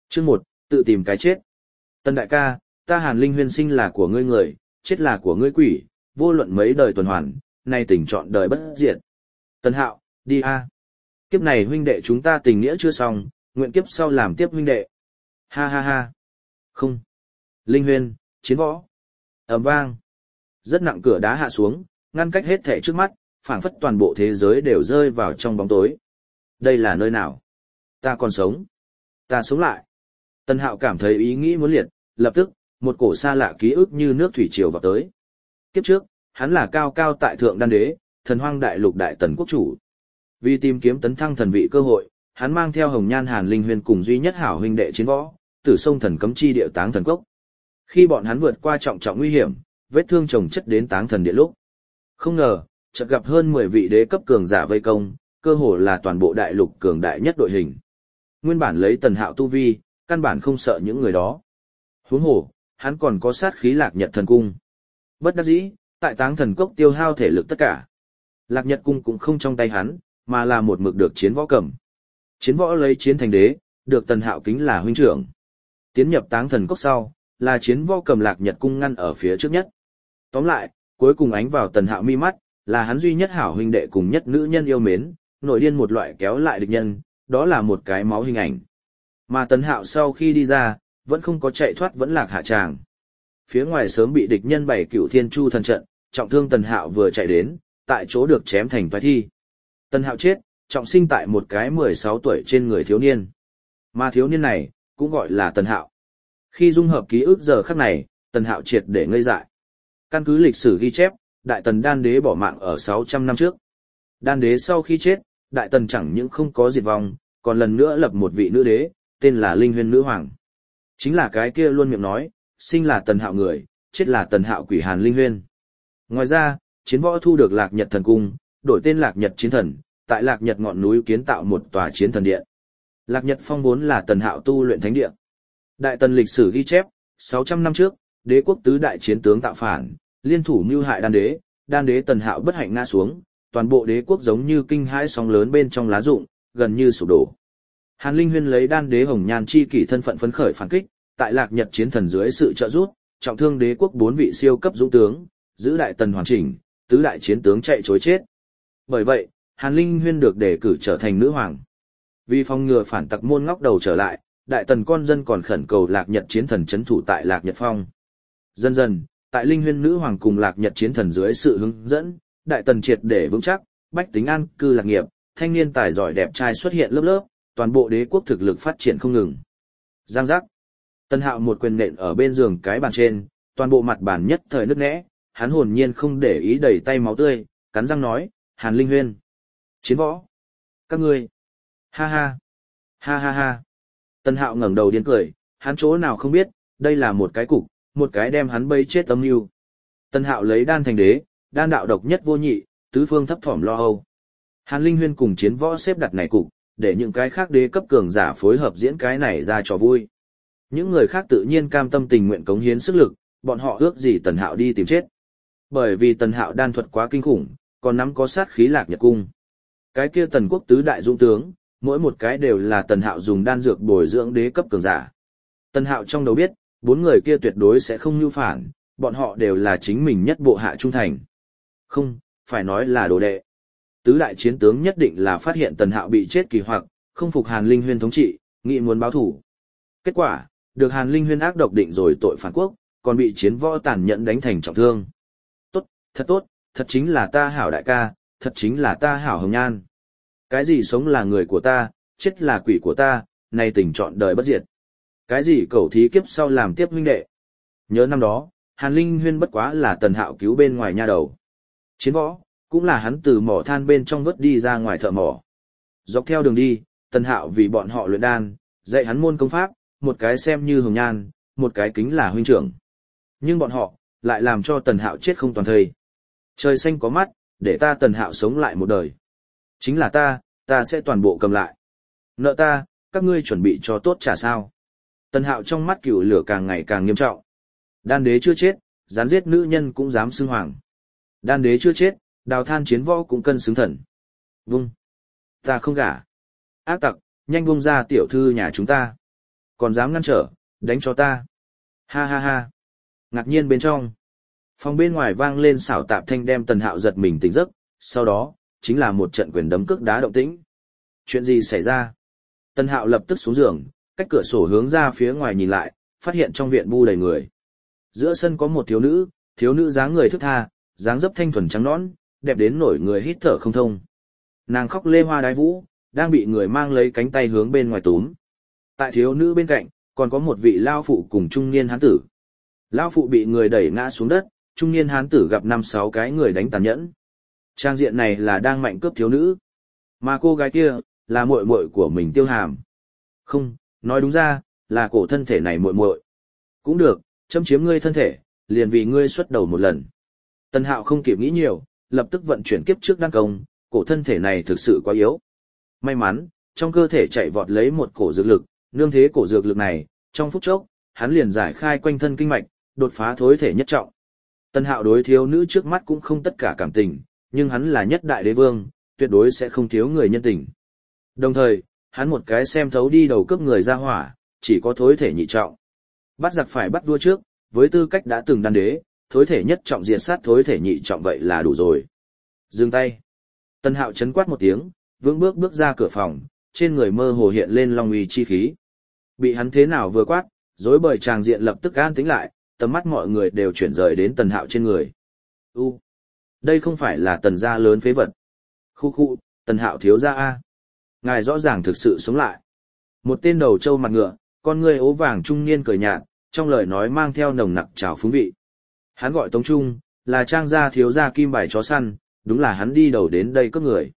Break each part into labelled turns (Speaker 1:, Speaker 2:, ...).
Speaker 1: Chương 1, tự tìm cái chết. Tần đại ca, ta Hàn Linh Huyên sinh là của ngươi người, chết là của ngươi quỷ, vô luận mấy đời tuần hoàn, nay tình trọn đời bất diệt. Tần Hạo, đi a. Kiếp này huynh đệ chúng ta tình nghĩa chưa xong, nguyện kiếp sau làm tiếp huynh đệ. Ha ha ha. Không. Linh Huyên, chiến võ. Ầm vang. Rất nặng cửa đá hạ xuống, ngăn cách hết thảy trước mắt, phảng phất toàn bộ thế giới đều rơi vào trong bóng tối. Đây là nơi nào? Ta còn sống. Ta sống lại. Tần Hạo cảm thấy ý nghĩ muốn liệt, lập tức, một cổ xa lạ ký ức như nước thủy triều vào tới. Kiếp trước, hắn là cao cao tại thượng đan đế, thần hoang đại lục đại tần quốc chủ. Vì tìm kiếm tấn thăng thần vị cơ hội, hắn mang theo Hồng Nhan Hàn Linh Huyên cùng duy nhất hảo huynh đệ chiến võ, tử sông thần cấm chi địa Táng Thần Cốc. Khi bọn hắn vượt qua trọng trọng nguy hiểm, vết thương chồng chất đến Táng Thần Địa lúc, không ngờ, chợt gặp hơn 10 vị đế cấp cường giả vây công, cơ hồ là toàn bộ đại lục cường đại nhất đội hình. Nguyên bản lấy Tần Hạo tu vi, căn bản không sợ những người đó. Huống hồ, hắn còn có sát khí Lạc Nhật Thần Cung. Bất đắc dĩ, tại Táng Thần Cốc tiêu hao thể lực tất cả. Lạc Nhật Cung cũng không trong tay hắn, mà là một mực được chiến võ cầm. Chiến võ lấy chiến thành đế, được Tần Hạo kính là huynh trưởng. Tiến nhập Táng Thần Cốc sau, là chiến võ cầm Lạc Nhật Cung ngăn ở phía trước nhất. Tóm lại, cuối cùng ánh vào Tần Hạo mi mắt, là hắn duy nhất hảo huynh đệ cùng nhất nữ nhân yêu mến, nổi điên một loại kéo lại địch nhân, đó là một cái máu hình ảnh. Mà Tần Hạo sau khi đi ra, vẫn không có chạy thoát vẫn lạc hạ tràng. Phía ngoài sớm bị địch nhân bày Cửu Thiên Chu thần trận, trọng thương Tần Hạo vừa chạy đến, tại chỗ được chém thành phái thi. Tần Hạo chết, trọng sinh tại một cái 16 tuổi trên người thiếu niên. Mà thiếu niên này, cũng gọi là Tần Hạo. Khi dung hợp ký ức giờ khắc này, Tần Hạo triệt để ngây dại. Căn cứ lịch sử ghi chép, Đại Tần Đan Đế bỏ mạng ở 600 năm trước. Đan Đế sau khi chết, Đại Tần chẳng những không có diệt vong, còn lần nữa lập một vị nữ đế, tên là Linh Huyên Nữ Hoàng. Chính là cái kia luôn miệng nói, sinh là Tần Hạo người, chết là Tần Hạo quỷ Hàn Linh Huyên. Ngoài ra, chiến võ thu được Lạc Nhật Thần Cung, đổi tên Lạc Nhật Chiến Thần, tại Lạc Nhật ngọn núi kiến tạo một tòa chiến thần điện. Lạc Nhật Phong vốn là Tần Hạo tu luyện thánh địa. Đại Tần lịch sử ghi chép, 600 năm trước, đế quốc tứ đại chiến tướng tạo phản, liên thủ mưu hại đan đế Tần Hạo bất hạnh ngã xuống, toàn bộ đế quốc giống như kinh hãi sóng lớn bên trong lá rụng, gần như sụp đổ. Hàn Linh Huyên lấy đan đế Hồng Nhan chi kỷ thân phận phấn khởi phản kích, tại Lạc Nhật chiến thần dưới sự trợ giúp, trọng thương đế quốc 4 vị siêu cấp dũng tướng, giữ Đại Tần hoàn chỉnh, tứ đại chiến tướng chạy trối chết. Bởi vậy, Hàn Linh Huyên được đề cử trở thành nữ hoàng. Vì phòng ngừa phản tặc môn ngóc đầu trở lại, Đại Tần con dân còn khẩn cầu Lạc Nhật chiến thần trấn thủ tại Lạc Nhật Phong. Dần dần, tại Linh Huyên nữ hoàng cùng Lạc Nhật chiến thần dưới sự hướng dẫn, Đại Tần triệt để vững chắc, bách tính an cư lạc nghiệp, thanh niên tài giỏi đẹp trai xuất hiện lớp lớp, toàn bộ đế quốc thực lực phát triển không ngừng. Giang giác. Tần Hạo một quyền nện ở bên giường cái bàn trên, toàn bộ mặt bàn nhất thời nứt nẻ, hắn hồn nhiên không để ý đẩy tay máu tươi, cắn răng nói, Hàn Linh Huyên. Chiến võ. Các ngươi. Ha ha. Ha ha ha. Tần Hạo ngẩng đầu điên cười, hắn chỗ nào không biết, đây là một cái cục, một cái đem hắn bấy chết âm mưu. Tần Hạo lấy đan thành đế, đan đạo độc nhất vô nhị, tứ phương thấp thỏm lo âu. Hàn Linh Huyên cùng chiến võ xếp đặt này cục, để những cái khác đế cấp cường giả phối hợp diễn cái này ra trò vui. Những người khác tự nhiên cam tâm tình nguyện cống hiến sức lực, bọn họ ước gì Tần Hạo đi tìm chết. Bởi vì Tần Hạo đan thuật quá kinh khủng, còn nắm có sát khí Lạc Nhật Cung. Cái kia Tần quốc tứ đại dũng tướng, mỗi một cái đều là Tần Hạo dùng đan dược bồi dưỡng đế cấp cường giả. Tần Hạo trong đầu biết, 4 người kia tuyệt đối sẽ không mưu phản, bọn họ đều là chính mình nhất bộ hạ trung thành. Không, phải nói là đồ đệ. Tứ đại chiến tướng nhất định là phát hiện Tần Hạo bị chết kỳ hoặc, không phục Hàn Linh Huyên thống trị, nghĩ muốn báo thủ. Kết quả, được Hàn Linh Huyên ác độc định rồi tội phản quốc, còn bị chiến võ tàn nhẫn đánh thành trọng thương. Tốt, thật chính là ta hảo đại ca, thật chính là ta hảo Hồng Nhan. Cái gì sống là người của ta, chết là quỷ của ta, nay tình trọn đời bất diệt. Cái gì cầu thí kiếp sau làm tiếp huynh đệ. Nhớ năm đó, Hàn Linh Huyên bất quá là Tần Hạo cứu bên ngoài nha đầu. Chiến võ, cũng là hắn từ mỏ than bên trong vớt đi ra ngoài thợ mỏ. Dọc theo đường đi, Tần Hạo vì bọn họ luyện đan, dạy hắn môn công pháp, một cái xem như Hồng Nhan, một cái kính là huynh trưởng. Nhưng bọn họ, lại làm cho Tần Hạo chết không toàn thây. Trời xanh có mắt, để ta Tần Hạo sống lại một đời. Chính là ta sẽ toàn bộ cầm lại. Nợ ta, các ngươi chuẩn bị cho tốt trả sao. Tần Hạo trong mắt cựu lửa càng ngày càng nghiêm trọng. Đan đế chưa chết, dám giết nữ nhân cũng dám xưng hoàng. Đan đế chưa chết, đào than chiến võ cũng cân xứng thần. Vung. Ta không gả. Ác tặc, nhanh buông ra tiểu thư nhà chúng ta. Còn dám ngăn trở, đánh cho ta. Ha ha ha. Ngạc nhiên bên trong. Phòng bên ngoài vang lên xảo tạp thanh đem Tần Hạo giật mình tỉnh giấc, sau đó, chính là một trận quyền đấm cước đá động tĩnh. Chuyện gì xảy ra? Tần Hạo lập tức xuống giường, cách cửa sổ hướng ra phía ngoài nhìn lại, phát hiện trong viện bu đầy người. Giữa sân có một thiếu nữ dáng người thức tha, dáng dấp thanh thuần trắng nõn, đẹp đến nổi người hít thở không thông. Nàng khóc lê hoa đái vũ, đang bị người mang lấy cánh tay hướng bên ngoài túm. Tại thiếu nữ bên cạnh, còn có một vị lao phụ cùng trung niên hán tử. Lao phụ bị người đẩy ngã xuống đất, trung niên hán tử gặp 5-6 cái người đánh tàn nhẫn. Trang diện này là đang mạnh cướp thiếu nữ. Mà cô gái kia, là muội muội của mình Tiêu Hàm. Không, nói đúng ra, là cổ thân thể này muội muội. Cũng được, châm chiếm ngươi thân thể, liền vì ngươi xuất đầu một lần. Tần Hạo không kịp nghĩ nhiều, lập tức vận chuyển kiếp trước đăng công, cổ thân thể này thực sự quá yếu. May mắn, trong cơ thể chạy vọt lấy một cổ dược lực, nương thế cổ dược lực này, trong phút chốc, hắn liền giải khai quanh thân kinh mạch, đột phá thối thể nhất trọng. Tần Hạo đối thiếu nữ trước mắt cũng không tất cả cảm tình, nhưng hắn là nhất đại đế vương, tuyệt đối sẽ không thiếu người nhân tình. Đồng thời, hắn một cái xem thấu đi đầu cướp người ra hỏa, chỉ có thối thể nhị trọng. Bắt giặc phải bắt vua trước, với tư cách đã từng đan đế, thối thể nhất trọng diệt sát thối thể nhị trọng vậy là đủ rồi. Dừng tay. Tần Hạo chấn quát một tiếng, vững bước ra cửa phòng, trên người mơ hồ hiện lên long uy chi khí. Bị hắn thế nào vừa quát, rối bời tràng diện lập tức an tĩnh lại, tầm mắt mọi người đều chuyển rời đến Tần Hạo trên người. Đây không phải là Tần gia lớn phế vật. Khu, Tần Hạo thiếu gia a. Ngài rõ ràng thực sự sống lại. Một tên đầu trâu mặt ngựa, con người ố vàng trung niên cười nhạt, trong lời nói mang theo nồng nặc trào phúng vị. Hắn gọi Tống Trung, là trang gia thiếu gia kim bài chó săn, đúng là hắn đi đầu đến đây cướp người.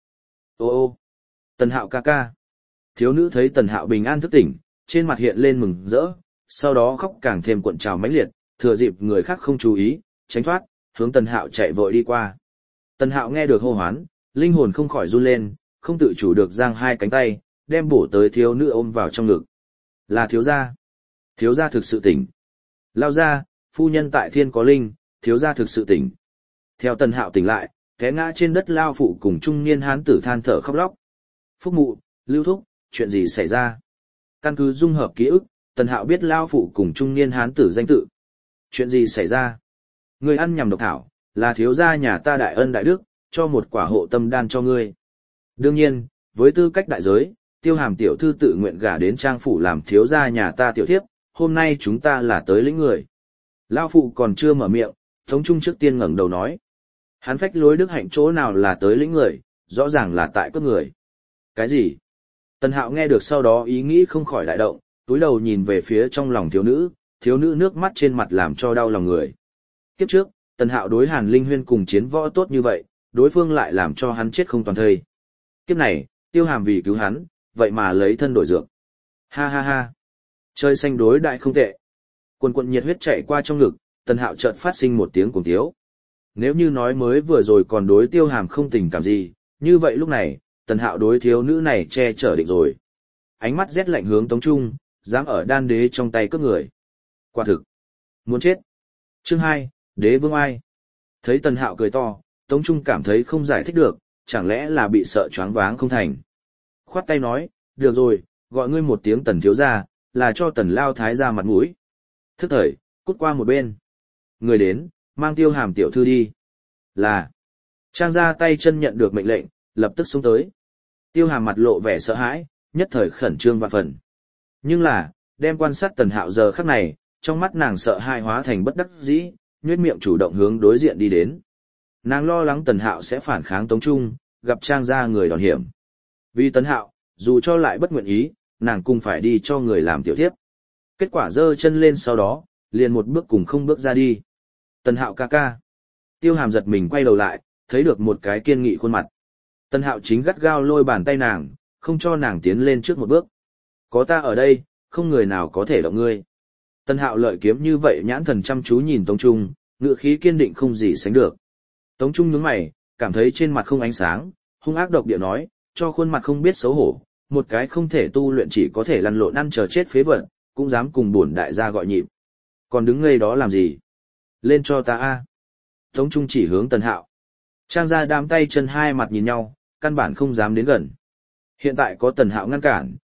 Speaker 1: Ô, Tần Hạo ca ca. Thiếu nữ thấy Tần Hạo bình an thức tỉnh, trên mặt hiện lên mừng rỡ, sau đó khóc càng thêm cuộn trào mãnh liệt, thừa dịp người khác không chú ý, tránh thoát, hướng Tần Hạo chạy vội đi qua. Tần Hạo nghe được hô hoán, linh hồn không khỏi run lên, không tự chủ được giang hai cánh tay, đem bổ tới thiếu nữ ôm vào trong ngực. Là thiếu gia. Thiếu gia thực sự tỉnh. Lao ra, phu nhân tại thiên có linh, thiếu gia thực sự tỉnh. Theo Tần Hạo tỉnh lại, té ngã trên đất lao phụ cùng trung niên hán tử than thở khóc lóc. Phúc mụ, Lưu Thúc, chuyện gì xảy ra? Căn cứ dung hợp ký ức, Tần Hạo biết lao phụ cùng trung niên hán tử danh tự. Chuyện gì xảy ra? Người ăn nhầm độc thảo, là thiếu gia nhà ta đại ân đại đức, cho một quả hộ tâm đan cho ngươi. Đương nhiên, với tư cách đại giới, Tiêu Hàm tiểu thư tự nguyện gả đến trang phủ làm thiếu gia nhà ta tiểu thiếp, hôm nay chúng ta là tới lĩnh người. Lao phụ còn chưa mở miệng, Tống Trung trước tiên ngẩng đầu nói. Hắn phách lối đức hạnh chỗ nào là tới lĩnh người, rõ ràng là tại cướp người. Cái gì? Tần Hạo nghe được sau đó ý nghĩ không khỏi đại động, túi đầu nhìn về phía trong lòng thiếu nữ nước mắt trên mặt làm cho đau lòng người. Kiếp trước, Tần Hạo đối Hàn Linh Huyên cùng chiến võ tốt như vậy, đối phương lại làm cho hắn chết không toàn thây. Kiếp này, Tiêu Hàm vì cứu hắn, vậy mà lấy thân đổi dược. Ha ha ha. Chơi xanh đối đại không tệ. Quần nhiệt huyết chạy qua trong ngực, Tần Hạo chợt phát sinh một tiếng cuồng tiếu. Nếu như nói mới vừa rồi còn đối Tiêu Hàm không tình cảm gì, như vậy lúc này, Tần Hạo đối thiếu nữ này che chở định rồi. Ánh mắt rét lạnh hướng Tống Trung, dám ở đan đế trong tay cướp người. Quả thực. Muốn chết. Chương 2, Đế Vương Ai. Thấy Tần Hạo cười to, Tống Trung cảm thấy không giải thích được, chẳng lẽ là bị sợ choáng váng không thành. Khoát tay nói, được rồi, gọi ngươi một tiếng Tần thiếu gia, là cho Tần Lao Thái ra mặt mũi. Thức thời, cút qua một bên. Người đến, mang Tiêu Hàm tiểu thư đi. Là. Trang ra tay chân nhận được mệnh lệnh, lập tức xuống tới. Tiêu Hàm mặt lộ vẻ sợ hãi, nhất thời khẩn trương vạn phần. Nhưng là, đem quan sát Tần Hạo giờ khắc này, trong mắt nàng sợ hãi hóa thành bất đắc dĩ, nhếch miệng chủ động hướng đối diện đi đến. Nàng lo lắng Tần Hạo sẽ phản kháng Tống Trung, gặp Trang gia người đòn hiểm. Vì Tần Hạo, dù cho lại bất nguyện ý, nàng cũng phải đi cho người làm tiểu thiếp. Kết quả giơ chân lên sau đó, liền một bước cùng không bước ra đi. Tần Hạo ca ca. Tiêu Hàm giật mình quay đầu lại, thấy được một cái kiên nghị khuôn mặt. Tần Hạo chính gắt gao lôi bàn tay nàng, không cho nàng tiến lên trước một bước. Có ta ở đây, không người nào có thể động ngươi. Tần Hạo lợi kiếm như vậy nhãn thần chăm chú nhìn Tống Trung, ngữ khí kiên định không gì sánh được. Tống Trung nhướng mày, cảm thấy trên mặt không ánh sáng, hung ác độc địa nói, cho khuôn mặt không biết xấu hổ, một cái không thể tu luyện chỉ có thể lăn lộn ăn chờ chết phế vật, cũng dám cùng bổn đại gia gọi nhịp. Còn đứng ngây đó làm gì? Lên cho ta a. Tống Trung chỉ hướng Tần Hạo. Trang gia đám tay chân hai mặt nhìn nhau, căn bản không dám đến gần. Hiện tại có Tần Hạo ngăn cản,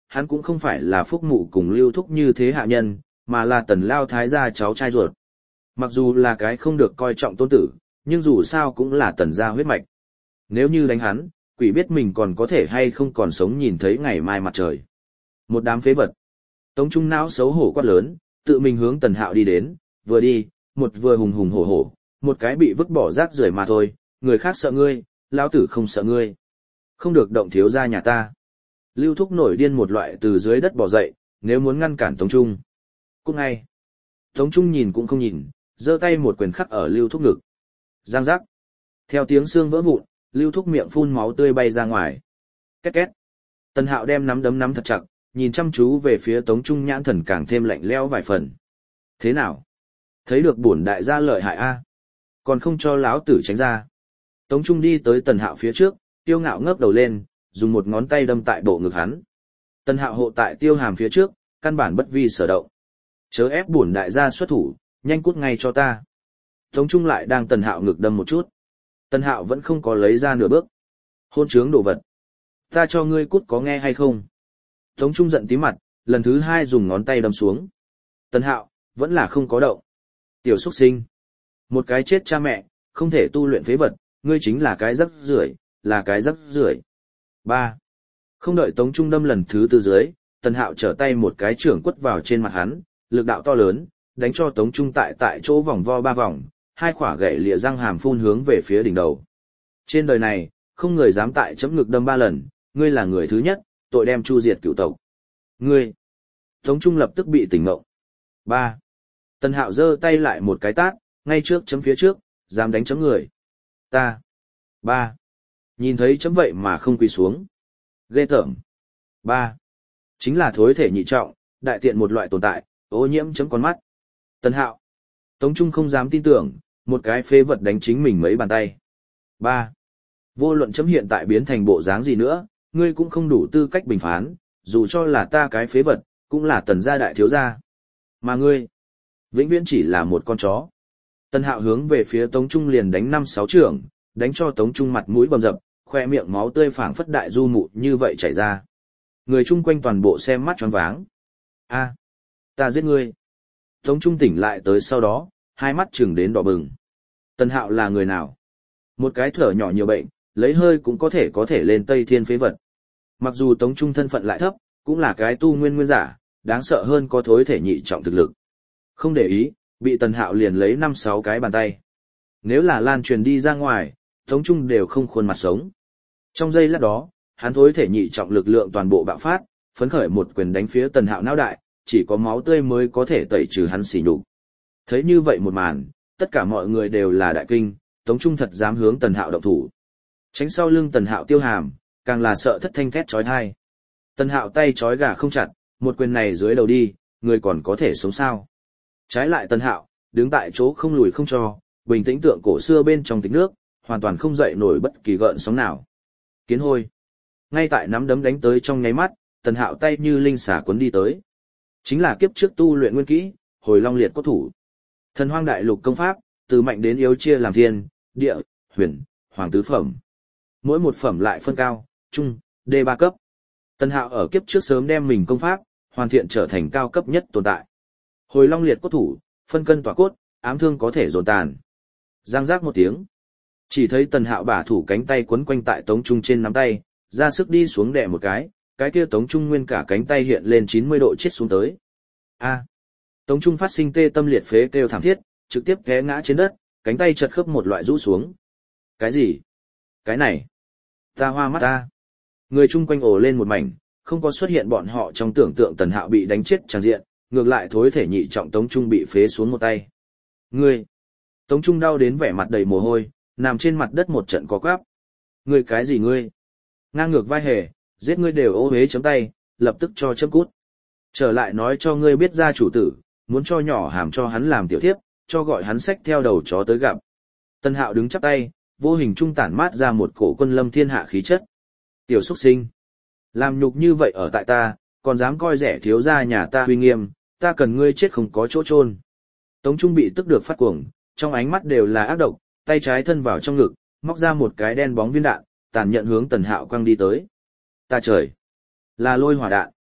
Speaker 1: hắn cũng không phải là Phúc Mụ cùng Lưu Thúc như thế hạ nhân, mà là Tần Lao Thái gia cháu trai ruột. Mặc dù là cái không được coi trọng tôn tử, nhưng dù sao cũng là Tần gia huyết mạch. Nếu như đánh hắn, quỷ biết mình còn có thể hay không còn sống nhìn thấy ngày mai mặt trời. Một đám phế vật. Tống Trung não xấu hổ quát lớn, tự mình hướng Tần Hạo đi đến, vừa đi, một vừa hùng hùng hổ hổ, một cái bị vứt bỏ rác rưởi mà thôi, người khác sợ ngươi, lão tử không sợ ngươi. Không được động thiếu gia nhà ta. Lưu Thúc nổi điên một loại từ dưới đất bò dậy, nếu muốn ngăn cản Tống Trung. Cút ngay. Tống Trung nhìn cũng không nhìn, giơ tay một quyền khắc ở Lưu Thúc ngực. Giang giác. Theo tiếng xương vỡ vụn, Lưu Thúc miệng phun máu tươi bay ra ngoài. Két két. Tần Hạo đem nắm đấm nắm thật chặt, nhìn chăm chú về phía Tống Trung, nhãn thần càng thêm lạnh lẽo vài phần. Thế nào? Thấy được bổn đại gia lợi hại a, còn không cho lão tử tránh ra. Tống Trung đi tới Tần Hạo phía trước, tiêu ngạo ngước đầu lên, dùng một ngón tay đâm tại bộ ngực hắn. Tần Hạo hộ tại Tiêu Hàm phía trước, căn bản bất vi sở động. Chớ ép bổn đại gia xuất thủ, nhanh cút ngay cho ta. Tống Trung lại đang Tần Hạo ngực đâm một chút. Tần Hạo vẫn không có lấy ra nửa bước. Hôn trướng đồ vật. Ta cho ngươi cút có nghe hay không? Tống Trung giận tí mặt, lần thứ hai dùng ngón tay đâm xuống. Tần Hạo, vẫn là không có động. Tiểu xuất sinh. Một cái chết cha mẹ, không thể tu luyện phế vật, ngươi chính là cái rắc rưởi, là cái rắc rưởi. 3. Không đợi Tống Trung đâm lần thứ tư dưới, Tần Hạo trở tay một cái trưởng quất vào trên mặt hắn, lực đạo to lớn, đánh cho Tống Trung tại chỗ vòng vo 3 vòng, hai khỏa gậy lìa răng hàm phun hướng về phía đỉnh đầu. Trên đời này, không người dám tại chấm ngực đâm 3 lần, ngươi là người thứ nhất, tội đem chu diệt cửu tộc. Ngươi. Tống Trung lập tức bị tỉnh ngộ. 3. Tần Hạo giơ tay lại một cái tát, ngay trước chấm phía trước, dám đánh chấm người. Ta. 3. Nhìn thấy chấm vậy mà không quỳ xuống. Ghê tởm. 3. Chính là thối thể nhị trọng, đại tiện một loại tồn tại, ô nhiễm chấm con mắt. Tần Hạo. Tống Trung không dám tin tưởng, một cái phế vật đánh chính mình mấy bàn tay. 3. Vô luận chấm hiện tại biến thành bộ dáng gì nữa, ngươi cũng không đủ tư cách bình phán, dù cho là ta cái phế vật, cũng là Tần gia đại thiếu gia. Mà ngươi, vĩnh viễn chỉ là một con chó. Tần Hạo hướng về phía Tống Trung liền đánh 5-6 trưởng, đánh cho Tống Trung mặt mũi bầm dập, khoe miệng máu tươi phảng phất đại du mụ như vậy chảy ra. Người chung quanh toàn bộ xem mắt choáng váng. A, ta giết ngươi. Tống Trung tỉnh lại tới sau đó, hai mắt trừng đến đỏ bừng. Tần Hạo là người nào? Một cái thở nhỏ nhiều bệnh, lấy hơi cũng có thể lên Tây Thiên phế vật. Mặc dù Tống Trung thân phận lại thấp, cũng là cái tu nguyên giả, đáng sợ hơn có thối thể nhị trọng thực lực. Không để ý, bị Tần Hạo liền lấy 5-6 cái bàn tay. Nếu là lan truyền đi ra ngoài, Tống Trung đều không khuôn mặt sống. Trong giây lát đó, hắn thối thể nhị trọng lực lượng toàn bộ bạo phát, phấn khởi một quyền đánh phía Tần Hạo não đại, chỉ có máu tươi mới có thể tẩy trừ hắn sỉ nhục. Thấy như vậy một màn, tất cả mọi người đều là đại kinh, Tống Trung thật dám hướng Tần Hạo động thủ. Tránh sau lưng Tần Hạo Tiêu Hàm, càng là sợ thất thanh thét chói tai. Tần Hạo tay chói gà không chặt, một quyền này dưới đầu đi, người còn có thể sống sao? Trái lại Tần Hạo, đứng tại chỗ không lùi không cho, bình tĩnh tượng cổ xưa bên trong tích nước, hoàn toàn không dậy nổi bất kỳ gợn sóng nào. Kiến hôi. Ngay tại nắm đấm đánh tới trong nháy mắt, Tần Hạo tay như linh xà cuốn đi tới. Chính là kiếp trước tu luyện nguyên kỹ, Hồi Long Liệt Cốt Thủ. Thần Hoang Đại Lục công pháp, từ mạnh đến yếu chia làm thiên, địa, huyền, hoàng tứ phẩm. Mỗi một phẩm lại phân cao, trung, đê 3 cấp. Tần Hạo ở kiếp trước sớm đem mình công pháp, hoàn thiện trở thành cao cấp nhất tồn tại. Hồi Long Liệt Cốt Thủ, phân cân tỏa cốt, ám thương có thể dồn tàn. Giang giác một tiếng. Chỉ thấy Tần Hạo bả thủ cánh tay quấn quanh tại Tống Trung trên nắm tay, ra sức đi xuống đè một cái kia Tống Trung nguyên cả cánh tay hiện lên 90 độ chết xuống tới. A. Tống Trung phát sinh tê tâm liệt phế kêu thảm thiết, trực tiếp té ngã trên đất, cánh tay chật khớp một loại rũ xuống. Cái gì? Cái này? Ta hoa mắt ta. Người chung quanh ồ lên một mảnh, không có xuất hiện bọn họ trong tưởng tượng Tần Hạo bị đánh chết tràn diện, ngược lại thối thể nhị trọng Tống Trung bị phế xuống một tay. Ngươi! Tống Trung đau đến vẻ mặt đầy mồ hôi, nằm trên mặt đất một trận có quáp. Ngươi cái gì ngươi? Ngang ngược vai hề, giết ngươi đều ô hế chấm tay, lập tức cho chấm cút. Trở lại nói cho ngươi biết ra chủ tử, muốn cho nhỏ hàm cho hắn làm tiểu thiếp, cho gọi hắn xách theo đầu chó tới gặp. Tần Hạo đứng chắp tay, vô hình trung tản mát ra một cổ quân lâm thiên hạ khí chất. Tiểu xuất sinh! Làm nhục như vậy ở tại ta, còn dám coi rẻ thiếu gia nhà ta uy nghiêm, ta cần ngươi chết không có chỗ chôn. Tống Trung bị tức được phát cuồng, trong ánh mắt đều là ác độc, tay trái thân vào trong ngực, móc ra một cái đen bóng viên đạn, tàn nhận hướng Tần Hạo quăng đi tới. Ta trời! Là lôi hỏa đạn.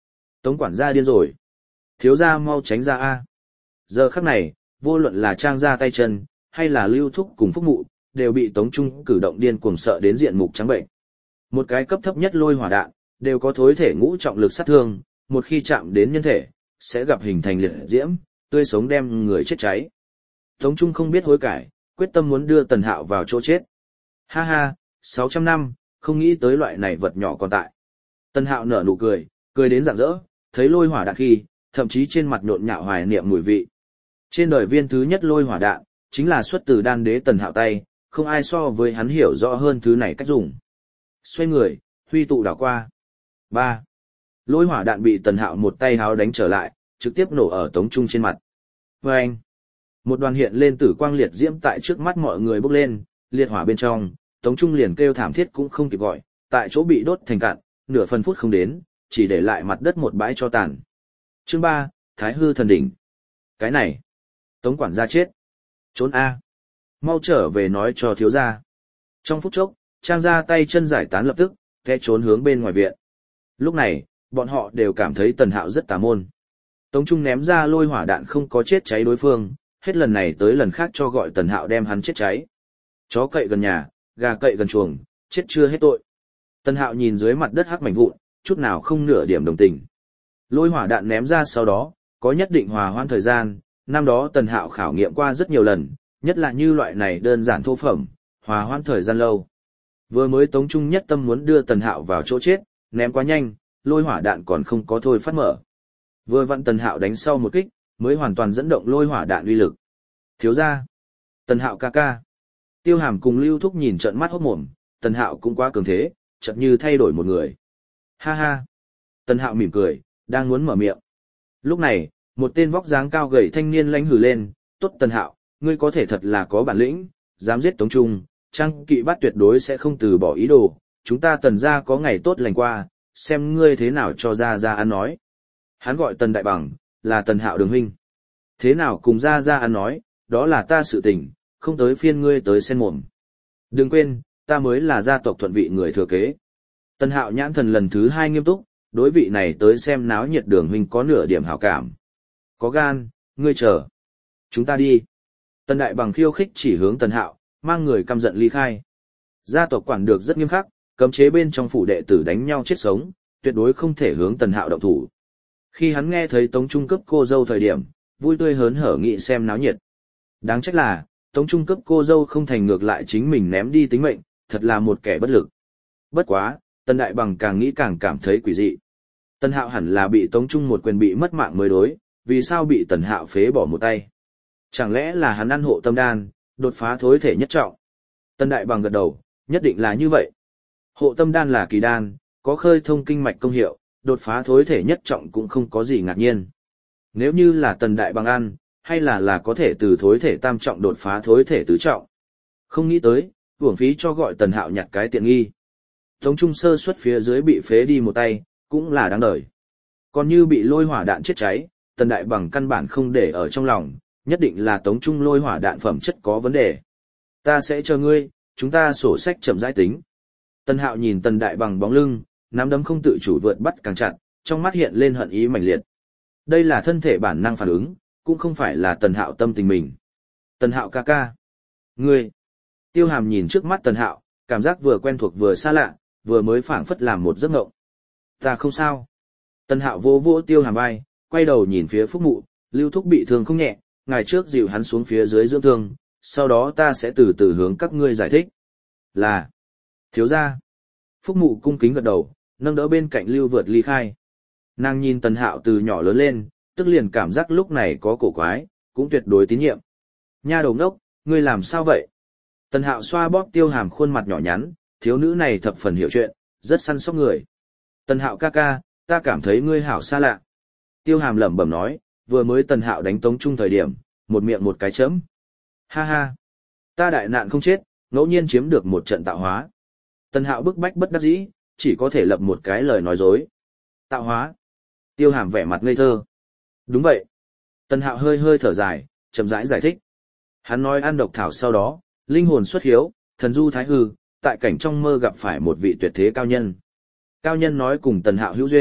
Speaker 1: Tống quản gia điên rồi. Thiếu gia mau tránh ra a. Giờ khắc này, vô luận là Trang gia tay chân, hay là Lưu Thúc cùng Phúc Mụ, đều bị Tống Trung cử động điên cuồng sợ đến diện mục trắng bệnh. Một cái cấp thấp nhất lôi hỏa đạn, đều có thối thể ngũ trọng lực sát thương, một khi chạm đến nhân thể, sẽ gặp hình thành liệt diễm, tươi sống đem người chết cháy. Tống Trung không biết hối cải, quyết tâm muốn đưa Tần Hạo vào chỗ chết. Ha ha, 600 năm, không nghĩ tới loại này vật nhỏ còn tại. Tần Hạo nở nụ cười, cười đến rạng rỡ, thấy lôi hỏa đạn khi, thậm chí trên mặt nhộn nhạo hoài niệm mùi vị. Trên đời viên thứ nhất lôi hỏa đạn, chính là xuất từ đan đế Tần Hạo tay, không ai so với hắn hiểu rõ hơn thứ này cách dùng. Xoay người, huy tụ đảo qua. 3. Lôi hỏa đạn bị Tần Hạo một tay háo đánh trở lại, trực tiếp nổ ở Tống Trung trên mặt. Vâng! Một đoàn hiện lên tử quang liệt diễm tại trước mắt mọi người bốc lên, liệt hỏa bên trong, Tống Trung liền kêu thảm thiết cũng không kịp gọi, tại chỗ bị đốt thành cạn, nửa phân phút không đến, chỉ để lại mặt đất một bãi cho tàn. Chương 3, Thái hư thần đỉnh. Cái này, Tống quản gia chết. Trốn a. Mau trở về nói cho thiếu gia. Trong phút chốc, Trang gia tay chân giải tán lập tức, té trốn hướng bên ngoài viện. Lúc này, bọn họ đều cảm thấy Tần Hạo rất tà môn. Tống Trung ném ra lôi hỏa đạn không có chết cháy đối phương, hết lần này tới lần khác cho gọi Tần Hạo đem hắn chết cháy. Chó cậy gần nhà, gà cậy gần chuồng, chết chưa hết tội. Tần Hạo nhìn dưới mặt đất hắc mảnh vụn, chút nào không nửa điểm đồng tình. Lôi hỏa đạn ném ra sau đó, có nhất định hòa hoãn thời gian, năm đó Tần Hạo khảo nghiệm qua rất nhiều lần, nhất là như loại này đơn giản thô phẩm, hòa hoãn thời gian lâu. Vừa mới Tống Trung nhất tâm muốn đưa Tần Hạo vào chỗ chết, ném quá nhanh, lôi hỏa đạn còn không có thôi phát mở. Vừa vặn Tần Hạo đánh sau một kích, mới hoàn toàn dẫn động lôi hỏa đạn uy lực. Thiếu gia, Tần Hạo ca ca. Tiêu Hàm cùng Lưu Thúc nhìn trợn mắt hốt mồm, Tần Hạo cũng quá cường thế, chợt như thay đổi một người. Ha ha. Tần Hạo mỉm cười, đang muốn mở miệng. Lúc này, một tên vóc dáng cao gầy thanh niên lãnh hừ lên, "Tốt Tần Hạo, ngươi có thể thật là có bản lĩnh, dám giết Tống Trung, Trang Kỵ Bát tuyệt đối sẽ không từ bỏ ý đồ, chúng ta Tần gia có ngày tốt lành qua, xem ngươi thế nào cho ra ăn nói." Hắn gọi Tần Đại Bằng, là Tần Hạo đường huynh. Thế nào cùng ra ăn nói, đó là ta sự tình, không tới phiên ngươi tới xen mồm. Đừng quên, ta mới là gia tộc thuận vị người thừa kế. Tần Hạo nhãn thần lần thứ 2 nghiêm túc, đối vị này tới xem náo nhiệt đường huynh có nửa điểm hảo cảm. Có gan, ngươi chờ. Chúng ta đi. Tần Đại Bằng khiêu khích chỉ hướng Tần Hạo, mang người căm giận ly khai. Gia tộc quản được rất nghiêm khắc, cấm chế bên trong phủ đệ tử đánh nhau chết sống, tuyệt đối không thể hướng Tần Hạo động thủ. Khi hắn nghe thấy Tống Trung cấp cô dâu thời điểm, vui tươi hớn hở nghị xem náo nhiệt. Đáng trách là, Tống Trung cấp cô dâu không thành ngược lại chính mình ném đi tính mệnh, thật là một kẻ bất lực. Bất quá, Tần Đại Bằng càng nghĩ càng cảm thấy quỷ dị. Tần Hạo hẳn là bị Tống Trung một quyền bị mất mạng mới đối, vì sao bị Tần Hạo phế bỏ một tay? Chẳng lẽ là hắn ăn hộ tâm đan, đột phá thối thể nhất trọng? Tần Đại Bằng gật đầu, nhất định là như vậy. Hộ tâm đan là kỳ đan, có khơi thông kinh mạch công hiệu, đột phá thối thể nhất trọng cũng không có gì ngạc nhiên. Nếu như là Tần Đại Bằng ăn, hay là có thể từ thối thể tam trọng đột phá thối thể tứ trọng. Không nghĩ tới, uổng phí cho gọi Tần Hạo nhặt cái tiện nghi. Tống Trung sơ suất phía dưới bị phế đi một tay, cũng là đáng đời. Còn như bị lôi hỏa đạn chết cháy, Tần Đại Bằng căn bản không để ở trong lòng, nhất định là Tống Trung lôi hỏa đạn phẩm chất có vấn đề. Ta sẽ chờ ngươi, chúng ta sổ sách chậm rãi tính. Tần Hạo nhìn Tần Đại Bằng bóng lưng, nắm đấm không tự chủ vượt bắt càng chặt, trong mắt hiện lên hận ý mãnh liệt. Đây là thân thể bản năng phản ứng, cũng không phải là Tần Hạo tâm tình mình. Tần Hạo ca ca. Ngươi. Tiêu Hàm nhìn trước mắt Tần Hạo, cảm giác vừa quen thuộc vừa xa lạ, vừa mới phảng phất làm một giấc mộng. Ta không sao. Tần Hạo vỗ vỗ Tiêu Hàm vai, quay đầu nhìn phía Phúc Mụ, Lưu Thúc bị thương không nhẹ, ngày trước dịu hắn xuống phía dưới dưỡng thương, sau đó ta sẽ từ từ hướng các ngươi giải thích. Là. Thiếu gia. Phúc Mụ cung kính gật đầu, nâng đỡ bên cạnh Lưu Vượt ly khai. Nàng nhìn Tần Hạo từ nhỏ lớn lên, tức liền cảm giác lúc này có cổ quái, cũng tuyệt đối tín nhiệm. Nha đầu ngốc, ngươi làm sao vậy? Tần Hạo xoa bóp Tiêu Hàm khuôn mặt nhỏ nhắn, thiếu nữ này thập phần hiểu chuyện, rất săn sóc người. Tần Hạo ca ca, ta cảm thấy ngươi hảo xa lạ. Tiêu Hàm lẩm bẩm nói, vừa mới Tần Hạo đánh Tống Trung thời điểm, một miệng một cái chấm. Ha ha, ta đại nạn không chết, ngẫu nhiên chiếm được một trận tạo hóa. Tần Hạo bức bách bất đắc dĩ, chỉ có thể lập một cái lời nói dối. Tạo hóa. Tiêu Hàm vẻ mặt ngây thơ. Đúng vậy. Tần Hạo hơi hơi thở dài, chậm rãi giải thích. Hắn nói ăn độc thảo sau đó, linh hồn xuất hiếu, thần du thái hư, tại cảnh trong mơ gặp phải một vị tuyệt thế cao nhân. Cao nhân nói cùng Tần Hạo hữu duyên,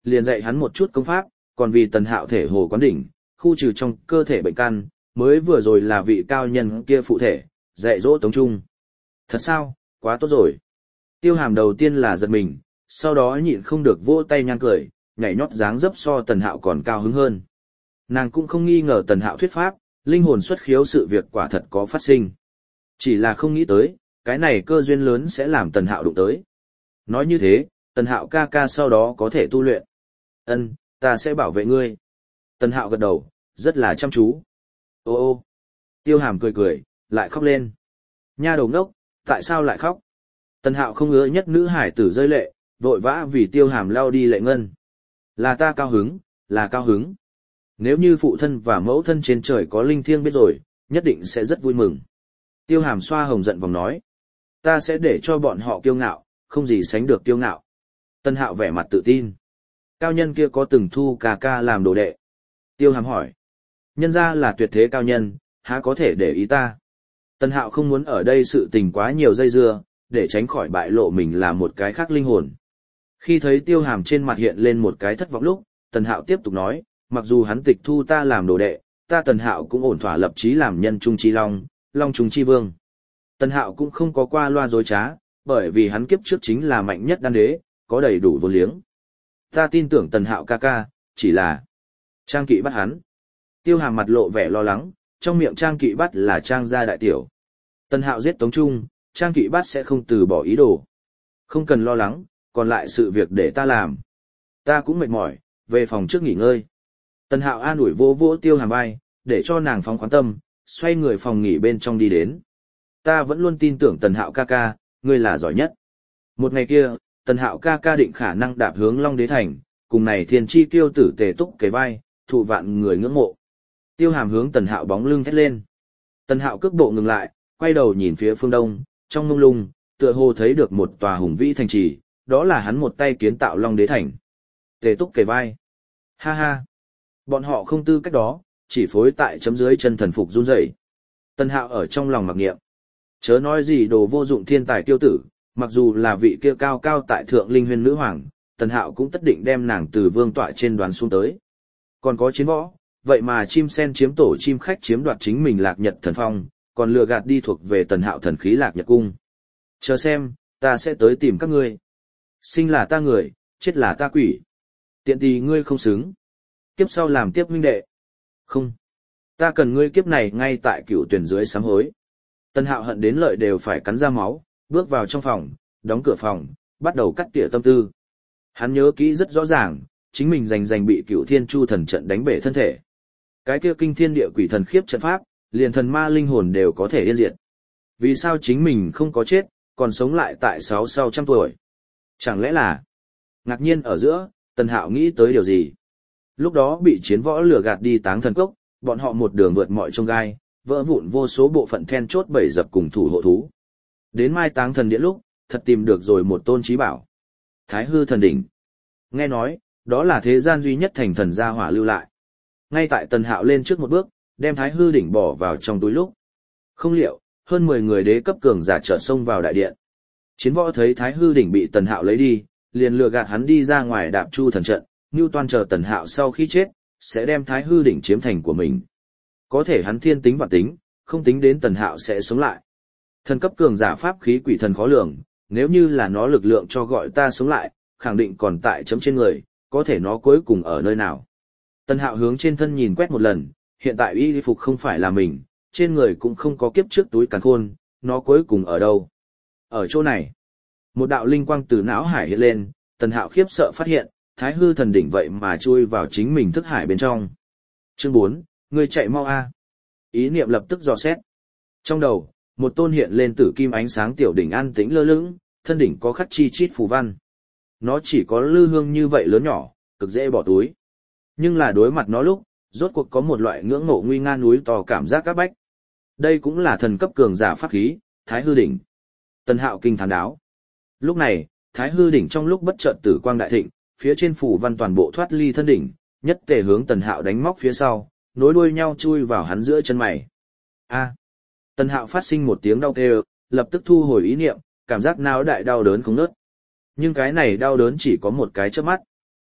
Speaker 1: liền dạy hắn một chút công pháp, còn vì Tần Hạo thể hồ quán đỉnh, khu trừ trong cơ thể bệnh căn, mới vừa rồi là vị cao nhân kia phụ thể, dạy dỗ Tống Trung. Thật sao, quá tốt rồi. Tiêu Hàm đầu tiên là giật mình, sau đó nhịn không được vỗ tay nhang cười, nhảy nhót dáng dấp so Tần Hạo còn cao hứng hơn. Nàng cũng không nghi ngờ Tần Hạo thuyết pháp, linh hồn xuất khiếu sự việc quả thật có phát sinh. Chỉ là không nghĩ tới, cái này cơ duyên lớn sẽ làm Tần Hạo đụng tới. Nói như thế, Tần Hạo ca ca sau đó có thể tu luyện. Ân, ta sẽ bảo vệ ngươi. Tần Hạo gật đầu, rất là chăm chú. Ô ô. Tiêu Hàm cười cười, lại khóc lên. Nha đầu ngốc, tại sao lại khóc? Tần Hạo không ngứa nhất nữ hải tử rơi lệ, vội vã vì Tiêu Hàm lau đi lệ ngân. Là ta cao hứng, là cao hứng. Nếu như phụ thân và mẫu thân trên trời có linh thiêng biết rồi, nhất định sẽ rất vui mừng. Tiêu Hàm xoa hồng giận vòng nói. Ta sẽ để cho bọn họ kiêu ngạo, không gì sánh được kiêu ngạo. Tần Hạo vẻ mặt tự tin. Cao nhân kia có từng thu ca ca làm đồ đệ? Tiêu Hàm hỏi. Nhân ra là tuyệt thế cao nhân, há có thể để ý ta. Tần Hạo không muốn ở đây sự tình quá nhiều dây dưa, để tránh khỏi bại lộ mình là một cái khác linh hồn. Khi thấy Tiêu Hàm trên mặt hiện lên một cái thất vọng lúc, Tần Hạo tiếp tục nói, mặc dù hắn tịch thu ta làm đồ đệ, ta Tần Hạo cũng ổn thỏa lập chí làm nhân trung chi long, long trung chi vương. Tần Hạo cũng không có qua loa dối trá, bởi vì hắn kiếp trước chính là mạnh nhất đan đế, có đầy đủ vô liếng. Ta tin tưởng Tần Hạo ca ca, chỉ là Trang Kỵ bắt hắn. Tiêu Hàm mặt lộ vẻ lo lắng, trong miệng Trang Kỵ bắt là Trang gia đại tiểu. Tần Hạo giết Tống Trung, Trang Kỵ bắt sẽ không từ bỏ ý đồ. Không cần lo lắng, còn lại sự việc để ta làm. Ta cũng mệt mỏi, về phòng trước nghỉ ngơi. Tần Hạo an ủi vô vô Tiêu Hàm vai, để cho nàng phóng khoáng tâm, xoay người phòng nghỉ bên trong đi đến. Ta vẫn luôn tin tưởng Tần Hạo ca ca, ngươi là giỏi nhất. Một ngày kia, Tần Hạo ca ca định khả năng đạp hướng Long Đế Thành, cùng này thiên chi tiêu tử tề túc kề vai, thụ vạn người ngưỡng mộ. Tiêu Hàm hướng Tần Hạo bóng lưng thét lên. Tần Hạo cước bộ ngừng lại, quay đầu nhìn phía phương đông, trong mông lung, tựa hồ thấy được một tòa hùng vĩ thành trì, đó là hắn một tay kiến tạo Long Đế Thành. Tề túc kề vai. Ha ha. Bọn họ không tư cách đó, chỉ phối tại chấm dưới chân thần phục run rẩy. Tần Hạo ở trong lòng mặc niệm. Chớ nói gì đồ vô dụng thiên tài tiêu tử, mặc dù là vị kia cao cao tại thượng linh huyền nữ hoàng, Tần Hạo cũng tất định đem nàng từ vương tọa trên đoàn xuống tới. Còn có chiến võ, vậy mà chim sen chiếm tổ chim khách chiếm đoạt chính mình Lạc Nhật thần phong, còn lừa gạt đi thuộc về Tần Hạo thần khí Lạc Nhật cung. Chờ xem, ta sẽ tới tìm các ngươi. Sinh là ta người, chết là ta quỷ. Tiện tì ngươi không xứng. Kiếp sau làm tiếp huynh đệ. Không. Ta cần ngươi kiếp này ngay tại cựu tuyển dưới sám hối. Tần Hạo hận đến lợi đều phải cắn ra máu, bước vào trong phòng, đóng cửa phòng, bắt đầu cắt tỉa tâm tư. Hắn nhớ kỹ rất rõ ràng, chính mình giành bị Cựu Thiên Chu thần trận đánh bể thân thể. Cái kia kinh thiên địa quỷ thần khiếp trận pháp, liền thần ma linh hồn đều có thể yên diệt. Vì sao chính mình không có chết, còn sống lại tại 600 tuổi? Chẳng lẽ là... Ngạc nhiên ở giữa, Tần Hạo nghĩ tới điều gì? Lúc đó bị chiến võ lừa gạt đi Táng Thần Cốc, bọn họ một đường vượt mọi chông gai, vỡ vụn vô số bộ phận then chốt bầy dập cùng thủ hộ thú. Đến Mai Táng Thần Điện lúc, thật tìm được rồi một tôn chí bảo. Thái Hư Thần Đỉnh. Nghe nói, đó là thế gian duy nhất thành thần gia hỏa lưu lại. Ngay tại Tần Hạo lên trước một bước, đem Thái Hư Đỉnh bỏ vào trong túi lúc. Không liệu, hơn 10 người đế cấp cường giả chợt xông vào đại điện. Chiến võ thấy Thái Hư Đỉnh bị Tần Hạo lấy đi, liền lừa gạt hắn đi ra ngoài đạp chu thần trận, Ngưu Toan chờ Tần Hạo sau khi chết, sẽ đem Thái Hư Đỉnh chiếm thành của mình. Có thể hắn thiên tính và tính, không tính đến Tần Hạo sẽ sống lại. Thần cấp cường giả pháp khí quỷ thần khó lường, nếu như là nó lực lượng cho gọi ta sống lại, khẳng định còn tại chấm trên người, có thể nó cuối cùng ở nơi nào. Tần Hạo hướng trên thân nhìn quét một lần, hiện tại y phục không phải là mình, trên người cũng không có kiếp trước túi càn khôn, nó cuối cùng ở đâu? Ở chỗ này. Một đạo linh quang từ não hải hiện lên, Tần Hạo khiếp sợ phát hiện, Thái Hư Thần Đỉnh vậy mà chui vào chính mình thức hải bên trong. Chương 4, ngươi chạy mau a. Ý niệm lập tức dò xét. Trong đầu, một tôn hiện lên tử kim ánh sáng tiểu đỉnh an tĩnh lơ lửng, thân đỉnh có khắc chi chít phù văn. Nó chỉ có lư hương như vậy lớn nhỏ, cực dễ bỏ túi. Nhưng là đối mặt nó lúc, rốt cuộc có một loại ngưỡng mộ nguy nga núi to cảm giác các bách. Đây cũng là thần cấp cường giả pháp khí, Thái Hư Đỉnh. Tần Hạo kinh thán đáo. Lúc này, Thái Hư Đỉnh trong lúc bất chợt tử quang đại thịnh, phía trên phủ văn toàn bộ thoát ly thân đỉnh, nhất tề hướng Tần Hạo đánh móc phía sau, nối đuôi nhau chui vào hắn giữa chân mày. A. Tần Hạo phát sinh một tiếng đau kêu, lập tức thu hồi ý niệm, cảm giác não đại đau đớn không ngớt. Nhưng cái này đau đớn chỉ có một cái chớp mắt.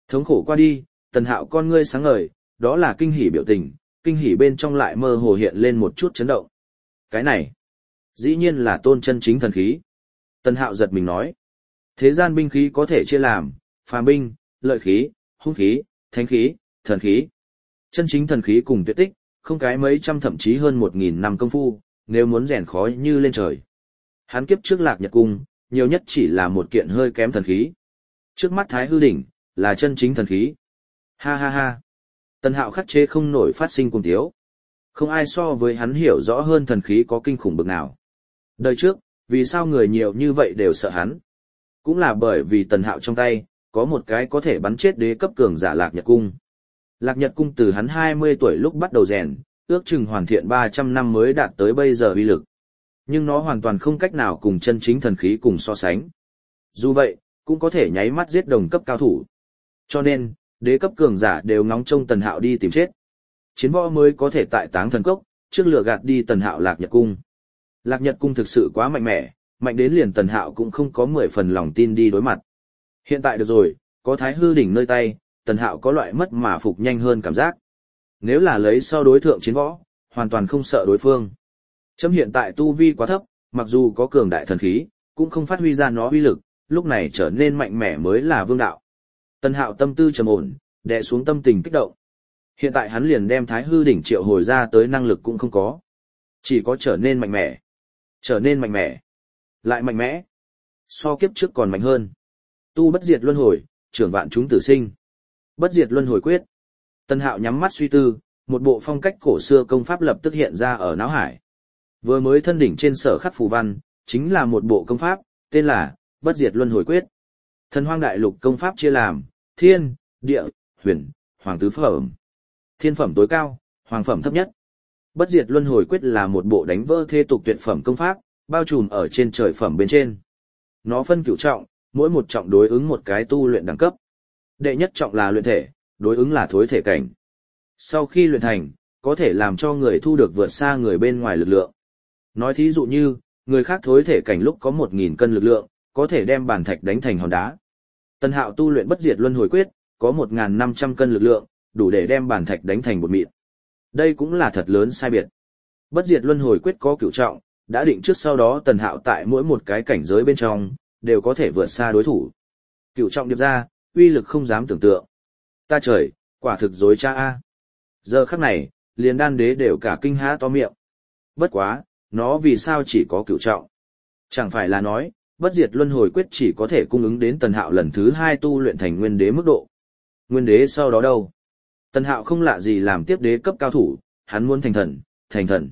Speaker 1: Thống khổ qua đi, Tần Hạo con ngươi sáng ngời, đó là kinh hỉ biểu tình, kinh hỉ bên trong lại mơ hồ hiện lên một chút chấn động. Cái này, dĩ nhiên là tôn chân chính thần khí. Tần Hạo giật mình nói, thế gian binh khí có thể chia làm, phàm binh, lợi khí, hung khí, thánh khí, thần khí. Chân chính thần khí cùng tuyệt tích, không cái mấy trăm thậm chí hơn 1.000 năm công phu, nếu muốn rèn khó như lên trời. Hắn kiếp trước Lạc Nhật Cung, nhiều nhất chỉ là một kiện hơi kém thần khí. Trước mắt Thái Hư Đỉnh, là chân chính thần khí. Ha ha ha. Tần Hạo khắc chế không nổi phát sinh cùng tiếu. Không ai so với hắn hiểu rõ hơn thần khí có kinh khủng bực nào. Đời trước, vì sao người nhiều như vậy đều sợ hắn? Cũng là bởi vì Tần Hạo trong tay, có một cái có thể bắn chết đế cấp cường giả Lạc Nhật Cung. Lạc Nhật Cung từ hắn 20 tuổi lúc bắt đầu rèn, ước chừng hoàn thiện 300 năm mới đạt tới bây giờ uy lực. Nhưng nó hoàn toàn không cách nào cùng chân chính thần khí cùng so sánh. Dù vậy, cũng có thể nháy mắt giết đồng cấp cao thủ. Cho nên, đế cấp cường giả đều ngóng trông Tần Hạo đi tìm chết. Chiến võ mới có thể tại Táng Thần Cốc, trước lửa gạt đi Tần Hạo Lạc Nhật Cung. Lạc Nhật Cung thực sự quá mạnh mẽ, mạnh đến liền Tần Hạo cũng không có 10 phần lòng tin đi đối mặt. Hiện tại được rồi, có Thái Hư Đỉnh nơi tay, Tần Hạo có loại mất mà phục nhanh hơn cảm giác. Nếu là lấy sau đối thượng chiến võ, hoàn toàn không sợ đối phương. Chấm hiện tại tu vi quá thấp, mặc dù có cường đại thần khí, cũng không phát huy ra nó uy lực, lúc này trở nên mạnh mẽ mới là vương đạo. Tần Hạo tâm tư trầm ổn, đè xuống tâm tình kích động. Hiện tại hắn liền đem Thái Hư Đỉnh triệu hồi ra tới năng lực cũng không có. Chỉ có trở nên mạnh mẽ. Trở nên mạnh mẽ. Lại mạnh mẽ. So kiếp trước còn mạnh hơn. Tu bất diệt luân hồi, trưởng vạn chúng tử sinh. Bất diệt luân hồi quyết. Tần Hạo nhắm mắt suy tư, một bộ phong cách cổ xưa công pháp lập tức hiện ra ở não hải. Vừa mới thân đỉnh trên sở khắc phù văn, chính là một bộ công pháp, tên là Bất diệt luân hồi quyết. Thần Hoang Đại Lục công pháp chia làm Thiên, Địa, Huyền, Hoàng tứ phẩm. Thiên phẩm tối cao, hoàng phẩm thấp nhất. Bất diệt luân hồi quyết là một bộ đánh vỡ thế tục tuyệt phẩm công pháp, bao trùm ở trên trời phẩm bên trên. Nó phân cửu trọng, mỗi một trọng đối ứng một cái tu luyện đẳng cấp. Đệ nhất trọng là luyện thể, đối ứng là thối thể cảnh. Sau khi luyện thành, có thể làm cho người thu được vượt xa người bên ngoài lực lượng. Nói thí dụ như, người khác thối thể cảnh lúc có 1.000 cân lực lượng, có thể đem bàn thạch đánh thành hòn đá. Tần Hạo tu luyện bất diệt luân hồi quyết, có 1.500 cân lực lượng, đủ để đem bàn thạch đánh thành bột mịn. Đây cũng là thật lớn sai biệt. Bất diệt luân hồi quyết có cửu trọng, đã định trước sau đó Tần Hạo tại mỗi một cái cảnh giới bên trong, đều có thể vượt xa đối thủ. Cửu trọng điệp ra, uy lực không dám tưởng tượng. Ta trời, quả thực dối cha a. Giờ khắc này, liền đan đế đều cả kinh há to miệng. Bất quá, nó vì sao chỉ có cửu trọng? Chẳng phải là nói, bất diệt luân hồi quyết chỉ có thể cung ứng đến Tần Hạo lần thứ 2 tu luyện thành nguyên đế mức độ. Nguyên đế sau đó đâu? Tần Hạo không lạ gì làm tiếp đế cấp cao thủ, hắn muốn thành thần, thành thần.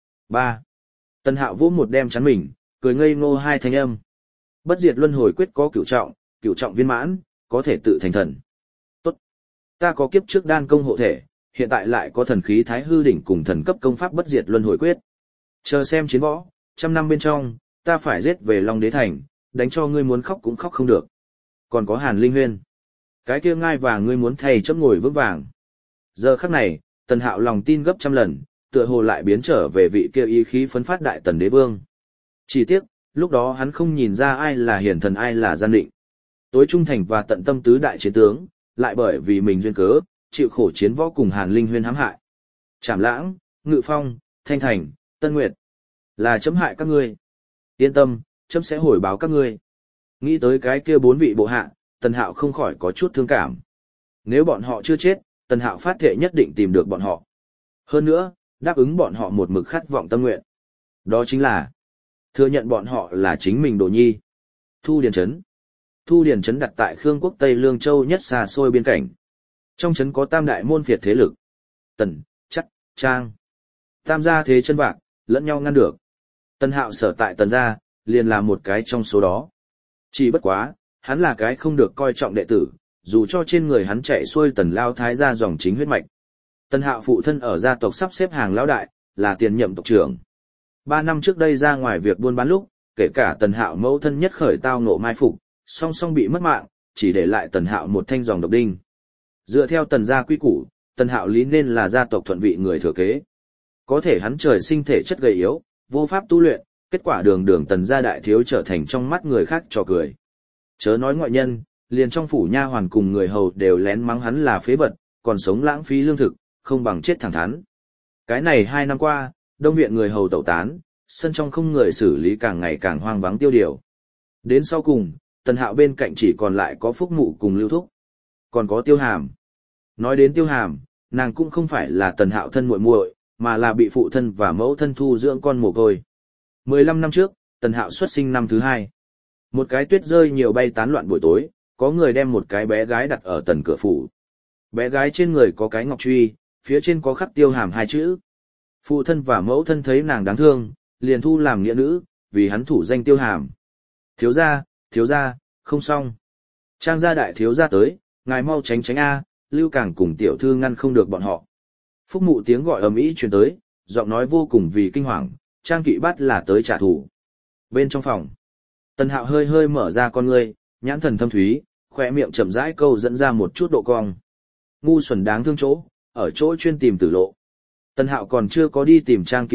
Speaker 1: 3. Tần Hạo vỗ một đem chắn mình, cười ngây ngô hai thanh âm. Bất diệt luân hồi quyết có cửu trọng viên mãn, có thể tự thành thần. Tốt. Ta có kiếp trước đan công hộ thể, hiện tại lại có thần khí Thái Hư Đỉnh cùng thần cấp công pháp bất diệt luân hồi quyết. Chờ xem chiến võ, 100 năm bên trong, ta phải giết về Long Đế Thành, đánh cho ngươi muốn khóc cũng khóc không được. Còn có Hàn Linh Huyên. Cái kia ngai vàng ngươi muốn thay chấm ngồi vững vàng. Giờ khắc này, Tần Hạo lòng tin gấp trăm lần, tựa hồ lại biến trở về vị kia ý khí phấn phát đại tần đế vương. Chỉ tiếc, lúc đó hắn không nhìn ra ai là hiển thần ai là gian định. Tối trung thành và tận tâm tứ đại chiến tướng, lại bởi vì mình duyên cớ, chịu khổ chiến võ cùng Hàn Linh Huyên hãm hại. Trảm Lãng, Ngự Phong, Thanh Thành, Tân Nguyệt, là chấm hại các ngươi. Yên tâm, chấm sẽ hồi báo các ngươi. Nghĩ tới cái kia 4 vị bộ hạ, Tần Hạo không khỏi có chút thương cảm. Nếu bọn họ chưa chết, Tần Hạo phát thệ nhất định tìm được bọn họ. Hơn nữa, đáp ứng bọn họ một mực khát vọng tâm nguyện. Đó chính là thừa nhận bọn họ là chính mình đồ nhi. Thu Điền Trấn. Thu Điền Trấn đặt tại Khương quốc Tây Lương Châu nhất xa xôi biên cảnh. Trong trấn có tam đại môn phiệt thế lực. Tần, Chắc, Trang. Tam gia thế chân vạc, lẫn nhau ngăn được. Tần Hạo sở tại Tần gia, liền là một cái trong số đó. Chỉ bất quá, hắn là cái không được coi trọng đệ tử, dù cho trên người hắn chạy xuôi Tần Lao Thái gia dòng chính huyết mạch. Tần Hạo phụ thân ở gia tộc sắp xếp hàng lão đại, là tiền nhậm tộc trưởng. 3 năm trước đây ra ngoài việc buôn bán lúc, kể cả Tần Hạo mẫu thân nhất khởi tao ngộ mai phục, song song bị mất mạng, chỉ để lại Tần Hạo một thanh dòng độc đinh. Dựa theo Tần gia quy củ, Tần Hạo lý nên là gia tộc thuận vị người thừa kế. Có thể hắn trời sinh thể chất gầy yếu, vô pháp tu luyện, kết quả đường đường Tần gia đại thiếu trở thành trong mắt người khác trò cười. Chớ nói ngoại nhân, liền trong phủ nha hoàn cùng người hầu đều lén mắng hắn là phế vật, còn sống lãng phí lương thực, không bằng chết thẳng thắn. Cái này 2 năm qua, đông viện người hầu tẩu tán, sân trong không người xử lý càng ngày càng hoang vắng tiêu điều. Đến sau cùng, Tần Hạo bên cạnh chỉ còn lại có Phúc Mụ cùng Lưu Thúc. Còn có Tiêu Hàm. Nói đến Tiêu Hàm, nàng cũng không phải là Tần Hạo thân muội muội, mà là bị phụ thân và mẫu thân thu dưỡng con mồ côi. 15 năm trước, Tần Hạo xuất sinh năm thứ 2. Một cái tuyết rơi nhiều bay tán loạn buổi tối, có người đem một cái bé gái đặt ở tần cửa phủ. Bé gái trên người có cái ngọc truy, phía trên có khắc Tiêu Hàm 2 chữ. Phụ thân và mẫu thân thấy nàng đáng thương, liền thu làm nghĩa nữ, vì hắn thủ danh Tiêu Hàm. Thiếu gia, không xong. Trang gia đại thiếu gia tới, ngài mau tránh tránh a, Lưu Càng cùng tiểu thư ngăn không được bọn họ. Phúc Mụ tiếng gọi ầm ĩ truyền tới, giọng nói vô cùng vì kinh hoàng, Trang Kỵ Bát là tới trả thù. Bên trong phòng, Tần Hạo hơi hơi mở ra con ngươi, nhãn thần thâm thúy, khỏe miệng chậm rãi câu dẫn ra một chút độ cong. Ngu xuẩn đáng thương chỗ, ở chỗ chuyên tìm tử lộ. Tần Hạo còn chưa có đi tìm Trang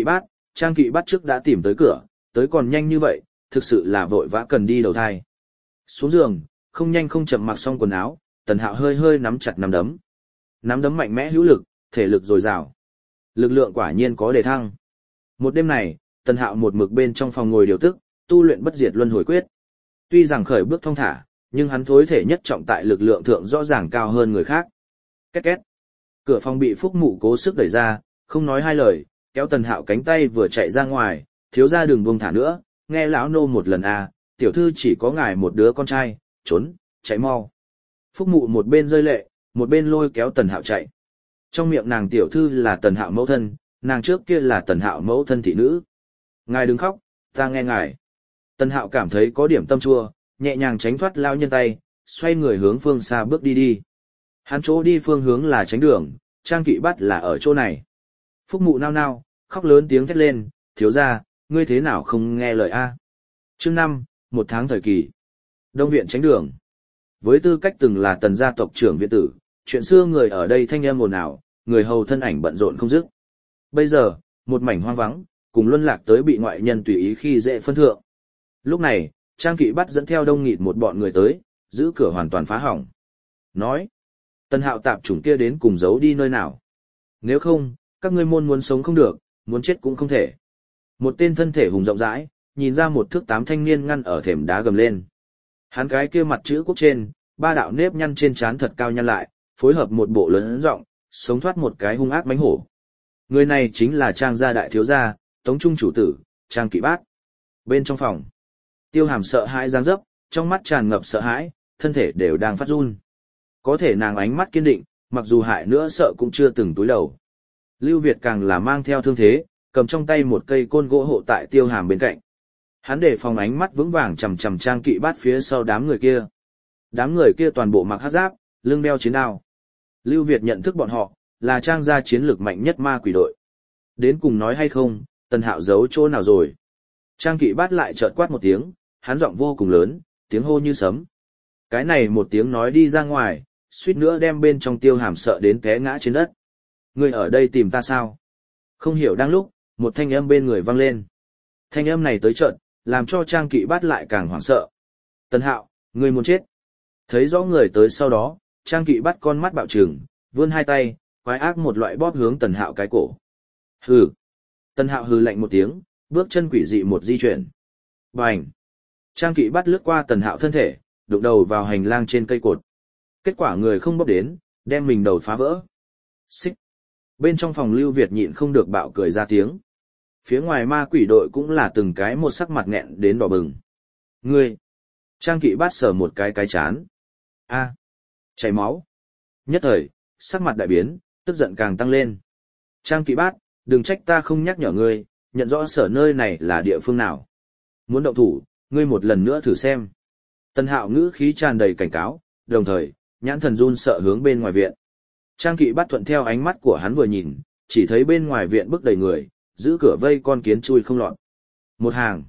Speaker 1: Kỵ Bát trước đã tìm tới cửa, tới còn nhanh như vậy, thực sự là vội vã cần đi đầu thai. Xuống giường, không nhanh không chậm mặc xong quần áo, Tần Hạo hơi hơi nắm chặt nắm đấm. Nắm đấm mạnh mẽ hữu lực, thể lực dồi dào. Lực lượng quả nhiên có đề thăng. Một đêm này, Tần Hạo một mực bên trong phòng ngồi điều tức, tu luyện bất diệt luân hồi quyết. Tuy rằng khởi bước thong thả, nhưng hắn thối thể nhất trọng tại lực lượng thượng rõ ràng cao hơn người khác. Két két. Cửa phòng bị Phúc Mụ cố sức đẩy ra, không nói hai lời, kéo Tần Hạo cánh tay vừa chạy ra ngoài, thiếu gia đừng buông thả nữa, nghe lão nô một lần à, tiểu thư chỉ có ngài một đứa con trai, trốn, chạy mau. Phúc Mụ một bên rơi lệ, một bên lôi kéo Tần Hạo chạy. Trong miệng nàng tiểu thư là Tần Hạo mẫu thân, nàng trước kia là Tần Hạo mẫu thân thị nữ. Ngài đừng khóc, ta nghe ngài. Tần Hạo cảm thấy có điểm tâm chua, nhẹ nhàng tránh thoát lao nhân tay, xoay người hướng phương xa bước đi. Hắn chỗ đi phương hướng là tránh đường, Trang Kỵ Bát là ở chỗ này. Phúc Mụ nao nao, khóc lớn tiếng thét lên, thiếu gia, ngươi thế nào không nghe lời a? Chương 5, 1 tháng thời kỳ. Đông viện tránh đường. Với tư cách từng là Tần gia tộc trưởng viện tử, chuyện xưa người ở đây thanh âm ồn ào, người hầu thân ảnh bận rộn không dứt. Bây giờ, một mảnh hoang vắng, cùng luân lạc tới bị ngoại nhân tùy ý khi dễ phân thượng. Lúc này, Trang Kỵ Bát dẫn theo đông nghịt một bọn người tới, giữ cửa hoàn toàn phá hỏng. Nói, Tần Hạo tạp chủng kia đến cùng giấu đi nơi nào. Nếu không, các ngươi môn muốn sống không được, muốn chết cũng không thể. Một tên thân thể hùng rộng rãi, nhìn ra 1 thước 8 thanh niên ngăn ở thềm đá gầm lên. Hắn cái kia mặt chữ quốc trên, 3 đạo nếp nhăn trên trán thật cao nhăn lại, phối hợp một bộ lớn rộng, sống thoát một cái hung ác mãnh hổ. Người này chính là Trang gia đại thiếu gia, Tống Trung chủ tử, Trang Kỵ Bát. Bên trong phòng, Tiêu Hàm sợ hãi giáng dấp, trong mắt tràn ngập sợ hãi, thân thể đều đang phát run. Có thể nàng ánh mắt kiên định, mặc dù hại nữa sợ cũng chưa từng túi đầu. Lưu Việt càng là mang theo thương thế, cầm trong tay một cây côn gỗ hộ tại Tiêu Hàm bên cạnh. Hắn để phòng ánh mắt vững vàng chằm chằm Trang Kỵ Bát phía sau đám người kia. Đám người kia toàn bộ mặc hắc giáp, lưng đeo chiến đao. Lưu Việt nhận thức bọn họ, là Trang gia chiến lược mạnh nhất ma quỷ đội. Đến cùng nói hay không, Tần Hạo giấu chỗ nào rồi? Trang Kỵ Bát lại chợt quát một tiếng, hắn giọng vô cùng lớn, tiếng hô như sấm. Cái này một tiếng nói đi ra ngoài, suýt nữa đem bên trong Tiêu Hàm sợ đến té ngã trên đất. Ngươi ở đây tìm ta sao? Không hiểu đang lúc, một thanh âm bên người vang lên. Thanh âm này tới chợt, làm cho Trang Kỵ Bát lại càng hoảng sợ. Tần Hạo, ngươi muốn chết. Thấy rõ người tới sau đó, Trang Kỵ Bát con mắt bạo trừng, vươn hai tay, quái ác một loại bóp hướng Tần Hạo cái cổ. Hừ. Tần Hạo hừ lạnh một tiếng, bước chân quỷ dị một di chuyển. Bành. Trang Kỵ Bát lướt qua Tần Hạo thân thể, đụng đầu vào hành lang trên cây cột. Kết quả người không bóp đến, đem mình đầu phá vỡ. Xích. Bên trong phòng Lưu Việt nhịn không được bạo cười ra tiếng. Phía ngoài ma quỷ đội cũng là từng cái một sắc mặt nghẹn đến đỏ bừng. Ngươi. Trang Kỵ Bát sờ một cái chán. A. Chảy máu. Nhất thời, sắc mặt đại biến, tức giận càng tăng lên. Trang Kỵ Bát, đừng trách ta không nhắc nhở ngươi, nhận rõ sở nơi này là địa phương nào. Muốn động thủ, ngươi một lần nữa thử xem. Tần Hạo ngữ khí tràn đầy cảnh cáo, đồng thời, nhãn thần run sợ hướng bên ngoài viện. Trang Kỵ Bát thuận theo ánh mắt của hắn vừa nhìn, chỉ thấy bên ngoài viện bức đầy người, giữ cửa vây con kiến chui không lọt. 1 hàng,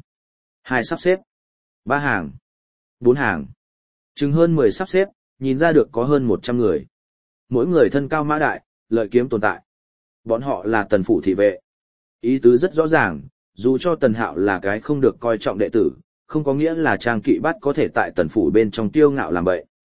Speaker 1: 2 sắp xếp, 3 hàng, 4 hàng, chừng hơn 10 sắp xếp, nhìn ra được có hơn 100 người. Mỗi người thân cao mã đại, lợi kiếm tồn tại. Bọn họ là Tần phủ thị vệ. Ý tứ rất rõ ràng, dù cho Tần Hạo là cái không được coi trọng đệ tử, không có nghĩa là Trang Kỵ Bát có thể tại Tần phủ bên trong tiêu ngạo làm bậy.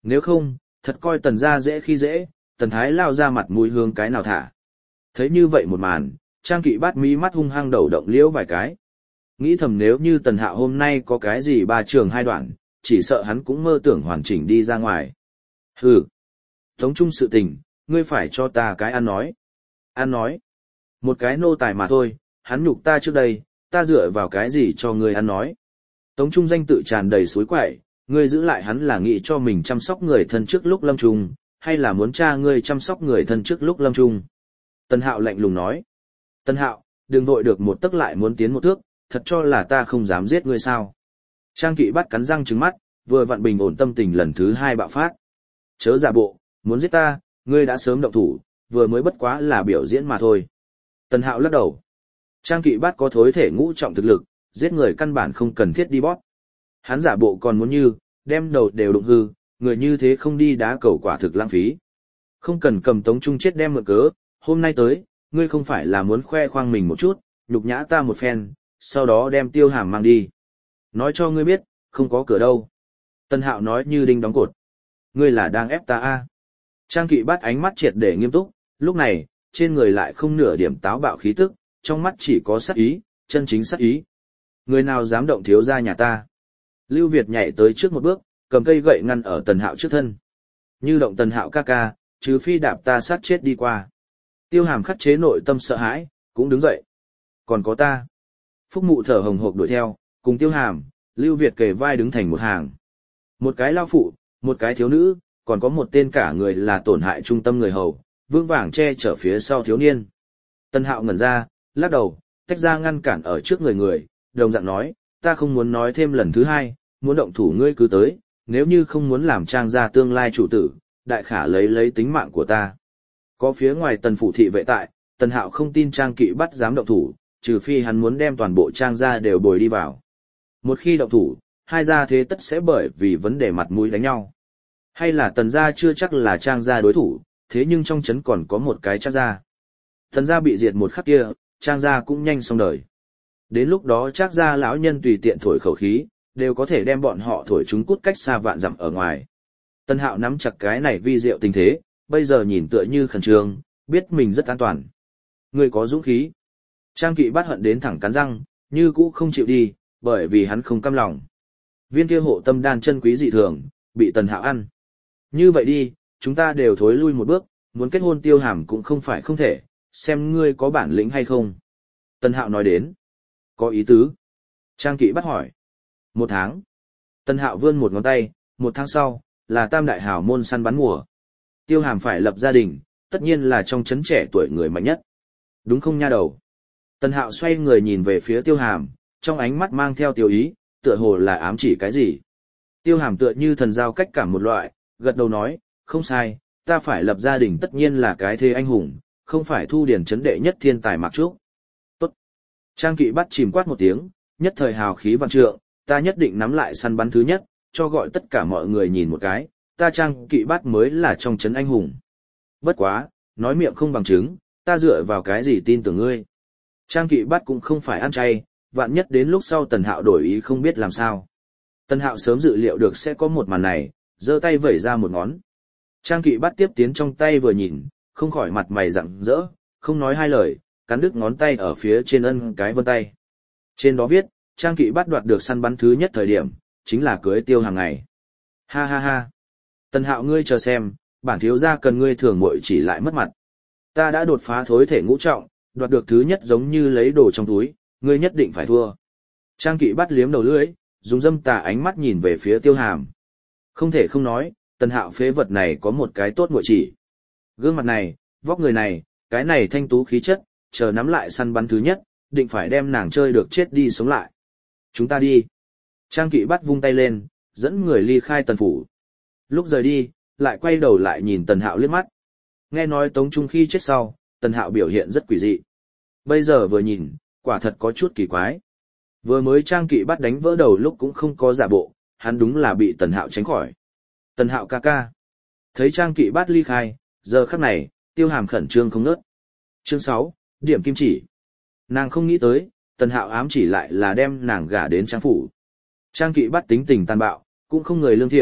Speaker 1: Nếu không, thật coi tần gia dễ khi dễ, tần thái lao ra mặt mũi hướng cái nào thả. Thấy như vậy một màn, Trang Kỵ Bát mí mắt hung hăng đầu động liễu vài cái. Nghĩ thầm nếu như tần hạo hôm nay có cái gì ba trường hai đoạn, chỉ sợ hắn cũng mơ tưởng hoàn chỉnh đi ra ngoài. Hừ, tống trung sự tình, ngươi phải cho ta cái ăn nói. Ăn nói, một cái nô tài mà thôi, hắn nhục ta trước đây, ta dựa vào cái gì cho ngươi ăn nói. Tống trung danh tự tràn đầy suối quậy, ngươi giữ lại hắn là nghĩ cho mình chăm sóc người thân trước lúc lâm trung, hay là muốn cha ngươi chăm sóc người thân trước lúc lâm trung. Tần hạo lạnh lùng nói. Tần hạo, đừng vội được một tấc lại muốn tiến một thước, thật cho là ta không dám giết ngươi sao. Trang Kỵ Bát cắn răng trừng mắt, vừa vặn bình ổn tâm tình lần thứ hai bạo phát. Chớ giả bộ, muốn giết ta, ngươi đã sớm động thủ, vừa mới bất quá là biểu diễn mà thôi. Tần hạo lắc đầu. Trang Kỵ Bát có thối thể ngũ trọng thực lực, giết người căn bản không cần thiết đi bóp. Hắn giả bộ còn muốn như, đem đầu đều đụng hư, người như thế không đi đá cầu quả thực lãng phí. Không cần cầm Tống Trung chết đem mượn cớ, hôm nay tới, ngươi không phải là muốn khoe khoang mình một chút, nhục nhã ta một phen, sau đó đem Tiêu Hàm mang đi. Nói cho ngươi biết, không có cửa đâu. Tân Hạo nói như đinh đóng cột. Ngươi là đang ép ta à? Trang Kỵ Bát ánh mắt triệt để nghiêm túc, lúc này, trên người lại không nửa điểm táo bạo khí tức, trong mắt chỉ có sát ý, chân chính sát ý. Người nào dám động thiếu gia nhà ta? Lưu Việt nhảy tới trước một bước, cầm cây gậy ngăn ở Tần Hạo trước thân. Như động Tần Hạo ca ca, trừ phi đạp ta sát chết đi qua. Tiêu Hàm khắc chế nội tâm sợ hãi, cũng đứng dậy. Còn có ta. Phúc Mụ thở hồng hộc đuổi theo, cùng Tiêu Hàm, Lưu Việt kề vai đứng thành một hàng. Một cái lao phụ, một cái thiếu nữ, còn có một tên cả người là tổn hại trung tâm người hầu, vương vàng che chở phía sau thiếu niên. Tần Hạo ngẩn ra, lắc đầu, tách ra ngăn cản ở trước người, đồng dạng nói, ta không muốn nói thêm lần thứ hai, muốn động thủ ngươi cứ tới, nếu như không muốn làm Trang gia tương lai chủ tử, đại khả lấy tính mạng của ta. Có phía ngoài Tần phủ thị vệ tại, Tần Hạo không tin Trang Kỵ Bát dám động thủ, trừ phi hắn muốn đem toàn bộ Trang gia đều bồi đi vào. Một khi động thủ, hai gia thế tất sẽ bởi vì vấn đề mặt mũi đánh nhau. Hay là Tần gia chưa chắc là Trang gia đối thủ, thế nhưng trong trấn còn có một cái Trác gia. Tần gia bị diệt một khắc kia, Trang gia cũng nhanh xong đời. Đến lúc đó Trác gia lão nhân tùy tiện thổi khẩu khí, đều có thể đem bọn họ thổi chúng cút cách xa vạn dặm ở ngoài. Tần Hạo nắm chặt cái này vi diệu tình thế, bây giờ nhìn tựa như khẩn trương, biết mình rất an toàn. Người có dũng khí. Trang Kỵ Bát hận đến thẳng cắn răng, như cũ không chịu đi, bởi vì hắn không cam lòng. Viên kia hộ tâm đan chân quý dị thường, bị Tần Hạo ăn. Như vậy đi, chúng ta đều thối lui một bước, muốn kết hôn Tiêu Hàm cũng không phải không thể, xem ngươi có bản lĩnh hay không. Tần Hạo nói đến. Có ý tứ. Trang Kỵ Bát hỏi. 1 tháng. Tần Hạo vươn một ngón tay, 1 tháng sau, là tam đại hảo môn săn bắn mùa. Tiêu Hàm phải lập gia đình, tất nhiên là trong trấn trẻ tuổi người mạnh nhất. Đúng không nha đầu? Tần Hạo xoay người nhìn về phía Tiêu Hàm, trong ánh mắt mang theo tiêu ý, tựa hồ là ám chỉ cái gì. Tiêu Hàm tựa như thần giao cách cảm một loại, gật đầu nói, không sai, ta phải lập gia đình tất nhiên là cái thế anh hùng, không phải thu điển trấn đệ nhất thiên tài Mạc Trúc. Tốt. Trang Kỵ Bát chìm quát một tiếng, nhất thời hào khí vạn trượng, ta nhất định nắm lại săn bắn thứ nhất, cho gọi tất cả mọi người nhìn một cái, ta Trang Kỵ Bát mới là trong trấn anh hùng. Bất quá, nói miệng không bằng chứng, ta dựa vào cái gì tin tưởng ngươi. Trang Kỵ Bát cũng không phải ăn chay, vạn nhất đến lúc sau Tần Hạo đổi ý không biết làm sao. Tần Hạo sớm dự liệu được sẽ có một màn này, giơ tay vẩy ra một ngón. Trang Kỵ Bát tiếp tiến trong tay vừa nhìn, không khỏi mặt mày rạng rỡ, không nói hai lời, cắn đứt ngón tay ở phía trên ân cái vân tay. Trên đó viết, Trang Kỵ Bát đoạt được săn bắn thứ nhất thời điểm, chính là cưới Tiêu hàng ngày. Ha ha ha. Tần Hạo ngươi chờ xem, bản thiếu gia cần ngươi thường muội chỉ lại mất mặt. Ta đã đột phá thối thể ngũ trọng, đoạt được thứ nhất giống như lấy đồ trong túi, ngươi nhất định phải thua. Trang Kỵ Bát liếm đầu lưỡi, dùng dâm tà ánh mắt nhìn về phía Tiêu Hàm. Không thể không nói, Tần Hạo phế vật này có một cái tốt muội chỉ. Gương mặt này, vóc người này, cái này thanh tú khí chất, chờ nắm lại săn bắn thứ nhất, định phải đem nàng chơi được chết đi sống lại. Chúng ta đi. Trang Kỵ Bát vung tay lên, dẫn người ly khai Tần phủ. Lúc rời đi, lại quay đầu lại nhìn Tần Hạo liếc mắt. Nghe nói Tống Trung khi chết sau, Tần Hạo biểu hiện rất quỷ dị. Bây giờ vừa nhìn, quả thật có chút kỳ quái. Vừa mới Trang Kỵ Bát đánh vỡ đầu lúc cũng không có giả bộ, hắn đúng là bị Tần Hạo tránh khỏi. Tần Hạo ca ca. Thấy Trang Kỵ Bát ly khai, giờ khắc này, Tiêu Hàm khẩn trương không ngớt. Chương 6, điểm kim chỉ. Nàng không nghĩ tới, Tần Hạo ám chỉ lại là đem nàng gả đến Trang phủ. Trang Kỵ Bát tính tình tàn bạo, cũng không người lương thiện,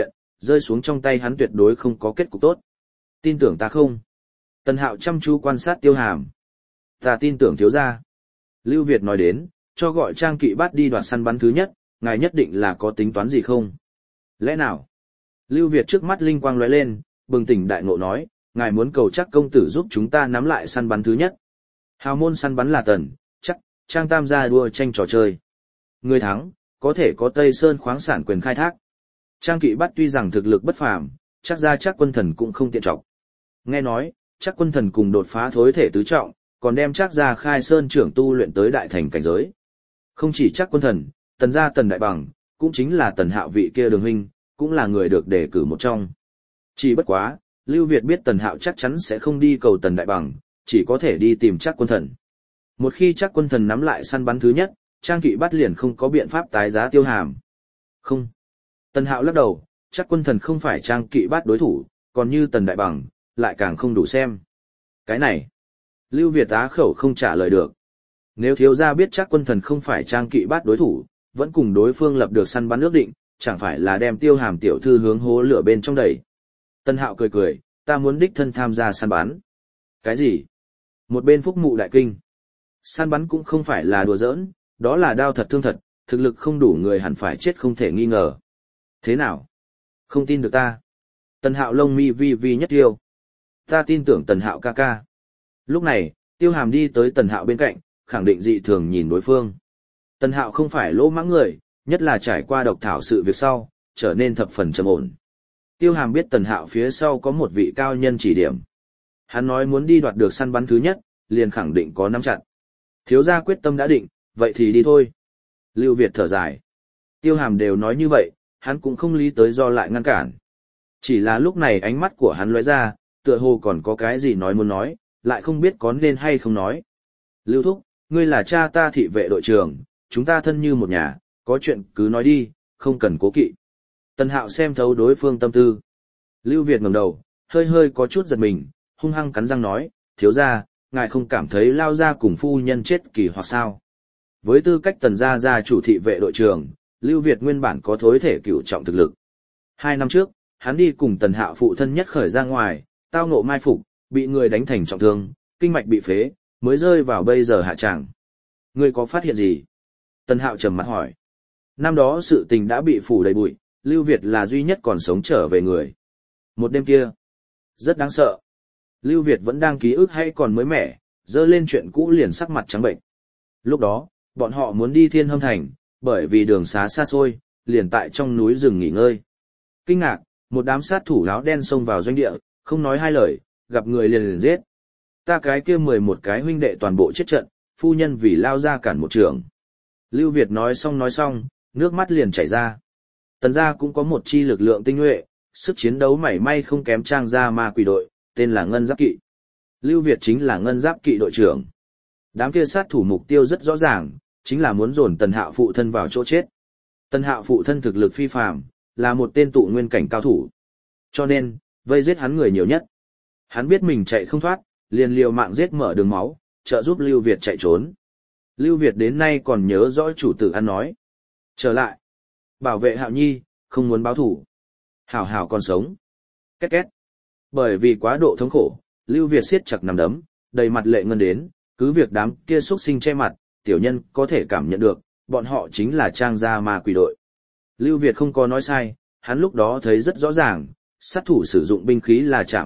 Speaker 1: rơi xuống trong tay hắn tuyệt đối không có kết cục tốt. Tin tưởng ta không? Tần Hạo chăm chú quan sát Tiêu Hàm. Ta tin tưởng thiếu gia. Lưu Việt nói đến, cho gọi Trang Kỵ Bát đi đoạt săn bắn thứ nhất, ngài nhất định là có tính toán gì không? Lẽ nào? Lưu Việt trước mắt linh quang lóe lên, bừng tỉnh đại ngộ nói, ngài muốn cầu chắc công tử giúp chúng ta nắm lại săn bắn thứ nhất. Hào môn săn bắn là Tần, chắc, Trang tam gia đua tranh trò chơi. Người thắng, có thể có Tây Sơn khoáng sản quyền khai thác. Trang Kỵ Bát tuy rằng thực lực bất phàm, chắc ra chắc quân thần cũng không tiện trọng. Nghe nói, chắc quân thần cùng đột phá thối thể tứ trọng, còn đem chắc ra khai sơn trưởng tu luyện tới đại thành cảnh giới. Không chỉ chắc quân thần, Tần gia Tần Đại Bằng, cũng chính là Tần Hạo vị kia đường huynh, cũng là người được đề cử một trong. Chỉ bất quá, Lưu Việt biết Tần Hạo chắc chắn sẽ không đi cầu Tần Đại Bằng, chỉ có thể đi tìm chắc quân thần. Một khi chắc quân thần nắm lại săn bắn thứ nhất, Trang Kỵ Bát liền không có biện pháp tái giá Tiêu Hàm. Không. Tần Hạo lắc đầu, chắc quân thần không phải Trang Kỵ Bát đối thủ, còn như Tần Đại Bằng, lại càng không đủ xem. Cái này, Lưu Việt á khẩu không trả lời được. Nếu thiếu gia biết chắc quân thần không phải Trang Kỵ Bát đối thủ, vẫn cùng đối phương lập được săn bắn ước định, chẳng phải là đem Tiêu Hàm tiểu thư hướng hố lửa bên trong đẩy. Tần Hạo cười cười, ta muốn đích thân tham gia săn bắn. Cái gì? Một bên Phúc Mụ đại kinh. Săn bắn cũng không phải là đùa giỡn, đó là đao thật thương thật, thực lực không đủ người hẳn phải chết không thể nghi ngờ. Thế nào? Không tin được ta. Tần Hạo lông mi vi vi nhất tiêu. Ta tin tưởng Tần Hạo ca ca. Lúc này, Tiêu Hàm đi tới Tần Hạo bên cạnh, khẳng định dị thường nhìn đối phương. Tần Hạo không phải lỗ mãng người, nhất là trải qua độc thảo sự việc sau, trở nên thập phần trầm ổn. Tiêu Hàm biết Tần Hạo phía sau có một vị cao nhân chỉ điểm. Hắn nói muốn đi đoạt được săn bắn thứ nhất, liền khẳng định có nắm chặt. Thiếu gia quyết tâm đã định, vậy thì đi thôi. Lưu Việt thở dài. Tiêu Hàm đều nói như vậy, hắn cũng không lý tới do lại ngăn cản. Chỉ là lúc này ánh mắt của hắn lóe ra, tựa hồ còn có cái gì nói muốn nói, lại không biết có nên hay không nói. Lưu Thúc, ngươi là cha ta thị vệ đội trưởng, chúng ta thân như một nhà, có chuyện cứ nói đi, không cần cố kỵ. Tần Hạo xem thấu đối phương tâm tư. Lưu Việt ngẩng đầu, hơi hơi có chút giật mình, hung hăng cắn răng nói, thiếu gia, ngài không cảm thấy lao gia cùng phu nhân chết kỳ hoặc sao. Với tư cách Tần gia gia chủ thị vệ đội trưởng, Lưu Việt nguyên bản có thối thể cửu trọng thực lực. 2 năm trước, hắn đi cùng Tần Hạo phụ thân nhất khởi ra ngoài, tao ngộ mai phục, bị người đánh thành trọng thương, kinh mạch bị phế, mới rơi vào bây giờ hạ tràng. Ngươi có phát hiện gì? Tần Hạo trầm mặt hỏi. Năm đó sự tình đã bị phủ đầy bụi, Lưu Việt là duy nhất còn sống trở về người. Một đêm kia, rất đáng sợ. Lưu Việt vẫn đang ký ức hay còn mới mẻ, dơ lên chuyện cũ liền sắc mặt trắng bệnh. Lúc đó, bọn họ muốn đi Thiên Hâm Thành, bởi vì đường xá xa xôi, liền tại trong núi rừng nghỉ ngơi. Kinh ngạc, một đám sát thủ áo đen xông vào doanh địa, không nói hai lời, gặp người liền giết. Ta cái kia 11 cái huynh đệ toàn bộ chết trận, phu nhân vì lao ra cản một trường. Lưu Việt nói xong, nước mắt liền chảy ra. Tần gia cũng có một chi lực lượng tinh nhuệ, sức chiến đấu mảy may không kém Trang gia ma quỷ đội, tên là Ngân Giáp Kỵ. Lưu Việt chính là Ngân Giáp Kỵ đội trưởng. Đám kia sát thủ mục tiêu rất rõ ràng, chính là muốn dồn Tần Hạo phụ thân vào chỗ chết. Tần Hạo phụ thân thực lực phi phàm, là một tên tụ nguyên cảnh cao thủ. Cho nên, vây giết hắn người nhiều nhất. Hắn biết mình chạy không thoát, liền liều mạng giết mở đường máu, trợ giúp Lưu Việt chạy trốn. Lưu Việt đến nay còn nhớ rõ chủ tử ăn nói. Trở lại. Bảo vệ Hạo Nhi, không muốn báo thủ. Hảo hảo còn sống. Két két. Bởi vì quá độ thống khổ, Lưu Việt siết chặt nắm đấm, đầy mặt lệ ngân đến, cứ việc đám kia xuất sinh che mặt, tiểu nhân có thể cảm nhận được, bọn họ chính là Trang gia ma quỷ đội. Lưu Việt không có nói sai, hắn lúc đó thấy rất rõ ràng, sát thủ sử dụng binh khí là Trảm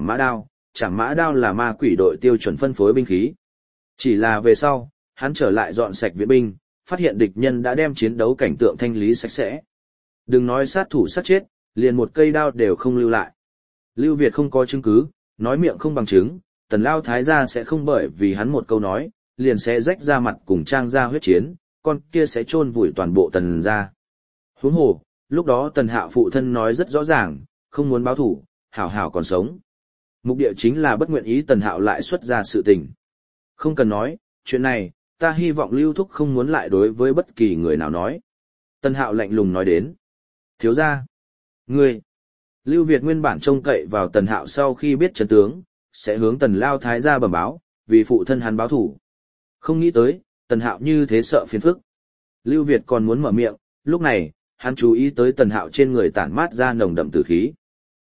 Speaker 1: Mã đao là ma quỷ đội tiêu chuẩn phân phối binh khí. Chỉ là về sau, hắn trở lại dọn sạch viện binh, phát hiện địch nhân đã đem chiến đấu cảnh tượng thanh lý sạch sẽ. Đừng nói sát thủ sát chết, liền một cây đao đều không lưu lại. Lưu Việt không có chứng cứ, nói miệng không bằng chứng, Tần Lao Thái gia sẽ không bởi vì hắn một câu nói, liền sẽ rách ra mặt cùng Trang gia huyết chiến, con kia sẽ chôn vùi toàn bộ Tần gia. Huống hồ, lúc đó Tần Hạo phụ thân nói rất rõ ràng, không muốn báo thủ, hảo hảo còn sống. Mục địa chính là bất nguyện ý Tần Hạo lại xuất ra sự tình. Không cần nói, chuyện này, ta hy vọng Lưu Thúc không muốn lại đối với bất kỳ người nào nói. Tần Hạo lạnh lùng nói đến. Thiếu gia, ngươi. Lưu Việt nguyên bản trông cậy vào Tần Hạo sau khi biết chân tướng, sẽ hướng Tần Lao Thái gia bẩm báo, vì phụ thân hắn báo thủ. Không nghĩ tới, Tần Hạo như thế sợ phiền phức. Lưu Việt còn muốn mở miệng, lúc này, hắn chú ý tới Tần Hạo trên người tản mát ra nồng đậm tử khí.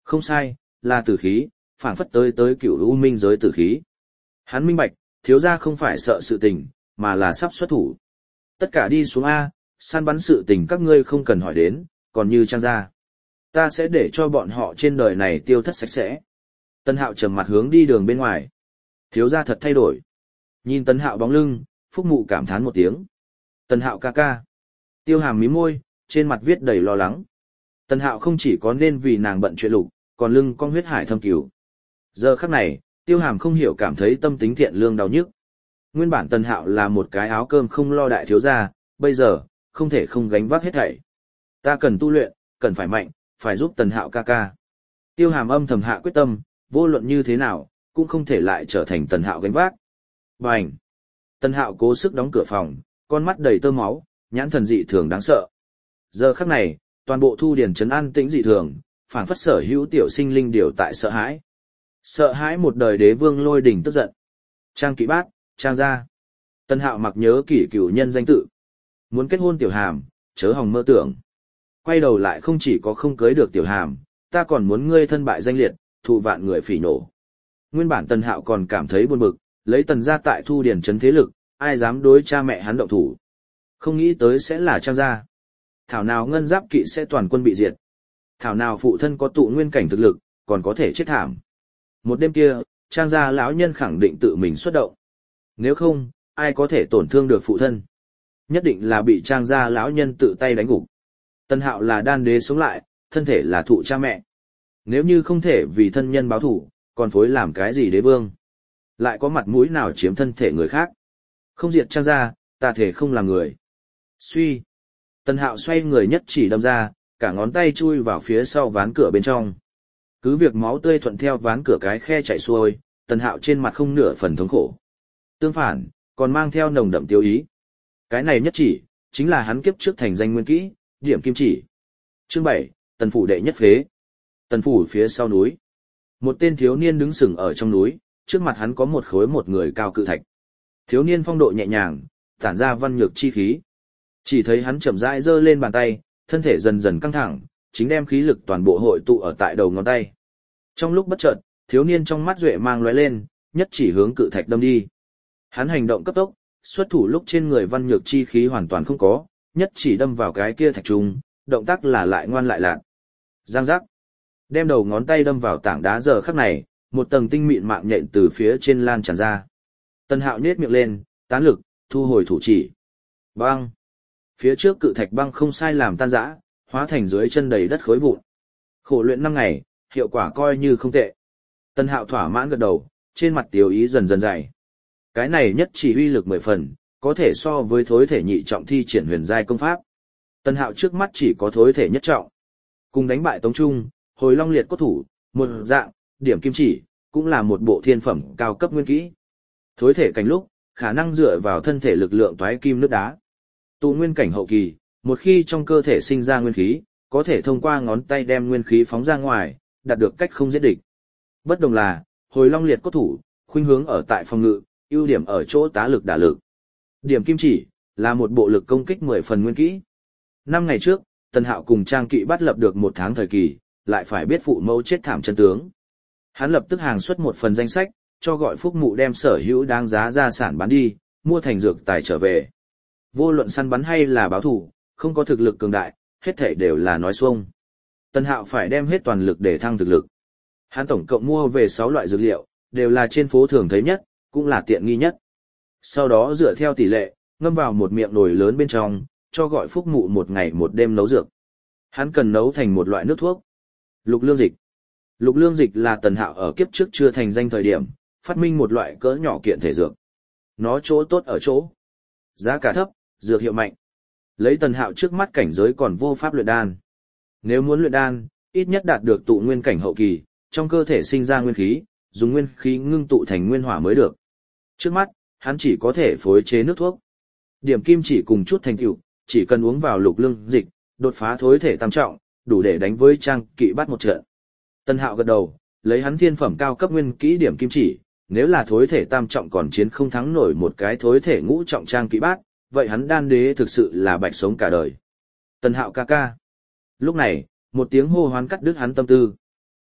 Speaker 1: Không sai, là tử khí, phảng phất tới cửu u minh giới tử khí. Hắn minh bạch, thiếu gia không phải sợ sự tình, mà là sắp xuất thủ. Tất cả đi xuống A, săn bắn sự tình các ngươi không cần hỏi đến, còn như Trang gia, ta sẽ để cho bọn họ trên đời này tiêu thất sạch sẽ. Tân Hạo trầm mặt hướng đi đường bên ngoài. Thiếu gia thật thay đổi. Nhìn Tân Hạo bóng lưng, Phúc Mụ cảm thán một tiếng. Tân Hạo ca ca. Tiêu Hàm mím môi, trên mặt viết đầy lo lắng. Tân Hạo không chỉ có nên vì nàng bận chuyện lục, còn lưng con huyết hải thâm cứu. Giờ khắc này, Tiêu Hàm không hiểu cảm thấy tâm tính thiện lương đau nhức. Nguyên bản Tân Hạo là một cái áo cơm không lo đại thiếu gia, bây giờ, không thể không gánh vác hết thảy. Ta cần tu luyện, cần phải mạnh, phải giúp Tân Hạo ca ca. Tiêu Hàm âm thầm hạ quyết tâm, vô luận như thế nào, cũng không thể lại trở thành Tân Hạo gánh vác. Bành! Tân Hạo cố sức đóng cửa phòng, con mắt đầy tơ máu, nhãn thần dị thường đáng sợ. Giờ khắc này, toàn bộ thu điền trấn an tĩnh dị thường, phảng phất sở hữu tiểu sinh linh điều tại sợ hãi. Sợ hãi một đời đế vương Lôi Đình tức giận. Trang Kỵ Bát, Trang gia. Tân Hạo mặc nhớ kỷ cửu nhân danh tự. Muốn kết hôn Tiểu Hàm, chớ hòng mơ tưởng. Quay đầu lại không chỉ có không cưới được Tiểu Hàm, ta còn muốn ngươi thân bại danh liệt, thụ vạn người phỉ nổ. Nguyên bản Tân Hạo còn cảm thấy buồn bực, lấy Tần gia tại thu điền trấn thế lực, ai dám đối cha mẹ hắn động thủ. Không nghĩ tới sẽ là Trang gia. Thảo nào ngân giáp kỵ sẽ toàn quân bị diệt. Thảo nào phụ thân có tụ nguyên cảnh thực lực, còn có thể chết thảm. Một đêm kia, Trang gia lão nhân khẳng định tự mình xuất động. Nếu không, ai có thể tổn thương được phụ thân? Nhất định là bị Trang gia lão nhân tự tay đánh gục. Tân Hạo là đan đế sống lại, thân thể là thụ cha mẹ. Nếu như không thể vì thân nhân báo thủ, còn phối làm cái gì đế vương? Lại có mặt mũi nào chiếm thân thể người khác? Không diệt Trang gia, ta thể không là người. Suy. Tân Hạo xoay người nhất chỉ đâm ra, cả ngón tay chui vào phía sau ván cửa bên trong. Cứ việc máu tươi thuận theo ván cửa cái khe chảy xuôi, Tân Hạo trên mặt không nửa phần thống khổ. Tương phản, còn mang theo nồng đậm tiêu ý. Cái này nhất chỉ, chính là hắn kiếp trước thành danh nguyên kỹ, điểm kim chỉ. Chương 7, Tần phủ đệ nhất phế. Tần phủ phía sau núi. Một tên thiếu niên đứng sừng ở trong núi, trước mặt hắn có một khối một người cao cự thạch. Thiếu niên phong độ nhẹ nhàng, tản ra văn nhược chi khí. Chỉ thấy hắn chậm rãi giơ lên bàn tay, thân thể dần dần căng thẳng, chính đem khí lực toàn bộ hội tụ ở tại đầu ngón tay. Trong lúc bất chợt, thiếu niên trong mắt duệ mang lóe lên, nhất chỉ hướng cự thạch đâm đi. Hắn hành động cấp tốc, xuất thủ lúc trên người văn nhược chi khí hoàn toàn không có, nhất chỉ đâm vào cái kia thạch trùng, động tác là lại ngoan lại lạn. Giang giác. Đem đầu ngón tay đâm vào tảng đá giờ khắc này, một tầng tinh mịn mạng nhện từ phía trên lan tràn ra. Tân Hạo nhếch miệng lên, tán lực, thu hồi thủ chỉ. Băng. Phía trước cự thạch băng không sai làm tan rã, hóa thành dưới chân đầy đất khối vụn. Khổ luyện 5 ngày, hiệu quả coi như không tệ. Tân Hạo thỏa mãn gật đầu, trên mặt tiêu ý dần dần dày. Cái này nhất chỉ uy lực 10 phần, có thể so với thối thể nhị trọng thi triển huyền giai công pháp. Tân Hạo trước mắt chỉ có thối thể nhất trọng. Cùng đánh bại Tống Trung, Hồi Long Liệt cốt thủ, một dạng, điểm kim chỉ, cũng là một bộ thiên phẩm cao cấp nguyên kỹ. Thối thể cảnh lúc, khả năng dựa vào thân thể lực lượng toái kim nước đá. Tụ nguyên cảnh hậu kỳ, một khi trong cơ thể sinh ra nguyên khí, có thể thông qua ngón tay đem nguyên khí phóng ra ngoài, đạt được cách không giết địch. Bất đồng là, Hồi Long Liệt cốt thủ, khuynh hướng ở tại phòng ngự, ưu điểm ở chỗ tá lực đả lực. Điểm kim chỉ, là một bộ lực công kích 10 phần nguyên kỹ. 5 ngày trước, Tần Hạo cùng Trang Kỵ bắt lập được 1 tháng thời kỳ, lại phải biết phụ mẫu chết thảm chân tướng. Hắn lập tức hàng xuất một phần danh sách, cho gọi Phúc Mụ đem sở hữu đáng giá gia sản bán đi, mua thành dược tài trở về. Vô luận săn bắn hay là báo thủ, không có thực lực cường đại, hết thảy đều là nói xuông. Tần Hạo phải đem hết toàn lực để thăng thực lực. Hắn tổng cộng mua về 6 loại dược liệu, đều là trên phố thường thấy nhất, cũng là tiện nghi nhất. Sau đó dựa theo tỷ lệ, ngâm vào một miệng nồi lớn bên trong, cho gọi Phúc Mụ 1 ngày 1 đêm nấu dược. Hắn cần nấu thành một loại nước thuốc. Lục lương dịch. Lục lương dịch là Tần Hạo ở kiếp trước chưa thành danh thời điểm, phát minh một loại cỡ nhỏ kiện thể dược. Nó chỗ tốt ở chỗ giá cả thấp, dược hiệu mạnh. Lấy Tần Hạo trước mắt cảnh giới còn vô pháp luyện đan. Nếu muốn luyện đan, ít nhất đạt được tụ nguyên cảnh hậu kỳ, trong cơ thể sinh ra nguyên khí, dùng nguyên khí ngưng tụ thành nguyên hỏa mới được. Trước mắt, hắn chỉ có thể phối chế nước thuốc. Điểm kim chỉ cùng chút thành tựu, chỉ cần uống vào lục lương dịch, đột phá thối thể tam trọng, đủ để đánh với Trang Kỵ bắt một trận. Tần Hạo gật đầu, lấy hắn thiên phẩm cao cấp nguyên kỹ điểm kim chỉ, nếu là thối thể tam trọng còn chiến không thắng nổi một cái thối thể ngũ trọng Trang Kỵ bát, vậy hắn đan đế thực sự là bạch sống cả đời. Tần Hạo ca ca. Lúc này, một tiếng hô hoán cắt đứt hắn tâm tư.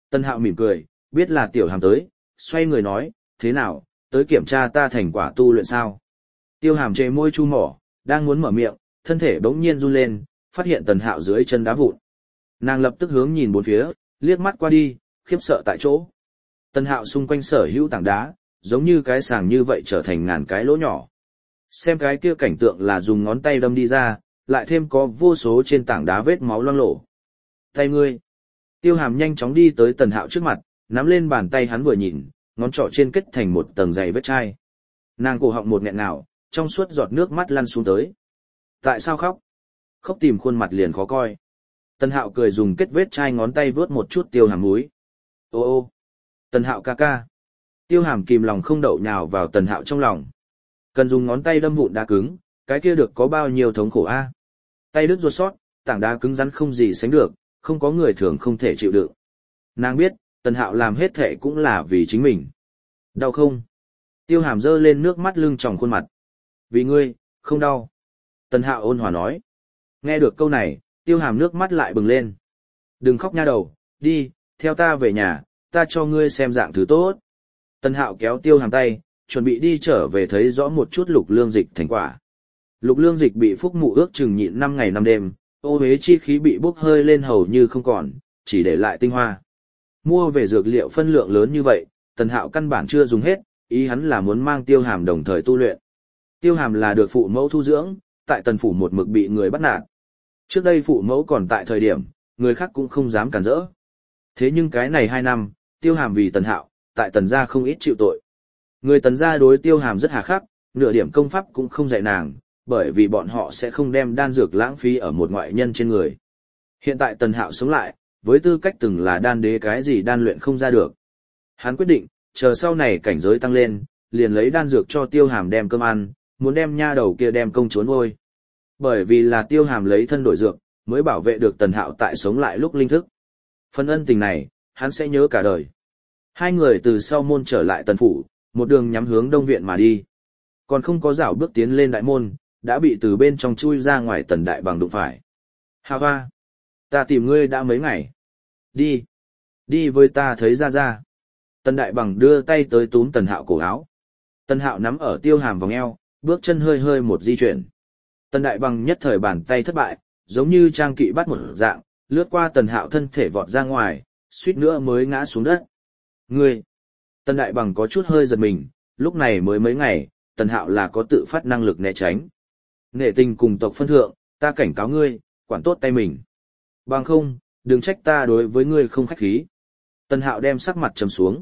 Speaker 1: Tân Hạo mỉm cười, biết là Tiêu Hàm tới, xoay người nói, thế nào, tới kiểm tra ta thành quả tu luyện sao? Tiêu Hàm chề môi chu mỏ, đang muốn mở miệng, thân thể bỗng nhiên run lên, phát hiện Tần Hạo dưới chân đá vụn. Nàng lập tức hướng nhìn bốn phía, liếc mắt qua đi, khiếp sợ tại chỗ. Tần Hạo xung quanh sở hữu tảng đá, giống như cái sàng như vậy trở thành ngàn cái lỗ nhỏ. Xem cái kia cảnh tượng là dùng ngón tay đâm đi ra, lại thêm có vô số trên tảng đá vết máu loang lổ. Tay ngươi. Tiêu Hàm nhanh chóng đi tới Tần Hạo trước mặt, nắm lên bàn tay hắn vừa nhìn, ngón trỏ trên kết thành một tầng dày vết chai. Nàng cổ họng một nghẹn nào, trong suốt giọt nước mắt lăn xuống tới. Tại sao khóc? Khóc tìm khuôn mặt liền khó coi. Tần Hạo cười dùng kết vết chai ngón tay vớt một chút Tiêu Hàm múi. Ô ô. Tần Hạo ca ca. Tiêu Hàm kìm lòng không đậu nhào vào Tần Hạo trong lòng. Cần dùng ngón tay đâm vụn đá cứng, cái kia được có bao nhiêu thống khổ a? Tay đứt ruột sót, tảng đá cứng rắn không gì sánh được, không có người thường không thể chịu đựng. Nàng biết, Tần Hạo làm hết thệ cũng là vì chính mình. Đau không? Tiêu Hàm giơ lên nước mắt lưng tròng khuôn mặt. Vì ngươi, không đau. Tần Hạo ôn hòa nói. Nghe được câu này, Tiêu Hàm nước mắt lại bừng lên. Đừng khóc nha đầu, đi, theo ta về nhà, ta cho ngươi xem dạng thứ tốt. Tần Hạo kéo Tiêu Hàm tay, chuẩn bị đi trở về thấy rõ một chút lục lương dịch thành quả. Lục lương dịch bị phúc mụ ước chừng nhịn 5 ngày 5 đêm, ô hế chi khí bị bốc hơi lên hầu như không còn, chỉ để lại tinh hoa. Mua về dược liệu phân lượng lớn như vậy, Tần Hạo căn bản chưa dùng hết, ý hắn là muốn mang Tiêu Hàm đồng thời tu luyện. Tiêu Hàm là được phụ mẫu thu dưỡng, tại Tần phủ một mực bị người bắt nạt. Trước đây phụ mẫu còn tại thời điểm, người khác cũng không dám cản rỡ. Thế nhưng cái này 2 năm, Tiêu Hàm vì Tần Hạo, tại Tần gia không ít chịu tội. Người Tần gia đối Tiêu Hàm rất hà khắc, nửa điểm công pháp cũng không dạy nàng, bởi vì bọn họ sẽ không đem đan dược lãng phí ở một ngoại nhân trên người. Hiện tại Tần Hạo sống lại, với tư cách từng là đan đế cái gì đan luyện không ra được. Hắn quyết định, chờ sau này cảnh giới tăng lên, liền lấy đan dược cho Tiêu Hàm đem cơm ăn, muốn đem nha đầu kia đem công trốn ngôi. Bởi vì là Tiêu Hàm lấy thân đổi dược, mới bảo vệ được Tần Hạo tại sống lại lúc linh thức. Phần ân tình này, hắn sẽ nhớ cả đời. Hai người từ sau môn trở lại Tần phủ, một đường nhắm hướng đông viện mà đi. Còn không có rảo bước tiến lên đại môn, đã bị từ bên trong chui ra ngoài Tần Đại Bằng đụng phải. Hà hoa! Ta tìm ngươi đã mấy ngày. Đi! Đi với ta thấy ra ra. Tần Đại Bằng đưa tay tới túm Tần Hạo cổ áo. Tần Hạo nắm ở Tiêu Hàm vòng eo, bước chân hơi hơi một di chuyển. Tần Đại Bằng nhất thời bàn tay thất bại, giống như trang kỵ bắt một dạng, lướt qua Tần Hạo thân thể vọt ra ngoài, suýt nữa mới ngã xuống đất. Ngươi! Tần Đại Bằng có chút hơi giật mình, lúc này mới mấy ngày, Tần Hạo là có tự phát năng lực né tránh. Nể tình cùng tộc phân thượng, ta cảnh cáo ngươi, quản tốt tay mình. Bằng không, đừng trách ta đối với ngươi không khách khí. Tần Hạo đem sắc mặt trầm xuống.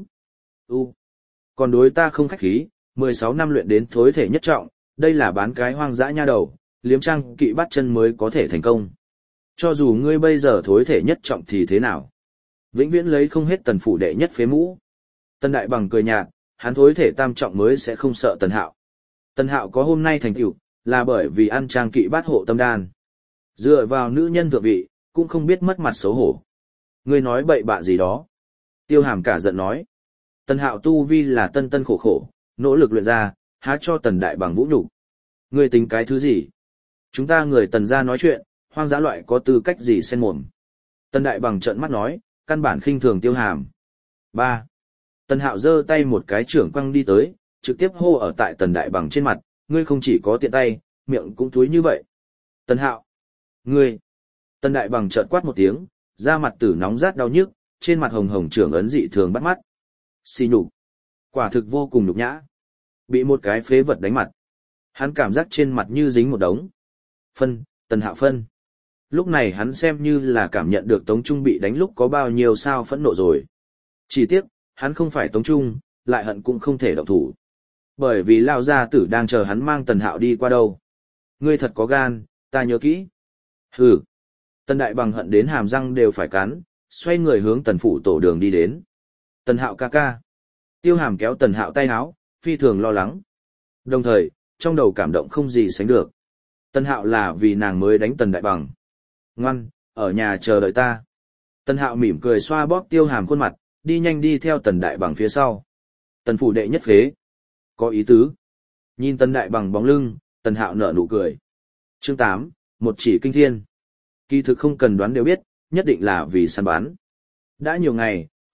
Speaker 1: Còn đối ta không khách khí, 16 năm luyện đến thối thể nhất trọng, đây là bán cái hoang dã nha đầu, liếm trang kỵ bắt chân mới có thể thành công. Cho dù ngươi bây giờ thối thể nhất trọng thì thế nào? Vĩnh viễn lấy không hết Tần phủ đệ nhất phế mũ. Tần Đại Bằng cười nhạt, hắn thối thể tam trọng mới sẽ không sợ Tần Hạo. Tần Hạo có hôm nay thành tựu, là bởi vì ăn trang kỵ bát hộ tâm đan. Dựa vào nữ nhân thượng vị, cũng không biết mất mặt xấu hổ. Ngươi nói bậy bạ gì đó. Tiêu Hàm cả giận nói. Tần Hạo tu vi là tân tân khổ khổ, nỗ lực luyện ra, há cho Tần Đại Bằng vũ nhục. Ngươi tính cái thứ gì? Chúng ta người Tần gia nói chuyện, hoang dã loại có tư cách gì xen mồm. Tần Đại Bằng trợn mắt nói, căn bản khinh thường Tiêu Hàm. 3. Tần Hạo giơ tay một cái trưởng quăng đi tới, trực tiếp hô ở tại Tần Đại Bằng trên mặt, ngươi không chỉ có tiện tay, miệng cũng thúi như vậy. Tần Hạo! Ngươi! Tần Đại Bằng trợn quát một tiếng, da mặt tử nóng rát đau nhức, trên mặt hồng hồng trưởng ấn dị thường bắt mắt. Xì nhục! Quả thực vô cùng nhục nhã. Bị một cái phế vật đánh mặt. Hắn cảm giác trên mặt như dính một đống. Phân, Tần Hạo phân. Lúc này hắn xem như là cảm nhận được Tống Trung bị đánh lúc có bao nhiêu sao phẫn nộ rồi. Chỉ tiếc, hắn không phải Tống Trung, lại hận cũng không thể động thủ. Bởi vì Lao Gia Tử đang chờ hắn mang Tần Hạo đi qua đâu. Ngươi thật có gan, ta nhớ kỹ. Hừ. Tần Đại Bằng hận đến hàm răng đều phải cắn, xoay người hướng Tần phủ tổ đường đi đến. Tần Hạo ca ca. Tiêu Hàm kéo Tần Hạo tay áo, phi thường lo lắng. Đồng thời, trong đầu cảm động không gì sánh được. Tần Hạo là vì nàng mới đánh Tần Đại Bằng. Ngoan, ở nhà chờ đợi ta. Tần Hạo mỉm cười xoa bóp Tiêu Hàm khuôn mặt, đi nhanh đi theo Tần Đại Bằng phía sau. Tần phủ đệ nhất phế. Có ý tứ. Nhìn Tần Đại Bằng bóng lưng, Tần Hạo nở nụ cười. Chương 8, một chỉ kinh thiên. Kỳ thực không cần đoán đều biết, nhất định là vì săn bắn. Đã nhiều ngày,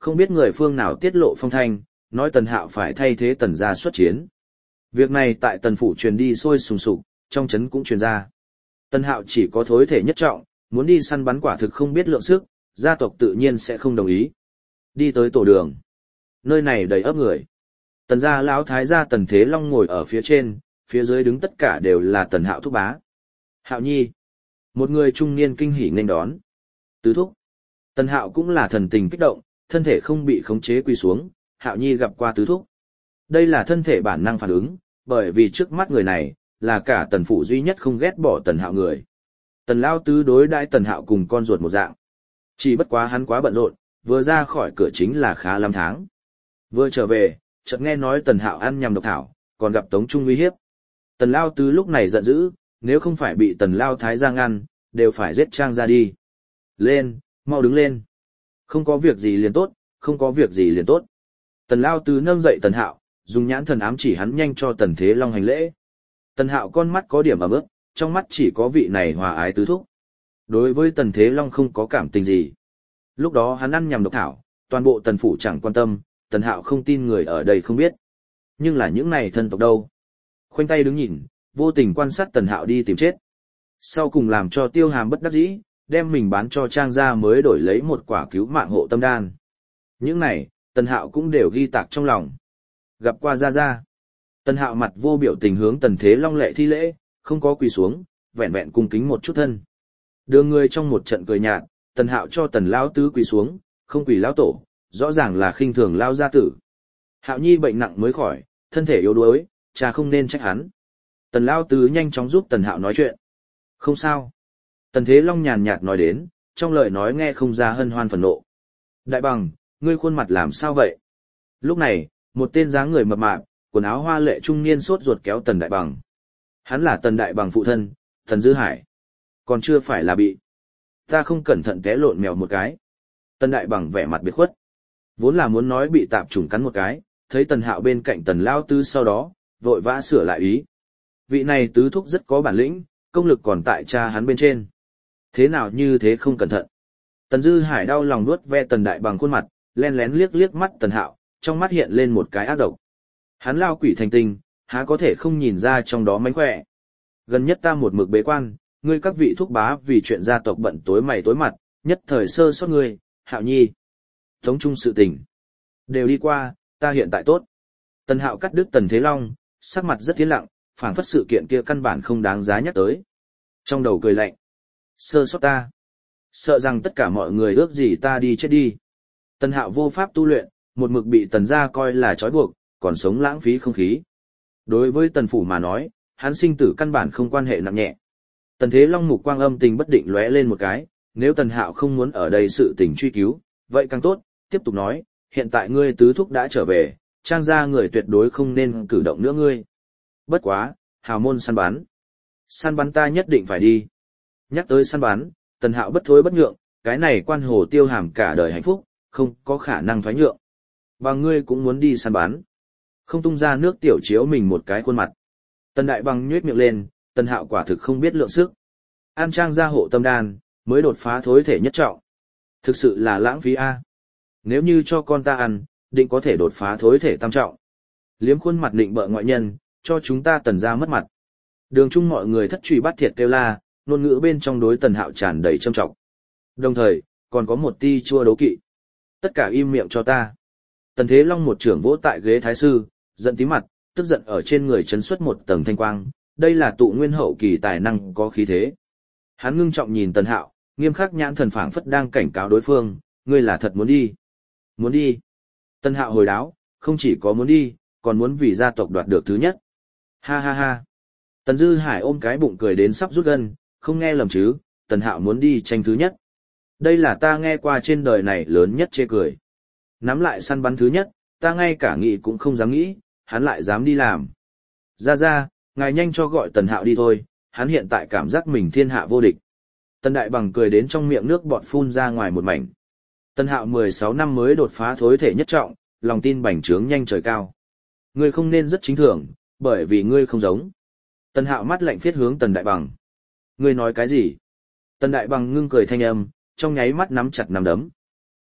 Speaker 1: Không biết người phương nào tiết lộ phong thanh, nói Tần Hạo phải thay thế Tần gia xuất chiến. Việc này tại Tần phủ truyền đi sôi sùng sục, trong trấn cũng truyền ra. Tần Hạo chỉ có thối thể nhất trọng, muốn đi săn bắn quả thực không biết lượng sức, gia tộc tự nhiên sẽ không đồng ý. Đi tới tổ đường. Nơi này đầy ấp người. Tần gia lão thái gia Tần Thế Long ngồi ở phía trên, phía dưới đứng tất cả đều là Tần Hạo thúc bá. Hạo nhi. Một người trung niên kinh hỉ nghênh đón. Tứ thúc. Tần Hạo cũng là thần tình kích động, thân thể không bị khống chế quỳ xuống, Hạo nhi gặp qua tứ thúc. Đây là thân thể bản năng phản ứng, bởi vì trước mắt người này, là cả Tần phủ duy nhất không ghét bỏ Tần Hạo người. Tần Lao Tứ đối đãi Tần Hạo cùng con ruột một dạng. Chỉ bất quá hắn quá bận rộn, vừa ra khỏi cửa chính là khá lắm tháng. Vừa trở về, chợt nghe nói Tần Hạo ăn nhầm độc thảo, còn gặp Tống Trung uy hiếp. Tần Lao Tứ lúc này giận dữ, nếu không phải bị Tần Lao Thái ra ngăn, đều phải giết Trang ra đi. Lên, mau đứng lên. Không có việc gì liền tốt, không có việc gì liền tốt. Tần Lao Tứ nâng dậy Tần Hạo, dùng nhãn thần ám chỉ hắn nhanh cho Tần Thế Long hành lễ. Tần Hạo con mắt có điểm ẩm ướt, trong mắt chỉ có vị này hòa ái tứ thúc. Đối với Tần Thế Long không có cảm tình gì. Lúc đó hắn ăn nhầm độc thảo, toàn bộ Tần phủ chẳng quan tâm, Tần Hạo không tin người ở đây không biết. Nhưng là những này thân tộc đâu. Khoanh tay đứng nhìn, vô tình quan sát Tần Hạo đi tìm chết. Sau cùng làm cho Tiêu Hàm bất đắc dĩ, đem mình bán cho Trang gia mới đổi lấy một quả cứu mạng hộ tâm đan. Những này, Tần Hạo cũng đều ghi tạc trong lòng. Gặp qua Gia Gia. Tần Hạo mặt vô biểu tình hướng Tần Thế Long lệ thi lễ, không có quỳ xuống, vẹn vẹn cung kính một chút thân. Đưa người trong một trận cười nhạt, Tần Hạo cho Tần Lão Tứ quỳ xuống, không quỳ lão tổ, rõ ràng là khinh thường lao gia tử. Hạo nhi bệnh nặng mới khỏi, thân thể yếu đuối, cha không nên trách hắn. Tần Lão Tứ nhanh chóng giúp Tần Hạo nói chuyện. Không sao. Tần Thế Long nhàn nhạt nói đến, trong lời nói nghe không ra hân hoan phẫn nộ. Đại bằng, ngươi khuôn mặt làm sao vậy? Lúc này, một tên dáng người mập mạp, quần áo hoa lệ trung niên sốt ruột kéo Tần Đại Bằng. Hắn là Tần Đại Bằng phụ thân, Tần Dư Hải. Còn chưa phải là bị. Ta không cẩn thận té lộn mèo một cái. Tần Đại Bằng vẻ mặt biệt khuất. Vốn là muốn nói bị tạp trùng cắn một cái, thấy Tần Hạo bên cạnh Tần Lao Tứ sau đó, vội vã sửa lại ý. Vị này tứ thúc rất có bản lĩnh, công lực còn tại cha hắn bên trên. Thế nào như thế không cẩn thận. Tần Dư Hải đau lòng nuốt ve Tần Đại Bằng khuôn mặt, len lén liếc liếc mắt Tần Hạo, trong mắt hiện lên một cái ác độc. Hắn lao quỷ thành tinh, há có thể không nhìn ra trong đó mánh khỏe. Gần nhất ta một mực bế quan, ngươi các vị thúc bá vì chuyện gia tộc bận tối mày tối mặt, nhất thời sơ sót ngươi, Hạo nhi. Tống chung sự tình. Đều đi qua, ta hiện tại tốt. Tần Hạo cắt đứt Tần Thế Long, sắc mặt rất tiến lặng, phảng phất sự kiện kia căn bản không đáng giá nhắc tới. Trong đầu cười lạnh. Sơ sót ta. Sợ rằng tất cả mọi người ước gì ta đi chết đi. Tần Hạo vô pháp tu luyện, một mực bị Tần gia coi là trói buộc, còn sống lãng phí không khí. Đối với Tần phủ mà nói, hắn sinh tử căn bản không quan hệ nặng nhẹ. Tần Thế Long mục quang âm tình bất định lóe lên một cái, nếu Tần Hạo không muốn ở đây sự tình truy cứu, vậy càng tốt, tiếp tục nói, hiện tại ngươi tứ thúc đã trở về, Trang gia người tuyệt đối không nên cử động nữa ngươi. Bất quá, hào môn săn bắn. Săn bắn ta nhất định phải đi. Nhắc tới săn bắn, Tần Hạo bất thối bất nhượng, cái này quan Hồ Tiêu Hàm cả đời hạnh phúc, không có khả năng thoái nhượng. Và ngươi cũng muốn đi săn bắn. Không tung ra nước tiểu chiếu mình một cái khuôn mặt. Tần Đại Bằng nhếch miệng lên, Tần Hạo quả thực không biết lượng sức. An Trang gia hộ tâm đan, mới đột phá thối thể nhất trọng. Thực sự là lãng phí a. Nếu như cho con ta ăn, định có thể đột phá thối thể tam trọng. Liếm khuôn mặt định bợ ngoại nhân, cho chúng ta Tần gia mất mặt. Đường chung mọi người thất truy bắt thiệt kêu la, ngôn ngữ bên trong đối Tần Hạo tràn đầy châm trọng. Đồng thời, còn có một ti chua đấu kỵ. Tất cả im miệng cho ta. Tần Thế Long một trưởng vỗ tại ghế thái sư, giận tím mặt, tức giận ở trên người chấn xuất một tầng thanh quang, đây là tụ nguyên hậu kỳ tài năng có khí thế. Hắn ngưng trọng nhìn Tần Hạo, nghiêm khắc nhãn thần phảng phất đang cảnh cáo đối phương, ngươi là thật muốn đi. Muốn đi. Tần Hạo hồi đáo, không chỉ có muốn đi, còn muốn vì gia tộc đoạt được thứ nhất. Ha ha ha. Tần Dư Hải ôm cái bụng cười đến sắp rút gân, không nghe lầm chứ, Tần Hạo muốn đi tranh thứ nhất. Đây là ta nghe qua trên đời này lớn nhất chê cười. Nắm lại săn bắn thứ nhất, ta ngay cả nghĩ cũng không dám nghĩ, hắn lại dám đi làm. Ra, ngài nhanh cho gọi Tần Hạo đi thôi, hắn hiện tại cảm giác mình thiên hạ vô địch. Tần Đại Bằng cười đến trong miệng nước bọt phun ra ngoài một mảnh. Tần Hạo 16 năm mới đột phá thối thể nhất trọng, lòng tin bành trướng nhanh trời cao. Ngươi không nên rất chính thường, bởi vì ngươi không giống. Tần Hạo mắt lạnh phiết hướng Tần Đại Bằng. Ngươi nói cái gì? Tần Đại Bằng ngưng cười thanh âm, trong nháy mắt nắm chặt nắm đấm.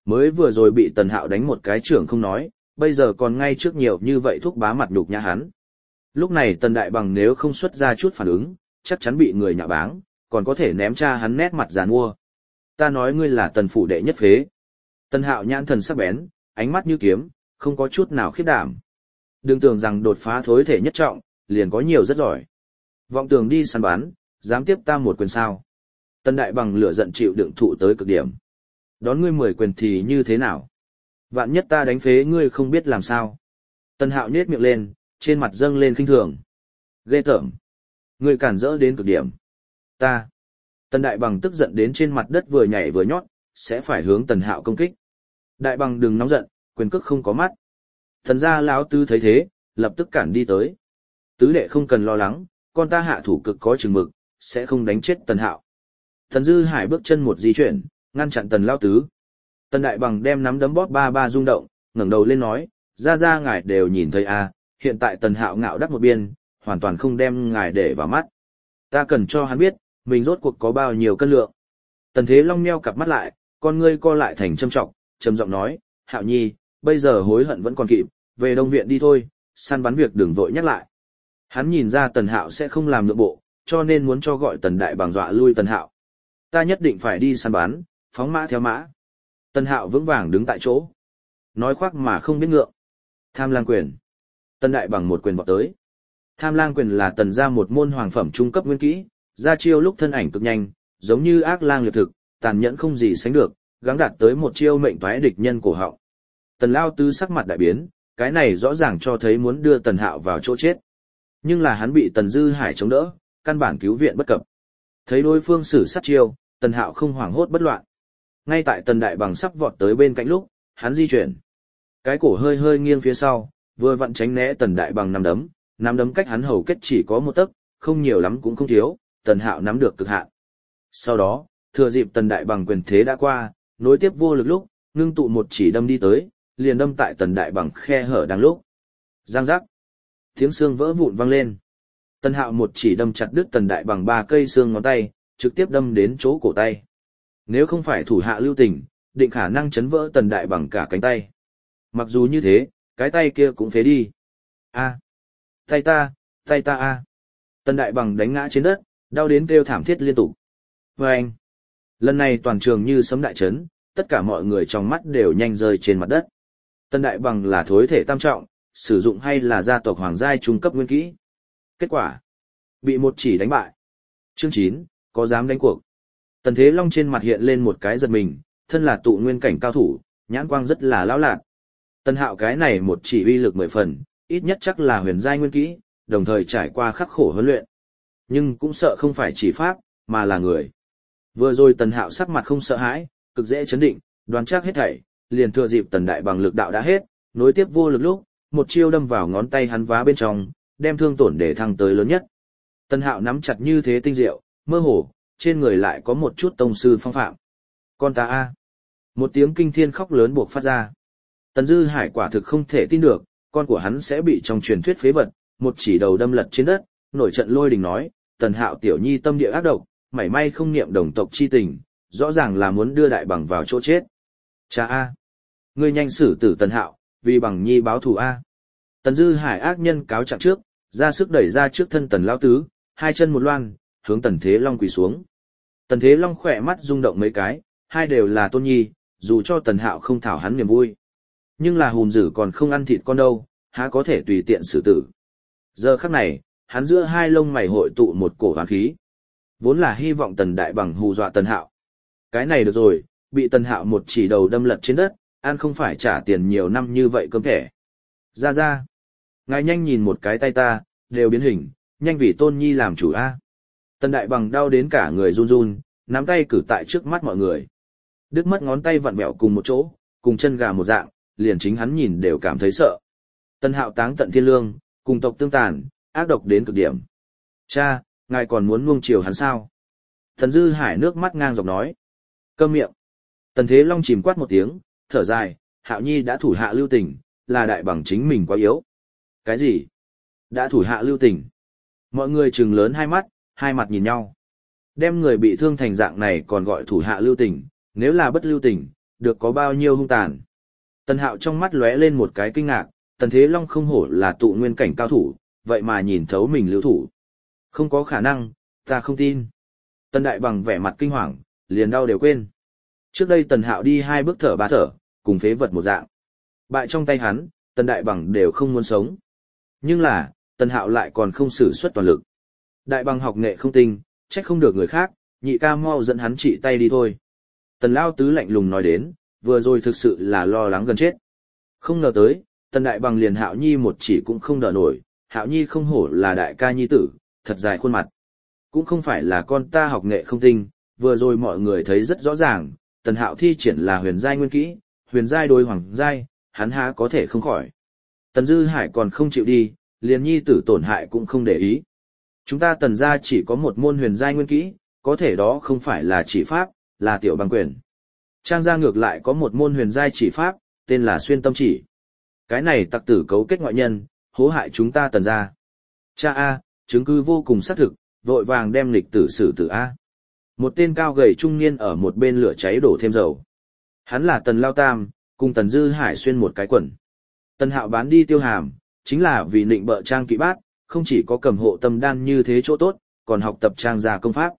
Speaker 1: mới vừa rồi bị Tần Hạo đánh một cái trưởng không nói, bây giờ còn ngay trước nhiều như vậy thúc bá mặt nhục nhã hắn. Lúc này Tần Đại Bằng nếu không xuất ra chút phản ứng, chắc chắn bị người nhạ báng, còn có thể ném cha hắn nét mặt giàn mua. Ta nói ngươi là Tần phủ đệ nhất phế. Tần Hạo nhãn thần sắc bén, ánh mắt như kiếm, không có chút nào khiếp đảm. Đừng tưởng rằng đột phá thối thể nhất trọng, liền có nhiều rất giỏi. Vọng tưởng đi săn bắn, dám tiếp ta một quyền sao. Tần Đại Bằng lửa giận chịu đựng thụ tới cực điểm. Đón ngươi 10 quyền thì như thế nào? Vạn nhất ta đánh phế ngươi không biết làm sao. Tần Hạo nhếch miệng lên, trên mặt dâng lên khinh thường. Ghê tởm. Ngươi cản rỡ đến cực điểm. Ta. Tần Đại Bằng tức giận đến trên mặt đất vừa nhảy vừa nhót, sẽ phải hướng Tần Hạo công kích. Đại Bằng đừng nóng giận, quyền cước không có mắt. Thần gia lão tứ thấy thế, lập tức cản đi tới. Tứ đệ không cần lo lắng, con ta hạ thủ cực có chừng mực, sẽ không đánh chết Tần Hạo. Tần Dư Hải bước chân một di chuyển, ngăn chặn Tần lão tứ. Tần Đại Bằng đem nắm đấm bóp ba ba rung động, ngẩng đầu lên nói, ra ngài đều nhìn thấy à, hiện tại Tần Hạo ngạo đắc một biên, hoàn toàn không đem ngài để vào mắt. Ta cần cho hắn biết, mình rốt cuộc có bao nhiêu cân lượng. Tần Thế Long meo cặp mắt lại, con ngươi co lại thành châm trọng, trầm giọng nói, Hạo Nhi, bây giờ hối hận vẫn còn kịp, về Đông Viện đi thôi, săn bắn việc đừng vội nhắc lại. Hắn nhìn ra Tần Hạo sẽ không làm nhượng bộ, cho nên muốn cho gọi Tần Đại Bằng dọa lui Tần Hạo. Ta nhất định phải đi săn bắn, phóng mã theo mã. Tần Hạo vững vàng đứng tại chỗ. Nói khoác mà không biết ngượng. Tham lang quyền. Tần Đại Bằng một quyền vọt tới. Tham lang quyền là Tần gia một môn hoàng phẩm trung cấp nguyên kỹ, ra chiêu lúc thân ảnh cực nhanh, giống như ác lang liệt thực, tàn nhẫn không gì sánh được, gắng đạt tới một chiêu mệnh toái địch nhân cổ họng. Tần Lao Tứ sắc mặt đại biến, cái này rõ ràng cho thấy muốn đưa Tần Hạo vào chỗ chết. Nhưng là hắn bị Tần Dư Hải chống đỡ, căn bản cứu viện bất cập. Thấy đối phương sử sát chiêu, Tần Hạo không hoảng hốt bất loạn. Ngay tại Tần Đại Bằng sắp vọt tới bên cạnh lúc, hắn di chuyển. Cái cổ hơi hơi nghiêng phía sau, vừa vặn tránh né Tần Đại Bằng nắm đấm cách hắn hầu kết chỉ có một tấc, không nhiều lắm cũng không thiếu, Tần Hạo nắm được cực hạn. Sau đó, thừa dịp Tần Đại Bằng quyền thế đã qua, nối tiếp vô lực lúc, ngưng tụ một chỉ đâm đi tới, liền đâm tại Tần Đại Bằng khe hở đang lúc. Giang giác. Tiếng xương vỡ vụn vang lên. Tần Hạo một chỉ đâm chặt đứt Tần Đại Bằng 3 cây xương ngón tay, trực tiếp đâm đến chỗ cổ tay. Nếu không phải thủ hạ lưu tình, định khả năng chấn vỡ Tần Đại Bằng cả cánh tay. Mặc dù như thế, cái tay kia cũng phế đi. A, tay ta a. Tần Đại Bằng đánh ngã trên đất, đau đến kêu thảm thiết liên tục. Và anh, lần này toàn trường như sấm đại chấn, tất cả mọi người trong mắt đều nhanh rơi trên mặt đất. Tần Đại Bằng là thối thể tam trọng, sử dụng hay là gia tộc hoàng giai trung cấp nguyên kỹ. Kết quả, bị một chỉ đánh bại. Chương 9, có dám đánh cuộc. Tần Thế Long trên mặt hiện lên một cái giật mình, thân là tụ nguyên cảnh cao thủ, nhãn quang rất là lão lạt. Tần Hạo cái này một chỉ uy lực 10 phần, ít nhất chắc là huyền giai nguyên kỹ, đồng thời trải qua khắc khổ huấn luyện. Nhưng cũng sợ không phải chỉ pháp, mà là người. Vừa rồi Tần Hạo sắc mặt không sợ hãi, cực dễ chấn định, đoán chắc hết thảy, liền thừa dịp Tần Đại Bằng lực đạo đã hết, nối tiếp vô lực lúc, một chiêu đâm vào ngón tay hắn vá bên trong, đem thương tổn để thăng tới lớn nhất. Tần Hạo nắm chặt như thế tinh diệu, mơ hồ, trên người lại có một chút tông sư phong phạm. Con ta a! Một tiếng kinh thiên khóc lớn buộc phát ra. Tần Dư Hải quả thực không thể tin được, con của hắn sẽ bị trong truyền thuyết phế vật, một chỉ đầu đâm lật trên đất, nổi trận lôi đình nói, Tần Hạo tiểu nhi tâm địa ác độc, mảy may không niệm đồng tộc chi tình, rõ ràng là muốn đưa Đại Bằng vào chỗ chết. Cha a! Ngươi nhanh xử tử Tần Hạo, vì Bằng nhi báo thù a! Tần Dư Hải ác nhân cáo trạng trước, ra sức đẩy ra trước thân Tần Lão Tứ, hai chân một loan, hướng Tần Thế Long quỳ xuống. Tần Thế Long khỏe mắt rung động mấy cái, hai đều là tôn nhi, dù cho Tần Hạo không thảo hắn niềm vui. Nhưng là hùm dữ còn không ăn thịt con đâu, há có thể tùy tiện xử tử. Giờ khắc này, hắn giữa hai lông mày hội tụ một cổ hoán khí. Vốn là hy vọng Tần Đại Bằng hù dọa Tần Hạo. Cái này được rồi, bị Tần Hạo một chỉ đầu đâm lật trên đất, ăn không phải trả tiền nhiều năm như vậy cơm thẻ. Ra. Ngài nhanh nhìn một cái tay ta, đều biến hình, nhanh vì tôn nhi làm chủ a. Tần Đại Bằng đau đến cả người run run, nắm tay cử tại trước mắt mọi người. Đứt mất ngón tay vặn vẹo cùng một chỗ, cùng chân gà một dạng, liền chính hắn nhìn đều cảm thấy sợ. Tần Hạo táng tận thiên lương, cùng tộc tương tàn, ác độc đến cực điểm. Cha, ngài còn muốn nuông chiều hắn sao? Tần Dư Hải nước mắt ngang dọc nói. Câm miệng. Tần Thế Long chìm quát một tiếng, thở dài, Hạo Nhi đã thủ hạ lưu tình, là Đại Bằng chính mình quá yếu. Cái gì? Đã thủ hạ lưu tình. Mọi người trừng lớn hai mặt nhìn nhau. Đem người bị thương thành dạng này còn gọi thủ hạ lưu tình, nếu là bất lưu tình, được có bao nhiêu hung tàn. Tần Hạo trong mắt lóe lên một cái kinh ngạc, Tần Thế Long không hổ là tụ nguyên cảnh cao thủ, vậy mà nhìn thấu mình lưu thủ. Không có khả năng, ta không tin. Tần Đại Bằng vẻ mặt kinh hoàng, liền đau đều quên. Trước đây Tần Hạo đi 2 bước thở 3 thở, cùng phế vật một dạng. Bại trong tay hắn, Tần Đại Bằng đều không muốn sống. Nhưng là, Tần Hạo lại còn không sử xuất toàn lực. Đại Bằng học nghệ không tinh, trách không được người khác, nhị ca mau dẫn hắn trị tay đi thôi. Tần Lao Tứ lạnh lùng nói đến, vừa rồi thực sự là lo lắng gần chết. Không ngờ tới, Tần Đại Bằng liền Hạo Nhi một chỉ cũng không đỡ nổi, Hạo Nhi không hổ là đại ca nhi tử, thật dài khuôn mặt. Cũng không phải là con ta học nghệ không tinh, vừa rồi mọi người thấy rất rõ ràng, Tần Hạo thi triển là huyền giai nguyên kỹ, huyền giai đối hoàng giai, hắn há có thể không khỏi. Tần Dư Hải còn không chịu đi, liền nhi tử tổn hại cũng không để ý. Chúng ta Tần gia chỉ có một môn huyền giai nguyên kỹ, có thể đó không phải là chỉ pháp, là tiểu băng quyền. Trang gia ngược lại có một môn huyền giai chỉ pháp, tên là xuyên tâm chỉ. Cái này tặc tử cấu kết ngoại nhân, hố hại chúng ta Tần gia. Cha A, chứng cứ vô cùng xác thực, vội vàng đem lịch tử xử tử A. Một tên cao gầy trung niên ở một bên lửa cháy đổ thêm dầu. Hắn là Tần Lao Tam, cùng Tần Dư Hải xuyên một cái quần. Tần Hạo bán đi Tiêu Hàm, chính là vì nịnh bợ Trang Kỵ Bát, không chỉ có cầm hộ tâm đan như thế chỗ tốt, còn học tập Trang gia công pháp.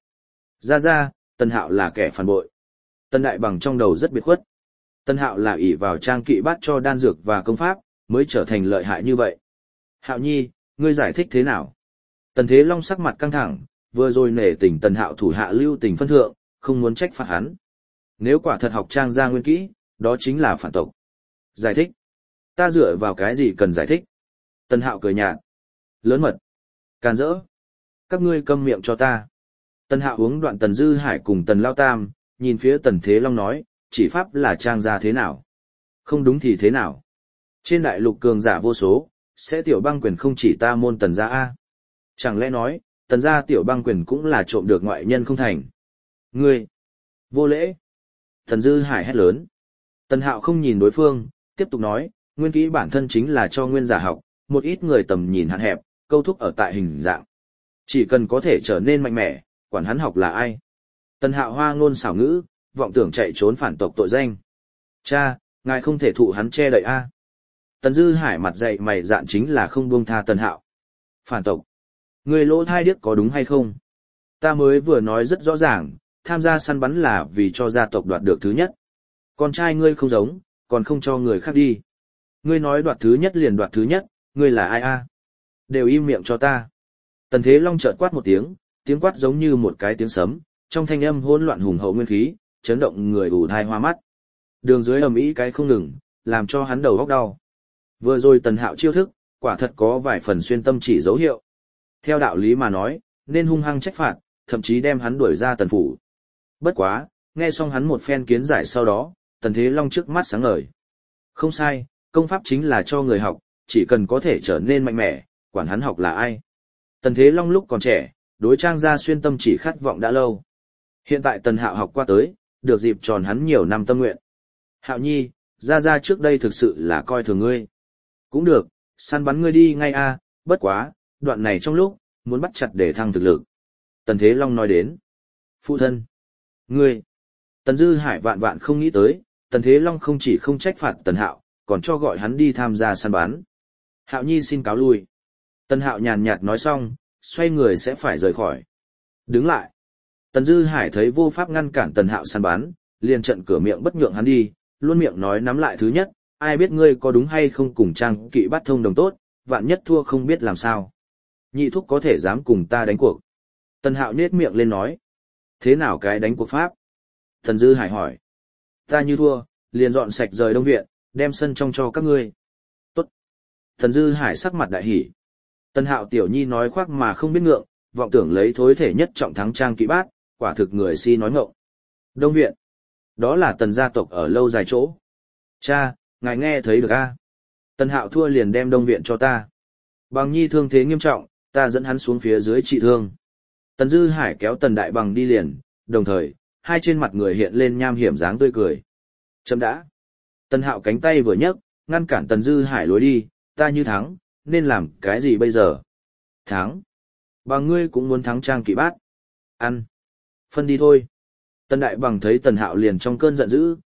Speaker 1: Ra, Tần Hạo là kẻ phản bội. Tần Đại Bằng trong đầu rất biệt khuất. Tần Hạo là ỷ vào Trang Kỵ Bát cho đan dược và công pháp, mới trở thành lợi hại như vậy. Hạo Nhi, ngươi giải thích thế nào? Tần Thế Long sắc mặt căng thẳng, vừa rồi nể tình Tần Hạo thủ hạ lưu tình phân thượng, không muốn trách phạt hắn. Nếu quả thật học Trang gia nguyên kỹ, đó chính là phản tộc. Giải thích? Ta dựa vào cái gì cần giải thích? Tần Hạo cười nhạt. Lớn mật. Càn rỡ. Các ngươi câm miệng cho ta. Tần Hạo uống đoạn Tần Dư Hải cùng Tần Lao Tam, nhìn phía Tần Thế Long nói, chỉ pháp là Trang gia thế nào? Không đúng thì thế nào? Trên đại lục cường giả vô số, sẽ tiểu băng quyền không chỉ ta môn Tần gia A. Chẳng lẽ nói, Tần gia tiểu băng quyền cũng là trộm được ngoại nhân không thành? Ngươi! Vô lễ! Tần Dư Hải hét lớn. Tần Hạo không nhìn đối phương, tiếp tục nói, nguyên kỹ bản thân chính là cho nguyên giả học, một ít người tầm nhìn hạn hẹp, câu thúc ở tại hình dạng. Chỉ cần có thể trở nên mạnh mẽ, quản hắn học là ai. Tần Hạo hoa ngôn xảo ngữ, vọng tưởng chạy trốn phản tộc tội danh. Cha, ngài không thể thụ hắn che đậy a. Tần Dư Hải mặt dậy mày dạn chính là không buông tha Tần Hạo. Phản tộc. Người lỗ thai điếc có đúng hay không? Ta mới vừa nói rất rõ ràng, tham gia săn bắn là vì cho gia tộc đoạt được thứ nhất. Con trai ngươi không giống, còn không cho người khác đi. Ngươi nói đoạt thứ nhất liền đoạt thứ nhất, ngươi là ai a? Đều im miệng cho ta. Tần Thế Long chợt quát một tiếng quát giống như một cái tiếng sấm, trong thanh âm hỗn loạn hùng hậu nguyên khí, chấn động người ù thai hoa mắt. Đường dưới ầm ĩ cái không ngừng, làm cho hắn đầu óc đau. Vừa rồi Tần Hạo chiêu thức, quả thật có vài phần xuyên tâm chỉ dấu hiệu. Theo đạo lý mà nói, nên hung hăng trách phạt, thậm chí đem hắn đuổi ra Tần phủ. Bất quá, nghe xong hắn một phen kiến giải sau đó, Tần Thế Long trước mắt sáng ngời. Không sai, công pháp chính là cho người học, chỉ cần có thể trở nên mạnh mẽ, quản hắn học là ai. Tần Thế Long lúc còn trẻ, đối Trang gia xuyên tâm chỉ khát vọng đã lâu. Hiện tại Tần Hạo học qua tới, được dịp tròn hắn nhiều năm tâm nguyện. Hạo Nhi, gia trước đây thực sự là coi thường ngươi. Cũng được, săn bắn ngươi đi ngay a, bất quá, đoạn này trong lúc, muốn bắt chặt để thăng thực lực. Tần Thế Long nói đến. Phụ thân. Ngươi. Tần Dư Hải vạn vạn không nghĩ tới, Tần Thế Long không chỉ không trách phạt Tần Hạo, còn cho gọi hắn đi tham gia săn bắn. Hạo Nhi xin cáo lui. Tần Hạo nhàn nhạt nói xong, xoay người sẽ phải rời khỏi. Đứng lại. Tần Dư Hải thấy vô pháp ngăn cản Tần Hạo săn bắn, liền trận cửa miệng bất nhượng hắn đi, luôn miệng nói nắm lại thứ nhất, ai biết ngươi có đúng hay không cùng Trang Kỵ Bát thông đồng tốt, vạn nhất thua không biết làm sao. Nhị thúc có thể dám cùng ta đánh cuộc. Tần Hạo nhếch miệng lên nói. Thế nào cái đánh cuộc pháp? Tần Dư Hải hỏi. Ta như thua, liền dọn sạch rời Đông Viện, đem sân trong cho các ngươi. Tốt. Tần Dư Hải sắc mặt đại hỉ. Tần Hạo tiểu nhi nói khoác mà không biết ngượng, vọng tưởng lấy thối thể nhất trọng thắng Trang Kỵ Bát, quả thực người si nói ngọng. Đông Viện. Đó là Tần gia tộc ở lâu dài chỗ. Cha, ngài nghe thấy được a? Tần Hạo thua liền đem Đông Viện cho ta. Bằng nhi thương thế nghiêm trọng, ta dẫn hắn xuống phía dưới trị thương. Tần Dư Hải kéo Tần Đại Bằng đi liền, đồng thời, hai trên mặt người hiện lên nham hiểm dáng tươi cười. Chấm đã. Tần Hạo cánh tay vừa nhấc, ngăn cản Tần Dư Hải lối đi, ta như thắng, nên làm cái gì bây giờ? Thắng. Bằng ngươi cũng muốn thắng Trang Kỵ Bát. Ăn. Phân đi thôi. Tần Đại Bằng thấy Tần Hạo liền trong cơn giận dữ,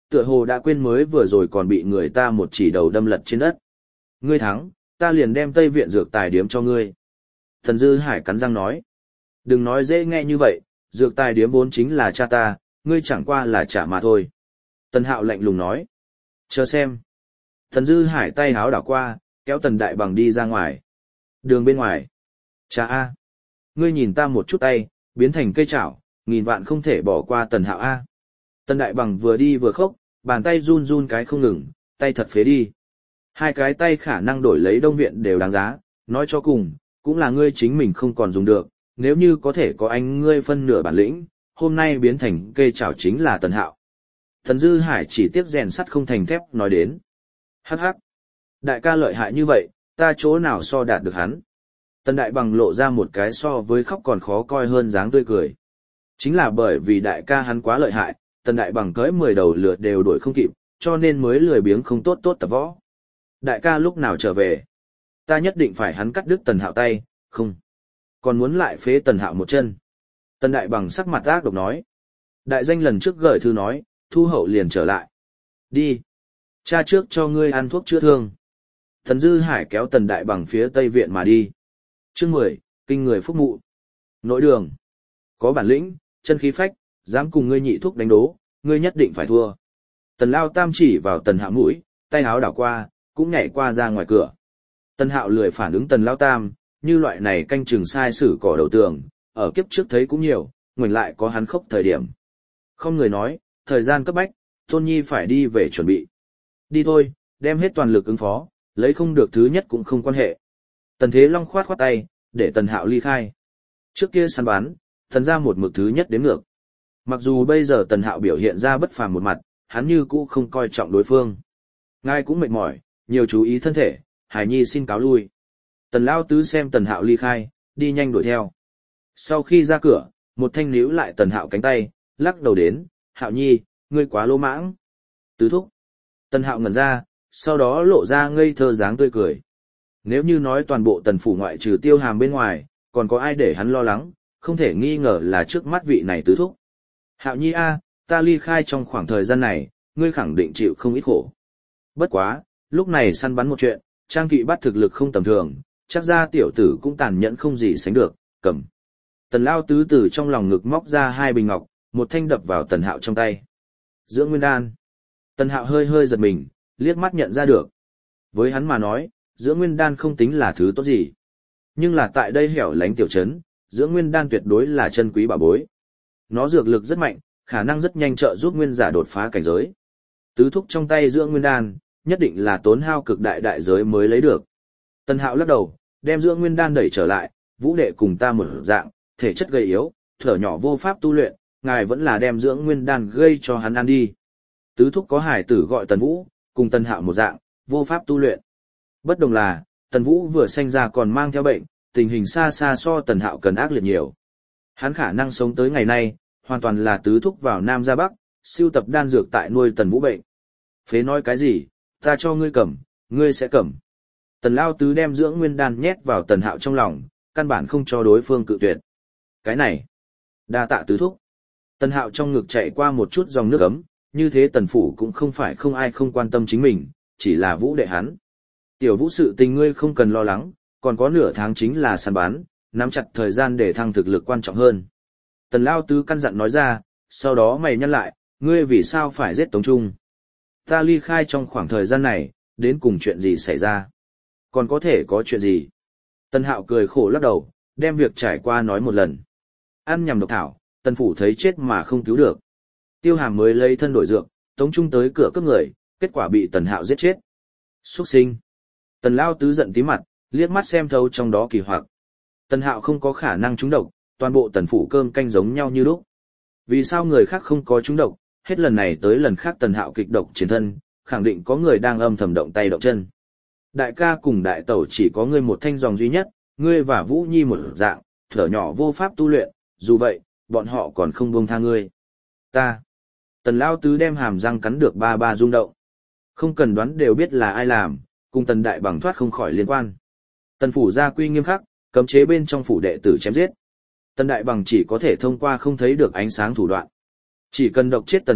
Speaker 1: tựa hồ đã quên mới vừa rồi còn bị người ta một chỉ đầu đâm lật trên đất. Ngươi thắng, ta liền đem Tây Viện dược tài điếm cho ngươi. Tần Dư Hải cắn răng nói. Đừng nói dễ nghe như vậy, dược tài điếm vốn chính là cha ta, ngươi chẳng qua là trả mà thôi. Tần Hạo lạnh lùng nói. Chờ xem. Tần Dư Hải tay háo đảo qua, kéo Tần Đại Bằng đi ra ngoài. Đường bên ngoài. Cha A. Ngươi nhìn ta một chút tay, biến thành cây chảo, nghìn vạn không thể bỏ qua Tần Hạo A. Tần Đại Bằng vừa đi vừa khóc, bàn tay run run cái không ngừng, tay thật phế đi. Hai cái tay khả năng đổi lấy Đông Viện đều đáng giá, nói cho cùng, cũng là ngươi chính mình không còn dùng được, nếu như có thể có anh ngươi phân nửa bản lĩnh, hôm nay biến thành cây chảo chính là Tần Hạo. Tần Dư Hải chỉ tiếc rèn sắt không thành thép nói đến. Hắc hắc. Đại ca lợi hại như vậy, ta chỗ nào so đạt được hắn. Tần Đại Bằng lộ ra một cái so với khóc còn khó coi hơn dáng tươi cười. Chính là bởi vì đại ca hắn quá lợi hại, Tần Đại Bằng cưỡi 10 đầu lượt đều đuổi không kịp, cho nên mới lười biếng không tốt tập võ. Đại ca lúc nào trở về? Ta nhất định phải hắn cắt đứt Tần Hạo tay, không. Còn muốn lại phế Tần Hạo một chân. Tần Đại Bằng sắc mặt ác độc nói. Đại danh lần trước gửi thư nói, thu hậu liền trở lại. Đi. Cha trước cho ngươi ăn thuốc chữa thương. Tần Dư Hải kéo Tần Đại Bằng phía Tây Viện mà đi. Chương 10, kinh người phúc mụ. Nội đường. Có bản lĩnh, chân khí phách, dám cùng ngươi nhị thuốc đánh đố, ngươi nhất định phải thua. Tần Lao Tam chỉ vào Tần Hạo mũi, tay áo đảo qua, cũng nhảy qua ra ngoài cửa. Tần Hạo lười phản ứng Tần Lao Tam, như loại này canh chừng sai sử cỏ đầu tường, ở kiếp trước thấy cũng nhiều, ngoảnh lại có hắn khốc thời điểm. Không người nói, thời gian cấp bách, Tôn Nhi phải đi về chuẩn bị. Đi thôi, đem hết toàn lực ứng phó, lấy không được thứ nhất cũng không quan hệ. Tần Thế Long khoát khoát tay, để Tần Hạo ly khai. Trước kia săn bắn, thần ra một mực thứ nhất đến ngược. Mặc dù bây giờ Tần Hạo biểu hiện ra bất phàm một mặt, hắn như cũ không coi trọng đối phương. Ngài cũng mệt mỏi, nhiều chú ý thân thể, Hải Nhi xin cáo lui. Tần Lao Tứ xem Tần Hạo ly khai, đi nhanh đuổi theo. Sau khi ra cửa, một thanh níu lại Tần Hạo cánh tay, lắc đầu đến, Hạo Nhi, ngươi quá lô mãng. Tứ thúc. Tần Hạo ngẩn ra, sau đó lộ ra ngây thơ dáng tươi cười. Nếu như nói toàn bộ Tần phủ ngoại trừ Tiêu Hàm bên ngoài, còn có ai để hắn lo lắng, không thể nghi ngờ là trước mắt vị này tứ thúc. Hạo Nhi a, ta ly khai trong khoảng thời gian này, ngươi khẳng định chịu không ít khổ. Bất quá, lúc này săn bắn một chuyện, Trang Kỵ bắt thực lực không tầm thường, chắc ra tiểu tử cũng tàn nhẫn không gì sánh được, cầm. Tần Lao Tứ từ trong lòng ngực móc ra 2 bình ngọc, một thanh đập vào Tần Hạo trong tay. Dưỡng Nguyên Đan. Tần Hạo hơi hơi giật mình, liếc mắt nhận ra được. Với hắn mà nói, Dưỡng Nguyên Đan không tính là thứ tốt gì. Nhưng là tại đây hẻo lánh tiểu trấn, Dưỡng Nguyên Đan tuyệt đối là chân quý bảo bối. Nó dược lực rất mạnh, khả năng rất nhanh trợ giúp nguyên giả đột phá cảnh giới. Tứ thúc trong tay Dưỡng Nguyên Đan, nhất định là tốn hao cực đại giới mới lấy được. Tần Hạo lắc đầu, đem Dưỡng Nguyên Đan đẩy trở lại, Vũ đệ cùng ta một dạng, thể chất gầy yếu, thở nhỏ vô pháp tu luyện, ngài vẫn là đem Dưỡng Nguyên Đan gây cho hắn ăn đi. Tứ thúc có hải tử gọi Tần Vũ, cùng Tần Hạo một dạng, vô pháp tu luyện. Bất đồng là, Tần Vũ vừa sanh ra còn mang theo bệnh, tình hình xa xa so Tần Hạo cần ác liệt nhiều. Hắn khả năng sống tới ngày nay, hoàn toàn là tứ thúc vào Nam ra Bắc, siêu tập đan dược tại nuôi Tần Vũ bệnh. Phế nói cái gì, ta cho ngươi cầm, ngươi sẽ cầm. Tần Lao Tứ đem Dưỡng Nguyên Đan nhét vào Tần Hạo trong lòng, căn bản không cho đối phương cự tuyệt. Cái này, đa tạ tứ thúc. Tần Hạo trong ngực chạy qua một chút dòng nước ấm, như thế Tần phủ cũng không phải không ai không quan tâm chính mình, chỉ là Vũ đệ hắn. Tiểu Vũ sự tình ngươi không cần lo lắng, còn có nửa tháng chính là săn bán, nắm chặt thời gian để thăng thực lực quan trọng hơn. Tần Lao Tứ căn dặn nói ra, sau đó mày nhắc lại, ngươi vì sao phải giết Tống Trung? Ta ly khai trong khoảng thời gian này, đến cùng chuyện gì xảy ra? Còn có thể có chuyện gì? Tần Hạo cười khổ lắc đầu, đem việc trải qua nói một lần. Ăn nhầm độc thảo, Tần phủ thấy chết mà không cứu được. Tiêu Hàm mới lấy thân đổi dược, Tống Trung tới cửa cướp người, kết quả bị Tần Hạo giết chết. Xuất sinh. Tần Lao Tứ giận tí mặt, liếc mắt xem thấu trong đó kỳ hoặc. Tần Hạo không có khả năng trúng độc, toàn bộ Tần phủ cơm canh giống nhau như lúc. Vì sao người khác không có trúng độc, hết lần này tới lần khác Tần Hạo kịch độc chiến thân, khẳng định có người đang âm thầm động tay động chân. Đại ca cùng đại tẩu chỉ có ngươi một thanh dòng duy nhất, ngươi và Vũ Nhi một dạng, thở nhỏ vô pháp tu luyện, dù vậy, bọn họ còn không buông tha ngươi. Ta. Tần Lao Tứ đem hàm răng cắn được ba rung động. Không cần đoán đều biết là ai làm, cùng Tần Đại Bằng thoát không khỏi liên quan. Tần phủ gia quy nghiêm khắc, cấm chế bên trong phủ đệ tử chém giết. Tần Đại Bằng chỉ có thể thông qua không thấy được ánh sáng thủ đoạn. Chỉ cần độc chết Tần Hạo,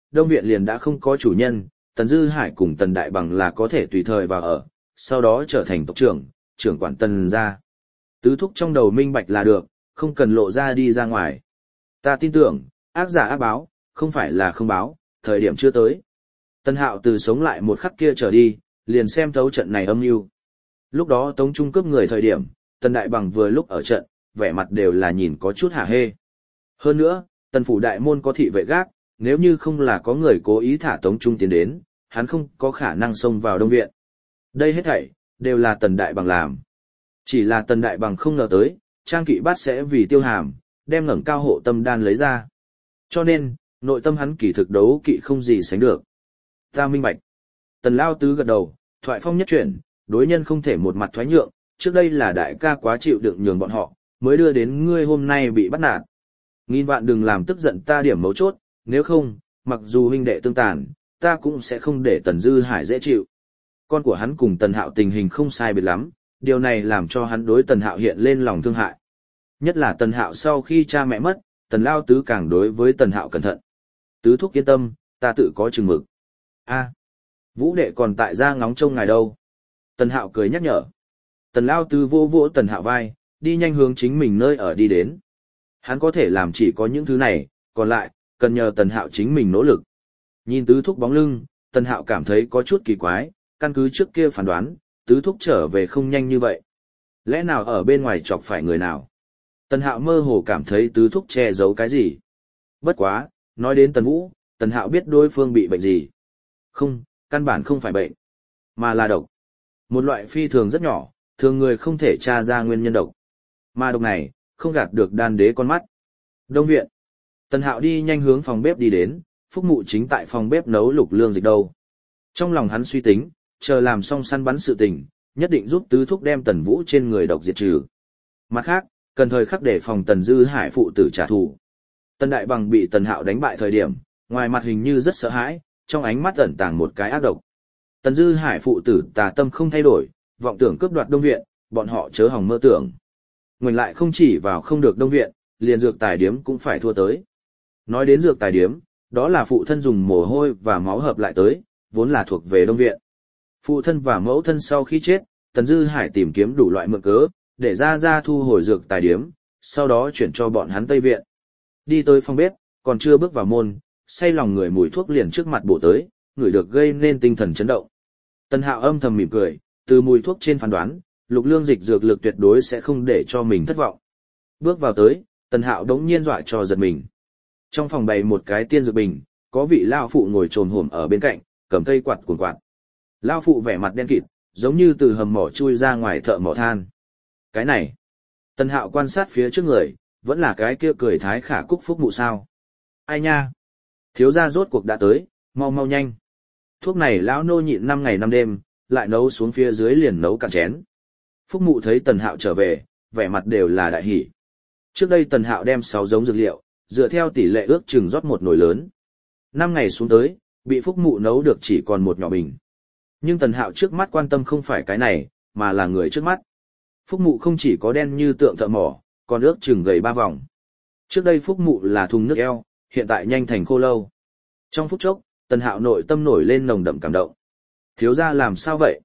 Speaker 1: Đông Viện liền đã không có chủ nhân, Tần Dư Hải cùng Tần Đại Bằng là có thể tùy thời vào ở, sau đó trở thành tộc trưởng, trưởng quản Tần gia. Tứ thúc trong đầu minh bạch là được, không cần lộ ra đi ra ngoài. Ta tin tưởng, ác giả ác báo, không phải là không báo, thời điểm chưa tới. Tần Hạo từ sống lại một khắc kia trở đi, liền xem thấu trận này âm mưu. Lúc đó Tống Trung cướp người thời điểm, Tần Đại Bằng vừa lúc ở trận, vẻ mặt đều là nhìn có chút hả hê. Hơn nữa, Tần phủ đại môn có thị vệ gác, nếu như không là có người cố ý thả Tống Trung tiến đến, hắn không có khả năng xông vào Đông Viện. Đây hết thảy đều là Tần Đại Bằng làm. Chỉ là Tần Đại Bằng không ngờ tới, Trang Kỵ Bát sẽ vì Tiêu Hàm, đem ngẩng cao hộ tâm đan lấy ra. Cho nên, nội tâm hắn kỳ thực đấu kỵ không gì sánh được. Ta minh bạch. Tần Lao Tứ gật đầu, thoại phong nhất chuyển, đối nhân không thể một mặt thoái nhượng, trước đây là đại ca quá chịu đựng nhường bọn họ, mới đưa đến ngươi hôm nay bị bắt nạt. Nghìn vạn đừng làm tức giận ta điểm mấu chốt, nếu không, mặc dù huynh đệ tương tàn, ta cũng sẽ không để Tần Dư Hải dễ chịu. Con của hắn cùng Tần Hạo tình hình không sai biệt lắm, điều này làm cho hắn đối Tần Hạo hiện lên lòng thương hại. Nhất là Tần Hạo sau khi cha mẹ mất, Tần Lao Tứ càng đối với Tần Hạo cẩn thận. Tứ thúc yên tâm, ta tự có chừng mực. A, Vũ đệ còn tại gia ngóng trông ngài đâu. Tần Hạo cười nhắc nhở. Tần Lao Tứ vô vỗ Tần Hạo vai, đi nhanh hướng chính mình nơi ở đi đến. Hắn có thể làm chỉ có những thứ này, còn lại, cần nhờ Tần Hạo chính mình nỗ lực. Nhìn tứ thúc bóng lưng, Tần Hạo cảm thấy có chút kỳ quái, căn cứ trước kia phán đoán, tứ thúc trở về không nhanh như vậy. Lẽ nào ở bên ngoài chọc phải người nào? Tần Hạo mơ hồ cảm thấy tứ thúc che giấu cái gì. Bất quá, nói đến Tần Vũ, Tần Hạo biết đối phương bị bệnh gì. Không, căn bản không phải bệnh, mà là độc. Một loại phi thường rất nhỏ, thường người không thể tra ra nguyên nhân độc. Mà độc này, không gạt được đan đế con mắt. Đông Viện. Tần Hạo đi nhanh hướng phòng bếp đi đến, Phúc Mụ chính tại phòng bếp nấu lục lương dịch đâu. Trong lòng hắn suy tính, chờ làm xong săn bắn sự tình, nhất định giúp tứ thúc đem Tần Vũ trên người độc diệt trừ. Mặt khác, cần thời khắc để phòng Tần Dư Hải phụ tử trả thù. Tần Đại Bằng bị Tần Hạo đánh bại thời điểm, ngoài mặt hình như rất sợ hãi, trong ánh mắt ẩn tàng một cái ác độc. Tần Dư Hải phụ tử tà tâm không thay đổi, vọng tưởng cướp đoạt Đông Viện, bọn họ chớ hòng mơ tưởng. Ngoảnh lại không chỉ vào không được Đông Viện, liền dược tài điếm cũng phải thua tới. Nói đến dược tài điếm, đó là phụ thân dùng mồ hôi và máu hợp lại tới, vốn là thuộc về Đông Viện. Phụ thân và mẫu thân sau khi chết, Tần Dư Hải tìm kiếm đủ loại mượn cớ, để ra thu hồi dược tài điếm, sau đó chuyển cho bọn hắn Tây Viện. Đi tới phòng bếp, còn chưa bước vào môn, say lòng người mùi thuốc liền trước mặt bổ tới, người được gây nên tinh thần chấn động. Tần Hạo âm thầm mỉm cười, từ mùi thuốc trên phán đoán, lục lương dịch dược lực tuyệt đối sẽ không để cho mình thất vọng. Bước vào tới, Tần Hạo đống nhiên dọa cho giật mình. Trong phòng bày một cái tiên dược bình, có vị lao phụ ngồi trồm hổm ở bên cạnh, cầm cây quạt cuồn quạt. Lao phụ vẻ mặt đen kịt, giống như từ hầm mỏ chui ra ngoài thợ mỏ than. Cái này, Tần Hạo quan sát phía trước người, vẫn là cái kia cười thái khả Cúc Phúc Mụ sao. Ai nha? Thiếu gia rốt cuộc đã tới, mau mau nhanh. Thuốc này lão nô nhịn 5 ngày 5 đêm, lại nấu xuống phía dưới liền nấu cạn chén. Phúc Mụ thấy Tần Hạo trở về, vẻ mặt đều là đại hỉ. Trước đây Tần Hạo đem 6 giống dược liệu, dựa theo tỷ lệ ước chừng rót một nồi lớn. 5 ngày xuống tới, bị Phúc Mụ nấu được chỉ còn một nhỏ bình. Nhưng Tần Hạo trước mắt quan tâm không phải cái này, mà là người trước mắt. Phúc Mụ không chỉ có đen như tượng thợ mỏ, còn ước chừng gầy 3 vòng. Trước đây Phúc Mụ là thùng nước eo, hiện tại nhanh thành khô lâu. Trong phút chốc, Tần Hạo nội tâm nổi lên nồng đậm cảm động. Thiếu gia làm sao vậy?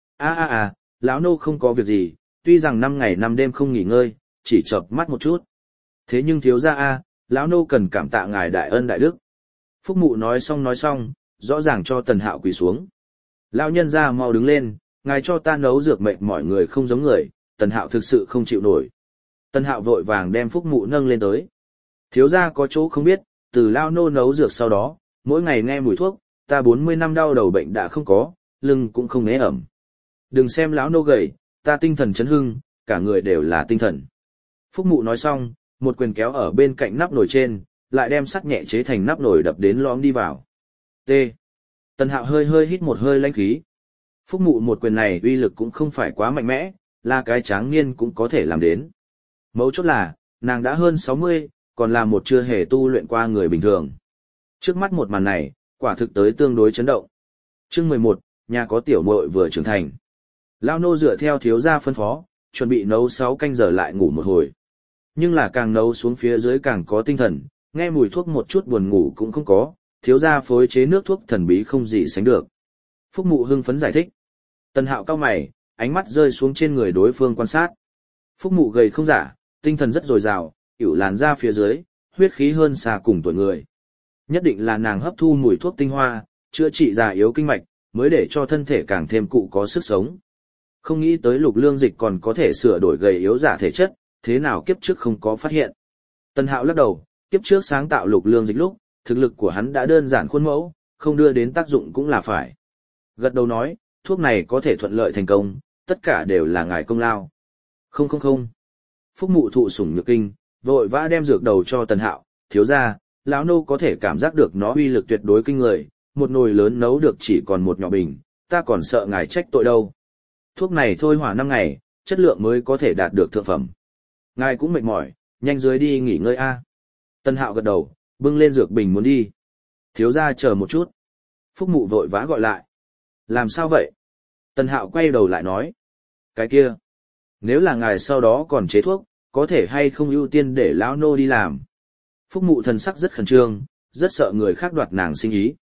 Speaker 1: Lão nô không có việc gì, tuy rằng 5 ngày 5 đêm không nghỉ ngơi, chỉ chợp mắt một chút. Thế nhưng thiếu gia lão nô cần cảm tạ ngài đại ân đại đức. Phúc Mụ nói xong, rõ ràng cho Tần Hạo quỳ xuống. Lão nhân gia mau đứng lên, ngài cho ta nấu dược mệt mọi người không giống người, Tần Hạo thực sự không chịu nổi. Tần Hạo vội vàng đem Phúc Mụ nâng lên tới. Thiếu gia có chỗ không biết, từ lão nô nấu dược sau đó, mỗi ngày nghe mùi thuốc, ta 40 năm đau đầu bệnh đã không có, lưng cũng không nế ẩm. Đừng xem lão nô gầy, ta tinh thần chấn hưng, cả người đều là tinh thần. Phúc Mụ nói xong, một quyền kéo ở bên cạnh nắp nồi trên, lại đem sắt nhẹ chế thành nắp nồi đập đến lõm đi vào. T. Tần Hạo hơi hít một hơi lãnh khí. Phúc Mụ một quyền này uy lực cũng không phải quá mạnh mẽ, là cái tráng niên cũng có thể làm đến. Mấu chốt là, nàng đã hơn 60, còn là một chưa hề tu luyện qua người bình thường. Trước mắt một màn này, quả thực tới tương đối chấn động. Chương 11, nhà có tiểu muội vừa trưởng thành. Lao nô dựa theo thiếu gia phân phó, chuẩn bị nấu 6 canh giờ lại ngủ một hồi. Nhưng là càng nấu xuống phía dưới càng có tinh thần, nghe mùi thuốc một chút buồn ngủ cũng không có, thiếu gia phối chế nước thuốc thần bí không gì sánh được. Phúc Mụ hưng phấn giải thích. Tần Hạo cau mày, ánh mắt rơi xuống trên người đối phương quan sát. Phúc Mụ gầy không giả, tinh thần rất dồi dào, ỉu làn da phía dưới, huyết khí hơn xa cùng tuổi người. Nhất định là nàng hấp thu mùi thuốc tinh hoa, chữa trị già yếu kinh mạch, mới để cho thân thể càng thêm cụ có sức sống. Không nghĩ tới Lục Lương Dịch còn có thể sửa đổi gầy yếu giả thể chất, thế nào kiếp trước không có phát hiện. Tần Hạo lắc đầu, kiếp trước sáng tạo Lục Lương Dịch lúc, thực lực của hắn đã đơn giản khuôn mẫu, không đưa đến tác dụng cũng là phải. Gật đầu nói, thuốc này có thể thuận lợi thành công, tất cả đều là ngài công lao. Không. Phúc Mụ thụ sủng nhược kinh, vội vã đem dược đầu cho Tần Hạo, thiếu ra, lão nô có thể cảm giác được nó uy lực tuyệt đối kinh người, một nồi lớn nấu được chỉ còn một nhỏ bình, ta còn sợ ngài trách tội đâu. Thuốc này thôi hỏa 5 ngày, chất lượng mới có thể đạt được thượng phẩm. Ngài cũng mệt mỏi, nhanh dưới đi nghỉ ngơi a. Tần Hạo gật đầu, bưng lên dược bình muốn đi. Thiếu ra chờ một chút. Phúc Mụ vội vã gọi lại. Làm sao vậy? Tần Hạo quay đầu lại nói. Cái kia. Nếu là ngài sau đó còn chế thuốc, có thể hay không ưu tiên để lão nô đi làm. Phúc Mụ thần sắc rất khẩn trương, rất sợ người khác đoạt nàng sinh ý.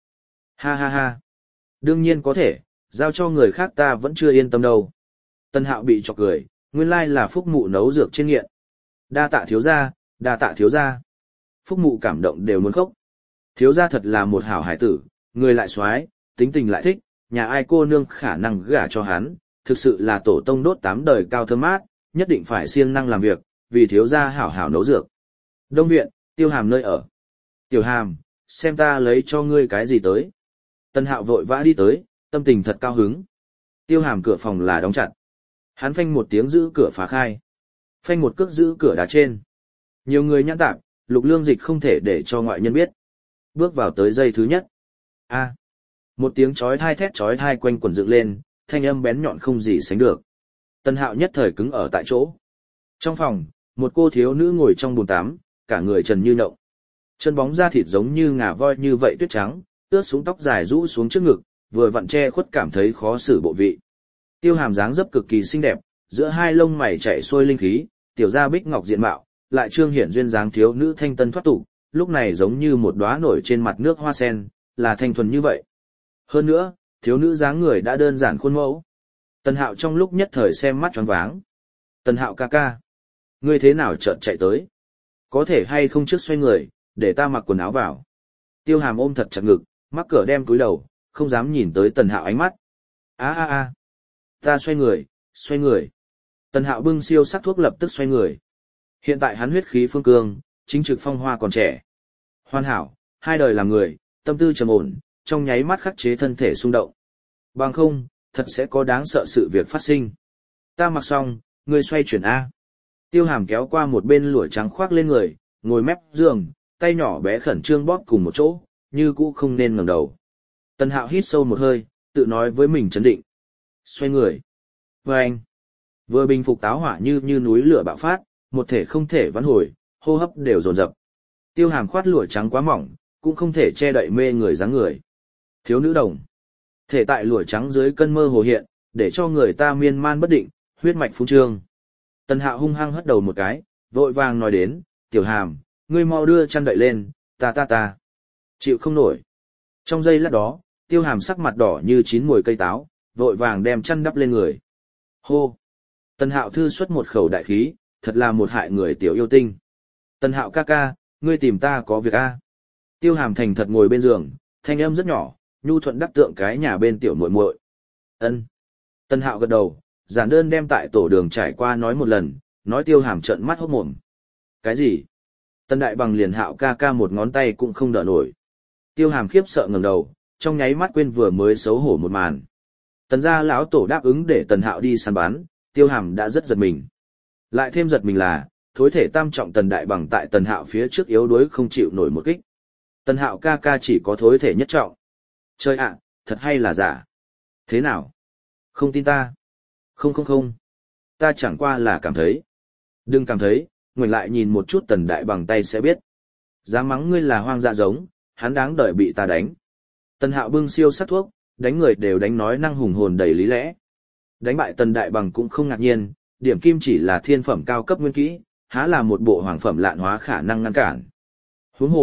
Speaker 1: Ha. Đương nhiên có thể, giao cho người khác ta vẫn chưa yên tâm đâu. Tần Hạo bị chọc cười, nguyên lai là Phúc Mụ nấu dược trên nghiện. Đa tạ thiếu gia. Phúc Mụ cảm động đều muốn khóc. Thiếu gia thật là một hảo hải tử, người lại xoái, tính tình lại thích, nhà ai cô nương khả năng gả cho hắn, thực sự là tổ tông đốt 8 đời cao thơm mát, nhất định phải siêng năng làm việc, vì thiếu gia hảo hảo nấu dược. Đông viện, Tiêu Hàm nơi ở. Tiểu Hàm, xem ta lấy cho ngươi cái gì tới. Tần Hạo vội vã đi tới, tâm tình thật cao hứng. Tiêu Hàm cửa phòng là đóng chặt. Hắn phanh một tiếng giữ cửa phá khai. Phanh một cước giữ cửa đá trên. Nhiều người nhãn tạp, Lục Lương Dịch không thể để cho ngoại nhân biết. Bước vào tới giây thứ nhất. Một tiếng chói tai thét chói tai quanh quẩn dựng lên, thanh âm bén nhọn không gì sánh được. Tần Hạo nhất thời cứng ở tại chỗ. Trong phòng, một cô thiếu nữ ngồi trong bồn tắm, cả người trần như nhộng. Chân bóng da thịt giống như ngà voi như vậy tuyết trắng, ướt xuống tóc dài rũ xuống trước ngực, vừa vặn che khuất cảm thấy khó xử bộ vị. Tiêu Hàm dáng dấp cực kỳ xinh đẹp, giữa hai lông mày chảy xuôi linh khí, tiểu gia bích ngọc diện mạo, lại trương hiển duyên dáng thiếu nữ thanh tân thoát tục, lúc này giống như một đóa nổi trên mặt nước hoa sen, là thanh thuần như vậy. Hơn nữa, thiếu nữ dáng người đã đơn giản khuôn mẫu. Tần Hạo trong lúc nhất thời xem mắt choáng váng. Tần Hạo ca ca, ngươi thế nào chợt chạy tới? Có thể hay không trước xoay người, để ta mặc quần áo vào. Tiêu Hàm ôm thật chặt ngực, mắc cỡ đem túi đầu, không dám nhìn tới Tần Hạo ánh mắt. Ta xoay người. Tần Hạo bưng siêu sắc thuốc lập tức xoay người. Hiện tại hắn huyết khí phương cương, chính trực phong hoa còn trẻ. Hoàn hảo, 2 đời làm người, tâm tư trầm ổn, trong nháy mắt khắc chế thân thể xung động. Bằng không, thật sẽ có đáng sợ sự việc phát sinh. Ta mặc xong, ngươi xoay chuyển A. Tiêu Hàm kéo qua một bên lụa trắng khoác lên người, ngồi mép giường, tay nhỏ bé khẩn trương bóp cùng một chỗ, như cũ không nên ngẩng đầu. Tần Hạo hít sâu một hơi, tự nói với mình trấn định. Xoay người. Vâng. Vừa bình phục táo hỏa như núi lửa bạo phát, một thể không thể vãn hồi, hô hấp đều dồn dập. Tiêu Hàm khoát lụa trắng quá mỏng, cũng không thể che đậy mê người dáng người. Thiếu nữ đồng. Thể tại lụa trắng dưới cân mơ hồ hiện, để cho người ta miên man bất định, huyết mạch phú trương. Tần Hạo hung hăng hất đầu một cái, vội vàng nói đến, Tiểu Hàm, ngươi mau đưa chăn đậy lên, ta. Chịu không nổi. Trong giây lát đó, Tiêu Hàm sắc mặt đỏ như chín mùi cây táo, vội vàng đem chăn đắp lên người. Hô. Tần Hạo thư xuất một khẩu đại khí, thật là một hại người tiểu yêu tinh. Tần Hạo ca ca, ngươi tìm ta có việc a? Tiêu Hàm thành thật ngồi bên giường, thanh âm rất nhỏ, nhu thuận đắc tượng cái nhà bên tiểu muội muội. Ân. Tần Hạo gật đầu, giản đơn đem tại tổ đường trải qua nói một lần, nói Tiêu Hàm trợn mắt hốt mồm. Cái gì? Tần Đại Bằng liền Hạo ca ca một ngón tay cũng không đỡ nổi. Tiêu Hàm khiếp sợ ngẩng đầu, trong nháy mắt quên vừa mới xấu hổ một màn. Tần gia lão tổ đáp ứng để Tần Hạo đi săn bắn, Tiêu Hàm đã rất giật mình. Lại thêm giật mình là, thối thể tam trọng Tần Đại Bằng tại Tần Hạo phía trước yếu đuối không chịu nổi một kích. Tần Hạo ca ca chỉ có thối thể nhất trọng. Chơi ạ, thật hay là giả? Thế nào? Không tin ta? Không. Ta chẳng qua là cảm thấy. Đừng cảm thấy, ngoảnh lại nhìn một chút Tần Đại Bằng tay sẽ biết. Dám mắng ngươi là hoang dạ giống, hắn đáng đợi bị ta đánh. Tần Hạo bưng siêu sắc thuốc, đánh người đều đánh nói năng hùng hồn đầy lý lẽ. Đánh bại Tần Đại Bằng cũng không ngạc nhiên, điểm kim chỉ là thiên phẩm cao cấp nguyên kỹ, há là một bộ hoàng phẩm lạn hóa khả năng ngăn cản. Huống hồ,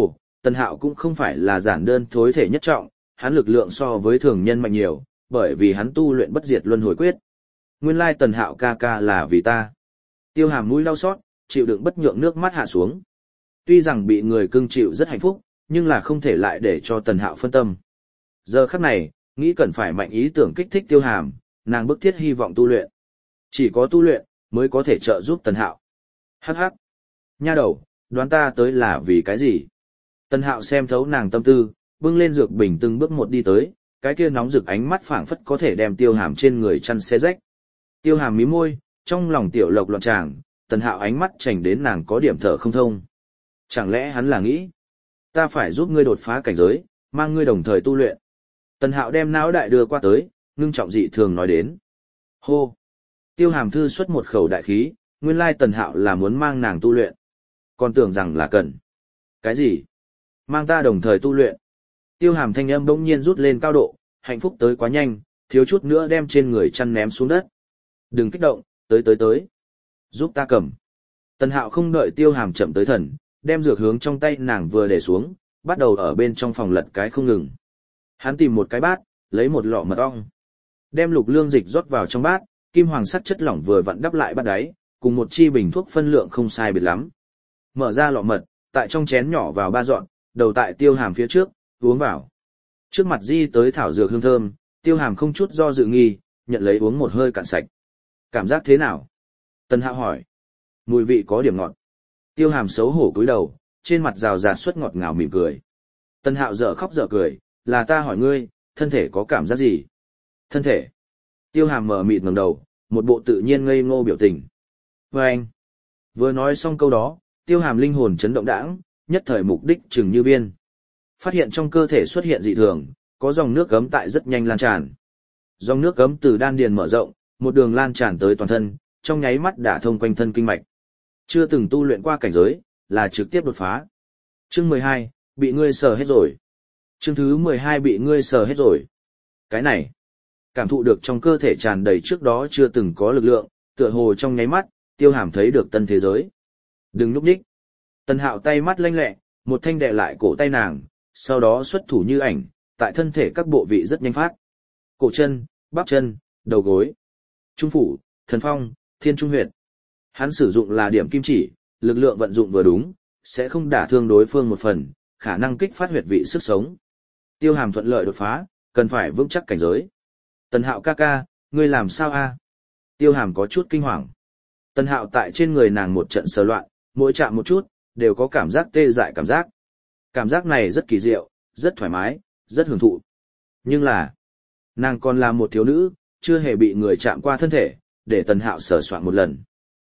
Speaker 1: Tần Hạo cũng không phải là giản đơn thối thể nhất trọng, hắn lực lượng so với thường nhân mạnh nhiều, bởi vì hắn tu luyện bất diệt luân hồi quyết. Nguyên lai Tần Hạo ca ca là vì ta. Tiêu Hàm mũi đau xót, chịu đựng bất nhượng nước mắt hạ xuống. Tuy rằng bị người cưng chịu rất hạnh phúc, nhưng là không thể lại để cho Tần Hạo phân tâm. Giờ khắc này, nghĩ cần phải mạnh ý tưởng kích thích Tiêu Hàm, nàng bức thiết hy vọng tu luyện. Chỉ có tu luyện, mới có thể trợ giúp Tần Hạo. Hắc hắc. Nha đầu, đoán ta tới là vì cái gì? Tần Hạo xem thấu nàng tâm tư, bưng lên dược bình từng bước một đi tới, cái kia nóng rực ánh mắt phảng phất có thể đem Tiêu Hàm trên người chăn xé rách. Tiêu Hàm mím môi, trong lòng tiểu lộc loạn tràng, Tần Hạo ánh mắt chảnh đến nàng có điểm thở không thông. Chẳng lẽ hắn là nghĩ, ta phải giúp ngươi đột phá cảnh giới, mang ngươi đồng thời tu luyện. Tần Hạo đem não đại đưa qua tới, ngưng trọng dị thường nói đến. Hô! Tiêu Hàm thư xuất một khẩu đại khí, nguyên lai Tần Hạo là muốn mang nàng tu luyện. Còn tưởng rằng là cần. Cái gì? Mang ta đồng thời tu luyện. Tiêu Hàm thanh âm bỗng nhiên rút lên cao độ, hạnh phúc tới quá nhanh, thiếu chút nữa đem trên người chăn ném xuống đất. Đừng kích động, tới. Giúp ta cầm. Tần Hạo không đợi Tiêu Hàm chậm tới thần, đem dược hướng trong tay nàng vừa để xuống, bắt đầu ở bên trong phòng lật cái không ngừng. Hắn tìm một cái bát, lấy một lọ mật ong. Đem lục lương dịch rót vào trong bát, kim hoàng sắc chất lỏng vừa vặn đắp lại bát đáy, cùng một chi bình thuốc phân lượng không sai biệt lắm. Mở ra lọ mật, tại trong chén nhỏ vào 3 dọn, đầu tại Tiêu Hàm phía trước, uống vào. Trước mặt di tới thảo dược hương thơm, Tiêu Hàm không chút do dự nghi, nhận lấy uống một hơi cạn sạch. Cảm giác thế nào? Tần Hạo hỏi. Mùi vị có điểm ngọt. Tiêu Hàm xấu hổ cúi đầu, trên mặt rào rạt xuất ngọt ngào mỉm cười. Tần Hạo dở khóc dở cười, là ta hỏi ngươi, thân thể có cảm giác gì? Thân thể. Tiêu Hàm mở mịt ngẩng đầu, một bộ tự nhiên ngây ngô biểu tình. Và anh. Vừa nói xong câu đó, Tiêu Hàm linh hồn chấn động đãng, nhất thời mục đích chừng như viên. Phát hiện trong cơ thể xuất hiện dị thường, có dòng nước gấm tại rất nhanh lan tràn. Dòng nước gấm từ đan điền mở rộng, một đường lan tràn tới toàn thân, trong nháy mắt đả thông quanh thân kinh mạch. Chưa từng tu luyện qua cảnh giới, là trực tiếp đột phá. Chương 12, bị ngươi sờ hết rồi. Chương thứ 12 bị ngươi sờ hết rồi. Cái này, cảm thụ được trong cơ thể tràn đầy trước đó chưa từng có lực lượng, tựa hồ trong nháy mắt, Tiêu Hàm thấy được tân thế giới. Đừng núp nhích. Tần Hạo tay mắt lanh lẹ, một thanh đè lại cổ tay nàng, sau đó xuất thủ như ảnh, tại thân thể các bộ vị rất nhanh phát. Cổ chân, bắp chân, đầu gối, trung phủ, thần phong, thiên trung huyệt. Hắn sử dụng là điểm kim chỉ, lực lượng vận dụng vừa đúng, sẽ không đả thương đối phương một phần, khả năng kích phát huyệt vị sức sống. Tiêu Hàm thuận lợi đột phá, cần phải vững chắc cảnh giới. Tần Hạo ca ca, ngươi làm sao a? Tiêu Hàm có chút kinh hoàng. Tần Hạo tại trên người nàng một trận sờ loạn, mỗi chạm một chút, đều có cảm giác tê dại cảm giác. Cảm giác này rất kỳ diệu, rất thoải mái, rất hưởng thụ. Nhưng là, nàng còn là một thiếu nữ, chưa hề bị người chạm qua thân thể, để Tần Hạo sờ soạn một lần.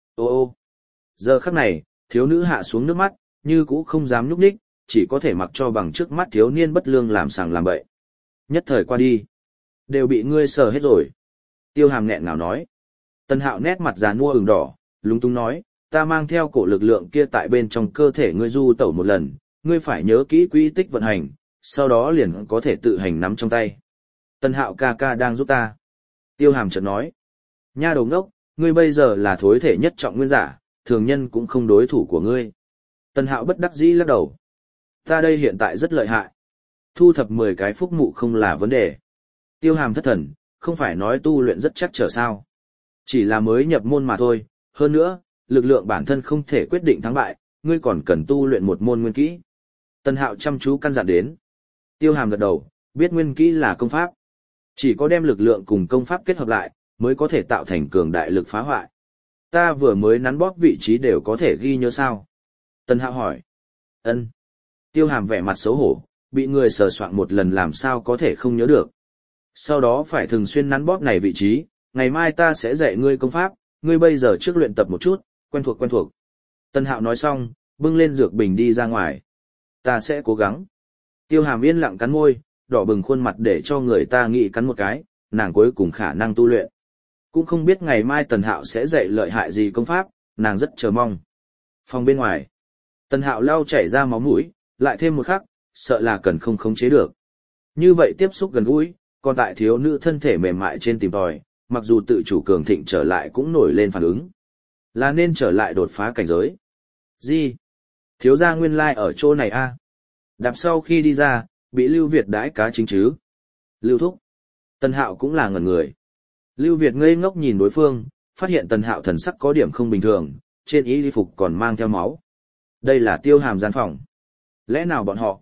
Speaker 1: Ô. Giờ khắc này, thiếu nữ hạ xuống nước mắt, như cũ không dám nhúc nhích, chỉ có thể mặc cho bằng trước mắt thiếu niên bất lương làm sàng làm bậy. Nhất thời qua đi, đều bị ngươi sờ hết rồi. Tiêu Hàm nghẹn ngào nói. Tần Hạo nét mặt già nua ửng đỏ, lúng túng nói, ta mang theo cổ lực lượng kia tại bên trong cơ thể ngươi du tẩu một lần, ngươi phải nhớ kỹ quy tích vận hành, sau đó liền có thể tự hành nắm trong tay. Tần Hạo ca ca đang giúp ta. Tiêu Hàm chợt nói. Nha đầu ngốc, ngươi bây giờ là thối thể nhất trọng nguyên giả, thường nhân cũng không đối thủ của ngươi. Tần Hạo bất đắc dĩ lắc đầu. Ta đây hiện tại rất lợi hại. Thu thập 10 cái phúc mụ không là vấn đề. Tiêu Hàm thất thần, không phải nói tu luyện rất chắc trở sao. Chỉ là mới nhập môn mà thôi, hơn nữa, lực lượng bản thân không thể quyết định thắng bại, ngươi còn cần tu luyện một môn nguyên kỹ. Tần Hạo chăm chú căn dặn đến. Tiêu Hàm gật đầu, biết nguyên kỹ là công pháp. Chỉ có đem lực lượng cùng công pháp kết hợp lại, mới có thể tạo thành cường đại lực phá hoại. Ta vừa mới nắn bóp vị trí đều có thể ghi nhớ sao? Tần Hạo hỏi. Ân. Tiêu Hàm vẻ mặt xấu hổ, bị người sờ soạn một lần làm sao có thể không nhớ được. Sau đó phải thường xuyên nắn bóp này vị trí, ngày mai ta sẽ dạy ngươi công pháp, ngươi bây giờ trước luyện tập một chút, quen thuộc. Tần Hạo nói xong, bưng lên dược bình đi ra ngoài. Ta sẽ cố gắng. Tiêu Hàm yên lặng cắn môi, đỏ bừng khuôn mặt để cho người ta nghĩ cắn một cái, nàng cuối cùng khả năng tu luyện. Cũng không biết ngày mai Tần Hạo sẽ dạy lợi hại gì công pháp, nàng rất chờ mong. Phòng bên ngoài, Tần Hạo lau chảy ra máu mũi, lại thêm một khắc, sợ là cần không khống chế được. Như vậy tiếp xúc gần gũi, còn tại thiếu nữ thân thể mềm mại trên tìm tòi, mặc dù tự chủ cường thịnh trở lại cũng nổi lên phản ứng. Là nên trở lại đột phá cảnh giới. Gì? Thiếu gia nguyên lai ở chỗ này a? Đạp sau khi đi ra, bị Lưu Việt đãi cá chính chứ. Lưu thúc. Tần Hạo cũng là ngẩn người. Lưu Việt ngây ngốc nhìn đối phương, phát hiện Tần Hạo thần sắc có điểm không bình thường, trên y phục còn mang theo máu. Đây là Tiêu Hàm gian phòng. Lẽ nào bọn họ?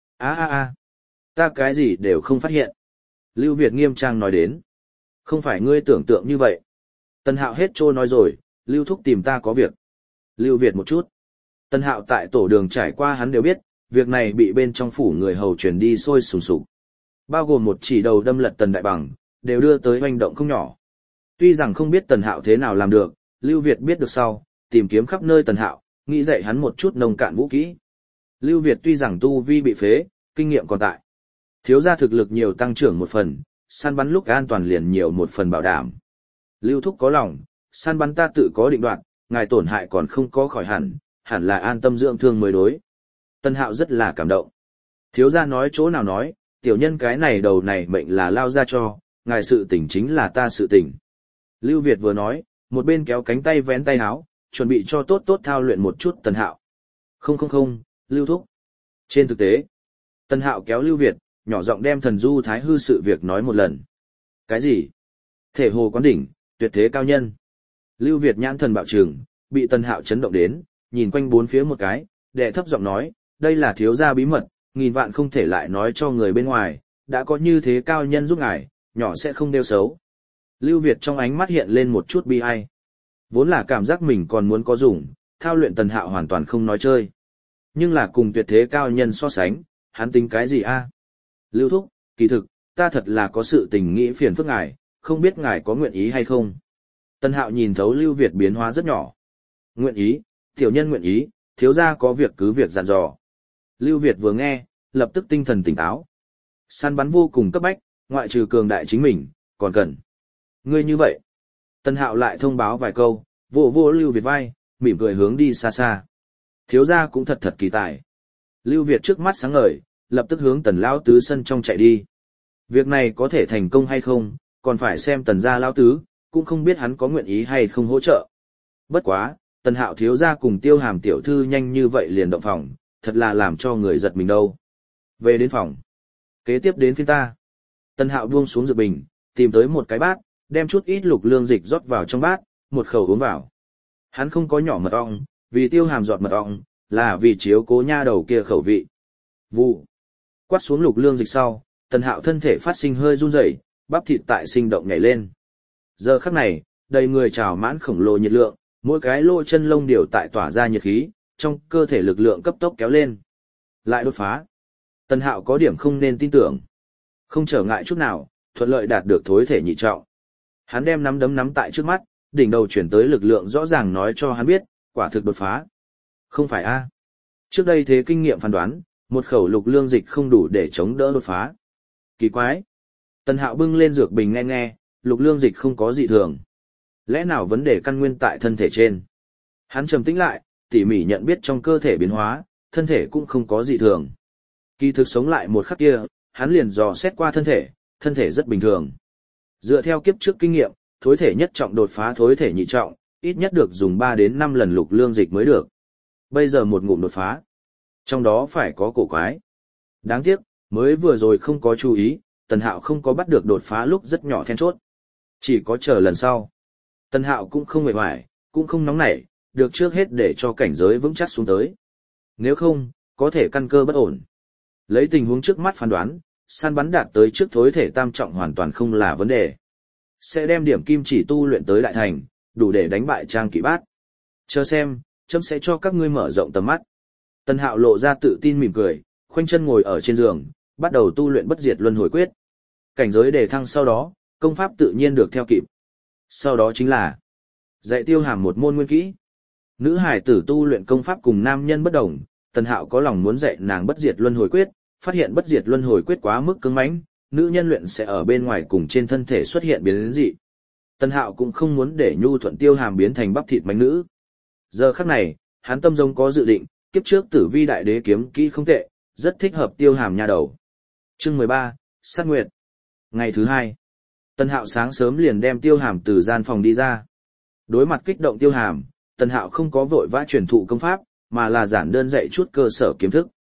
Speaker 1: Ta cái gì đều không phát hiện. Lưu Việt nghiêm trang nói đến. Không phải ngươi tưởng tượng như vậy. Tần Hạo hết trô nói rồi, Lưu thúc tìm ta có việc. Lưu Việt một chút. Tần Hạo tại tổ đường trải qua hắn đều biết, việc này bị bên trong phủ người hầu truyền đi sôi sùng sục. Bao gồm một chỉ đầu đâm lật Tần Đại Bằng, đều đưa tới hoành động không nhỏ. Tuy rằng không biết Tần Hạo thế nào làm được, Lưu Việt biết được sau, tìm kiếm khắp nơi Tần Hạo, nghĩ dạy hắn một chút nông cạn vũ kỹ. Lưu Việt tuy rằng tu vi bị phế, kinh nghiệm còn tại. Thiếu gia thực lực nhiều tăng trưởng một phần, săn bắn lúc an toàn liền nhiều một phần bảo đảm. Lưu thúc có lòng, săn bắn ta tự có định đoạt, ngài tổn hại còn không có khỏi hẳn, hẳn là an tâm dưỡng thương mới đối. Tân Hạo rất là cảm động. Thiếu gia nói chỗ nào nói, tiểu nhân cái này đầu này mệnh là lao ra cho, ngài sự tỉnh chính là ta sự tỉnh. Lưu Việt vừa nói, một bên kéo cánh tay vén tay áo, chuẩn bị cho tốt tốt thao luyện một chút Tân Hạo. Không, Lưu thúc. Trên thực tế, Tân Hạo kéo Lưu Việt, nhỏ giọng đem thần du thái hư sự việc nói một lần. Cái gì? Thể hồ quán đỉnh, tuyệt thế cao nhân. Lưu Việt nhãn thần bạo trừng, bị Tân Hạo chấn động đến, nhìn quanh bốn phía một cái, đệ thấp giọng nói, đây là thiếu gia bí mật, nghìn vạn không thể lại nói cho người bên ngoài, đã có như thế cao nhân giúp ngài, nhỏ sẽ không đeo xấu. Lưu Việt trong ánh mắt hiện lên một chút bi ai. Vốn là cảm giác mình còn muốn có dùng, thao luyện Tần Hạo hoàn toàn không nói chơi. Nhưng là cùng tuyệt thế cao nhân so sánh, hắn tính cái gì a? Lưu thúc, kỳ thực, ta thật là có sự tình nghĩ phiền phức ngài, không biết ngài có nguyện ý hay không. Tần Hạo nhìn thấu Lưu Việt biến hóa rất nhỏ. Nguyện ý, tiểu nhân nguyện ý, thiếu gia có việc cứ việc dặn dò. Lưu Việt vừa nghe, lập tức tinh thần tỉnh táo. Săn bắn vô cùng cấp bách, ngoại trừ cường đại chính mình, còn cần. Ngươi như vậy. Tần Hạo lại thông báo vài câu, vỗ Lưu Việt vai, mỉm cười hướng đi xa xa. Thiếu gia cũng thật kỳ tài. Lưu Việt trước mắt sáng ngời, lập tức hướng Tần lão tứ sân trong chạy đi. Việc này có thể thành công hay không, còn phải xem Tần gia lão tứ, cũng không biết hắn có nguyện ý hay không hỗ trợ. Bất quá, Tần Hạo thiếu gia cùng Tiêu Hàm tiểu thư nhanh như vậy liền động phòng, thật là làm cho người giật mình đâu. Về đến phòng. Kế tiếp đến phiên ta. Tần Hạo buông xuống dược bình, tìm tới một cái bát, đem chút ít lục lương dịch rót vào trong bát, một khẩu uống vào. Hắn không có nhỏ mật ong, vì Tiêu Hàm giọt mật ong, là vì chiếu cố nha đầu kia khẩu vị. Vụ. Quát xuống lục lương dịch sau, Tần Hạo thân thể phát sinh hơi run rẩy, bắp thịt tại sinh động nhảy lên. Giờ khắc này, đầy người trào mãn khổng lồ nhiệt lượng, mỗi cái lỗ chân lông đều tại tỏa ra nhiệt khí, trong cơ thể lực lượng cấp tốc kéo lên. Lại đột phá. Tần Hạo có điểm không nên tin tưởng. Không trở ngại chút nào, thuận lợi đạt được thối thể nhị trọng. Hắn đem nắm đấm nắm tại trước mắt, đỉnh đầu chuyển tới lực lượng rõ ràng nói cho hắn biết, quả thực đột phá. Không phải a? Trước đây thế kinh nghiệm phán đoán, một khẩu lục lương dịch không đủ để chống đỡ đột phá. Kỳ quái. Tần Hạo bưng lên dược bình nghe, lục lương dịch không có dị thường. Lẽ nào vấn đề căn nguyên tại thân thể trên? Hắn trầm tĩnh lại, tỉ mỉ nhận biết trong cơ thể biến hóa, thân thể cũng không có dị thường. Kỳ thực sống lại một khắc kia, hắn liền dò xét qua thân thể rất bình thường. Dựa theo kiếp trước kinh nghiệm, thối thể nhất trọng đột phá thối thể nhị trọng, ít nhất được dùng 3 đến 5 lần lục lương dịch mới được. Bây giờ một ngụm đột phá. Trong đó phải có cổ quái. Đáng tiếc, mới vừa rồi không có chú ý, Tần Hạo không có bắt được đột phá lúc rất nhỏ then chốt. Chỉ có chờ lần sau. Tần Hạo cũng không mệt mỏi, cũng không nóng nảy, được trước hết để cho cảnh giới vững chắc xuống tới. Nếu không, có thể căn cơ bất ổn. Lấy tình huống trước mắt phán đoán, săn bắn đạt tới trước thối thể tam trọng hoàn toàn không là vấn đề. Sẽ đem điểm kim chỉ tu luyện tới đại thành, đủ để đánh bại Trang Kỵ Bát. Chờ xem, chấm sẽ cho các ngươi mở rộng tầm mắt. Tần Hạo lộ ra tự tin mỉm cười, khoanh chân ngồi ở trên giường, bắt đầu tu luyện bất diệt luân hồi quyết. Cảnh giới đề thăng sau đó, công pháp tự nhiên được theo kịp. Sau đó chính là dạy Tiêu Hàm một môn nguyên kỹ. Nữ hải tử tu luyện công pháp cùng nam nhân bất đồng, Tần Hạo có lòng muốn dạy nàng bất diệt luân hồi quyết, phát hiện bất diệt luân hồi quyết quá mức cứng mãnh, nữ nhân luyện sẽ ở bên ngoài cùng trên thân thể xuất hiện biến dị. Tần Hạo cũng không muốn để nhu thuận Tiêu Hàm biến thành bắp thịt mánh nữ. Giờ khắc này, hắn tâm giống có dự định, kiếp trước Tử Vi đại đế kiếm kỹ không tệ, rất thích hợp Tiêu Hàm nha đầu. Chương 13, Sát Nguyệt. Ngày thứ 2, Tần Hạo sáng sớm liền đem Tiêu Hàm từ gian phòng đi ra. Đối mặt kích động Tiêu Hàm, Tần Hạo không có vội vã truyền thụ công pháp, mà là giản đơn dạy chút cơ sở kiến thức.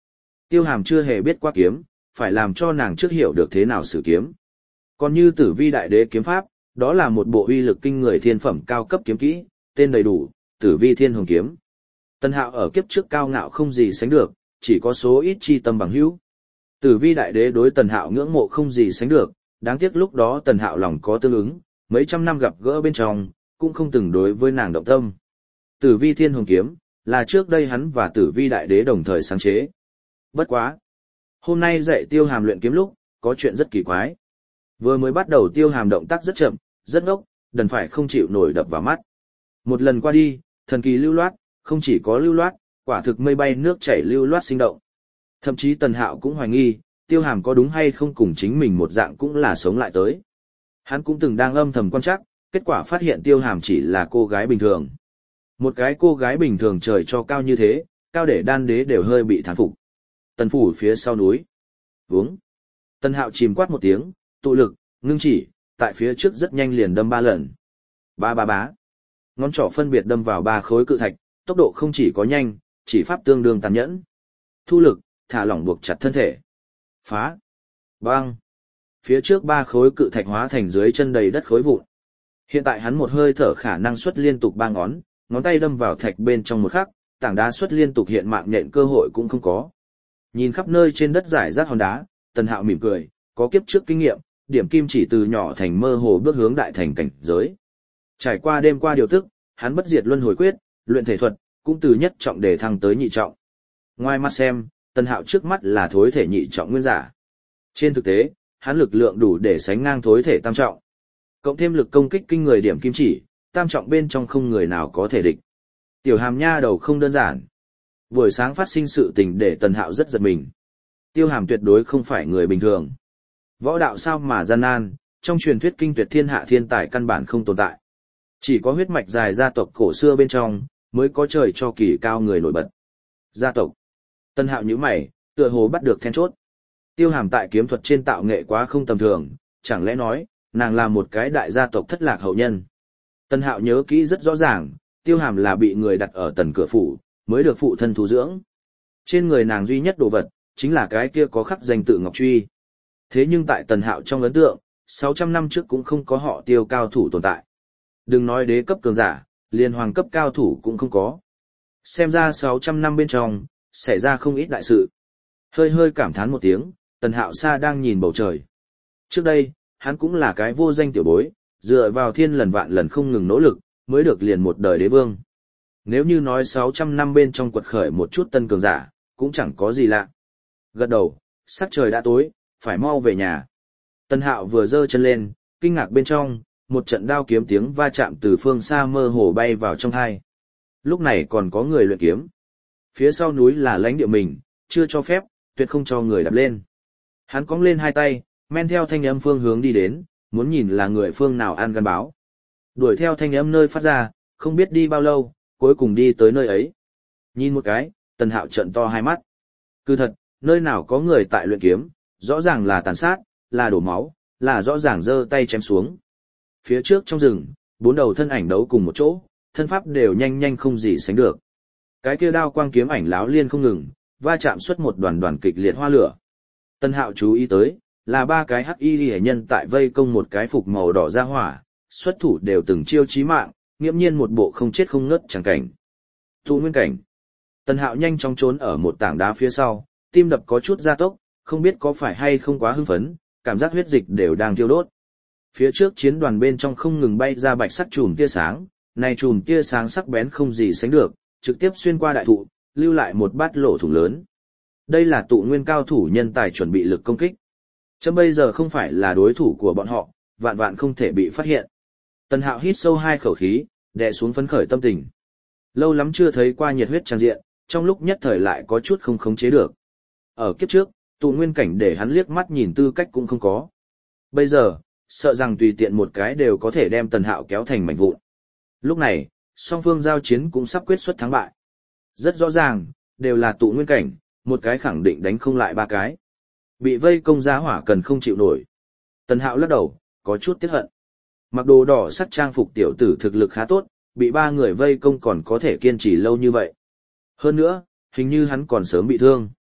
Speaker 1: Tiêu Hàm chưa hề biết qua kiếm, phải làm cho nàng trước hiểu được thế nào sử kiếm. Còn như Tử Vi Đại Đế kiếm pháp, đó là một bộ uy lực kinh người thiên phẩm cao cấp kiếm kỹ, tên đầy đủ, Tử Vi Thiên Hồng kiếm. Tần Hạo ở kiếp trước cao ngạo không gì sánh được, chỉ có số ít chi tâm bằng hữu. Tử Vi Đại Đế đối Tần Hạo ngưỡng mộ không gì sánh được, đáng tiếc lúc đó Tần Hạo lòng có tương ứng, mấy trăm năm gặp gỡ bên trong, cũng không từng đối với nàng động tâm. Tử Vi Thiên Hồng kiếm là trước đây hắn và Tử Vi Đại Đế đồng thời sáng chế. Bất quá, hôm nay dạy Tiêu Hàm luyện kiếm lúc, có chuyện rất kỳ quái. Vừa mới bắt đầu Tiêu Hàm động tác rất chậm, rất ngốc, đần phải không chịu nổi đập vào mắt. Một lần qua đi, thần kỳ lưu loát, không chỉ có lưu loát, quả thực mây bay nước chảy lưu loát sinh động. Thậm chí Tần Hạo cũng hoài nghi, Tiêu Hàm có đúng hay không cùng chính mình một dạng cũng là sống lại tới. Hắn cũng từng đang âm thầm quan trắc, kết quả phát hiện Tiêu Hàm chỉ là cô gái bình thường. Một cái cô gái bình thường trời cho cao như thế, cao để đan đế đều hơi bị thán phục. Tần phủ phía sau núi. Vướng. Tần Hạo chìm quát một tiếng, tụ lực, ngưng chỉ, tại phía trước rất nhanh liền đâm 3 lần. Ba ba bá. Ngón trỏ phân biệt đâm vào 3 khối cự thạch, tốc độ không chỉ có nhanh, chỉ pháp tương đương tàn nhẫn. Thu lực, thả lỏng buộc chặt thân thể. Phá. Bang. Phía trước 3 khối cự thạch hóa thành dưới chân đầy đất khối vụn. Hiện tại hắn một hơi thở khả năng xuất liên tục 3 ngón tay đâm vào thạch bên trong một khắc, tảng đá xuất liên tục hiện mạng nhện cơ hội cũng không có. Nhìn khắp nơi trên đất rải rác hòn đá, Tần Hạo mỉm cười, có kiếp trước kinh nghiệm, điểm kim chỉ từ nhỏ thành mơ hồ bước hướng đại thành cảnh giới. Trải qua đêm qua điều tức, hắn bất diệt luân hồi quyết, luyện thể thuật, cũng từ nhất trọng để thăng tới nhị trọng. Ngoài mắt xem, Tần Hạo trước mắt là thối thể nhị trọng nguyên giả. Trên thực tế, hắn lực lượng đủ để sánh ngang thối thể tam trọng. Cộng thêm lực công kích kinh người điểm kim chỉ, tam trọng bên trong không người nào có thể địch. Tiểu Hàm nha đầu không đơn giản. Buổi sáng phát sinh sự tình để Tần Hạo rất giật mình. Tiêu Hàm tuyệt đối không phải người bình thường. Võ đạo sao mà gian nan, trong truyền thuyết kinh tuyệt thiên hạ thiên tài căn bản không tồn tại. Chỉ có huyết mạch dài gia tộc cổ xưa bên trong, mới có trời cho kỳ cao người nổi bật. Gia tộc. Tần Hạo nhíu mày, tựa hồ bắt được then chốt. Tiêu Hàm tại kiếm thuật trên tạo nghệ quá không tầm thường, chẳng lẽ nói, nàng là một cái đại gia tộc thất lạc hậu nhân. Tần Hạo nhớ kỹ rất rõ ràng, Tiêu Hàm là bị người đặt ở tần cửa phủ, mới được phụ thân thu dưỡng. Trên người nàng duy nhất đồ vật, chính là cái kia có khắc danh tự Ngọc Truy. Thế nhưng tại Tần Hạo trong ấn tượng, 600 năm trước cũng không có họ Tiêu cao thủ tồn tại. Đừng nói đế cấp cường giả, liền hoàng cấp cao thủ cũng không có. Xem ra 600 năm bên trong, xảy ra không ít đại sự. Hơi hơi cảm thán một tiếng, Tần Hạo xa đang nhìn bầu trời. Trước đây, hắn cũng là cái vô danh tiểu bối, dựa vào thiên lần vạn lần không ngừng nỗ lực, mới được liền một đời đế vương. Nếu như nói 600 năm bên trong quật khởi một chút tân cường giả, cũng chẳng có gì lạ. Gật đầu, sắc trời đã tối, phải mau về nhà. Tần Hạo vừa giơ chân lên, kinh ngạc bên trong, một trận đao kiếm tiếng va chạm từ phương xa mơ hồ bay vào trong tai. Lúc này còn có người luyện kiếm. Phía sau núi là lãnh địa mình, chưa cho phép, tuyệt không cho người đạp lên. Hắn cong lên 2 tay, men theo thanh âm phương hướng đi đến, muốn nhìn là người phương nào ăn gan báo. Đuổi theo thanh âm nơi phát ra, không biết đi bao lâu, cuối cùng đi tới nơi ấy. Nhìn một cái, Tần Hạo trợn to 2 mắt. Cứ thật, nơi nào có người tại luyện kiếm, rõ ràng là tàn sát, là đổ máu, là rõ ràng giơ tay chém xuống. Phía trước trong rừng, 4 đầu thân ảnh đấu cùng một chỗ, thân pháp đều nhanh nhanh không gì sánh được. Cái kia đao quang kiếm ảnh láo liên không ngừng, va chạm xuất một đoàn đoàn kịch liệt hoa lửa. Tần Hạo chú ý tới, là 3 cái hắc y liễu nhân tại vây công một cái phục màu đỏ ra hỏa, xuất thủ đều từng chiêu chí mạng, nghiễm nhiên một bộ không chết không ngớt chẳng cảnh. Tụ nguyên cảnh. Tần Hạo nhanh chóng trốn ở một tảng đá phía sau, tim đập có chút gia tốc, không biết có phải hay không quá hưng phấn, cảm giác huyết dịch đều đang thiêu đốt. Phía trước chiến đoàn bên trong không ngừng bay ra bạch sắc chùm tia sáng, này chùm tia sáng sắc bén không gì sánh được, trực tiếp xuyên qua đại thụ, lưu lại một bát lỗ thủng lớn. Đây là tụ nguyên cao thủ nhân tài chuẩn bị lực công kích. Chấm bây giờ không phải là đối thủ của bọn họ, vạn vạn không thể bị phát hiện. Tần Hạo hít sâu 2 khẩu khí, đè xuống phấn khởi tâm tình. Lâu lắm chưa thấy qua nhiệt huyết tràn diện, trong lúc nhất thời lại có chút không khống chế được. Ở kiếp trước, tụ nguyên cảnh để hắn liếc mắt nhìn tư cách cũng không có. Bây giờ, sợ rằng tùy tiện một cái đều có thể đem Tần Hạo kéo thành mảnh vụn. Lúc này, song phương giao chiến cũng sắp quyết xuất thắng bại. Rất rõ ràng, đều là tụ nguyên cảnh, một cái khẳng định đánh không lại 3 cái. Bị vây công giá hỏa cần không chịu nổi. Tần Hạo lắc đầu, có chút tiếc hận. Mặc đồ đỏ sắc trang phục tiểu tử thực lực khá tốt, bị 3 người vây công còn có thể kiên trì lâu như vậy. Hơn nữa, hình như hắn còn sớm bị thương.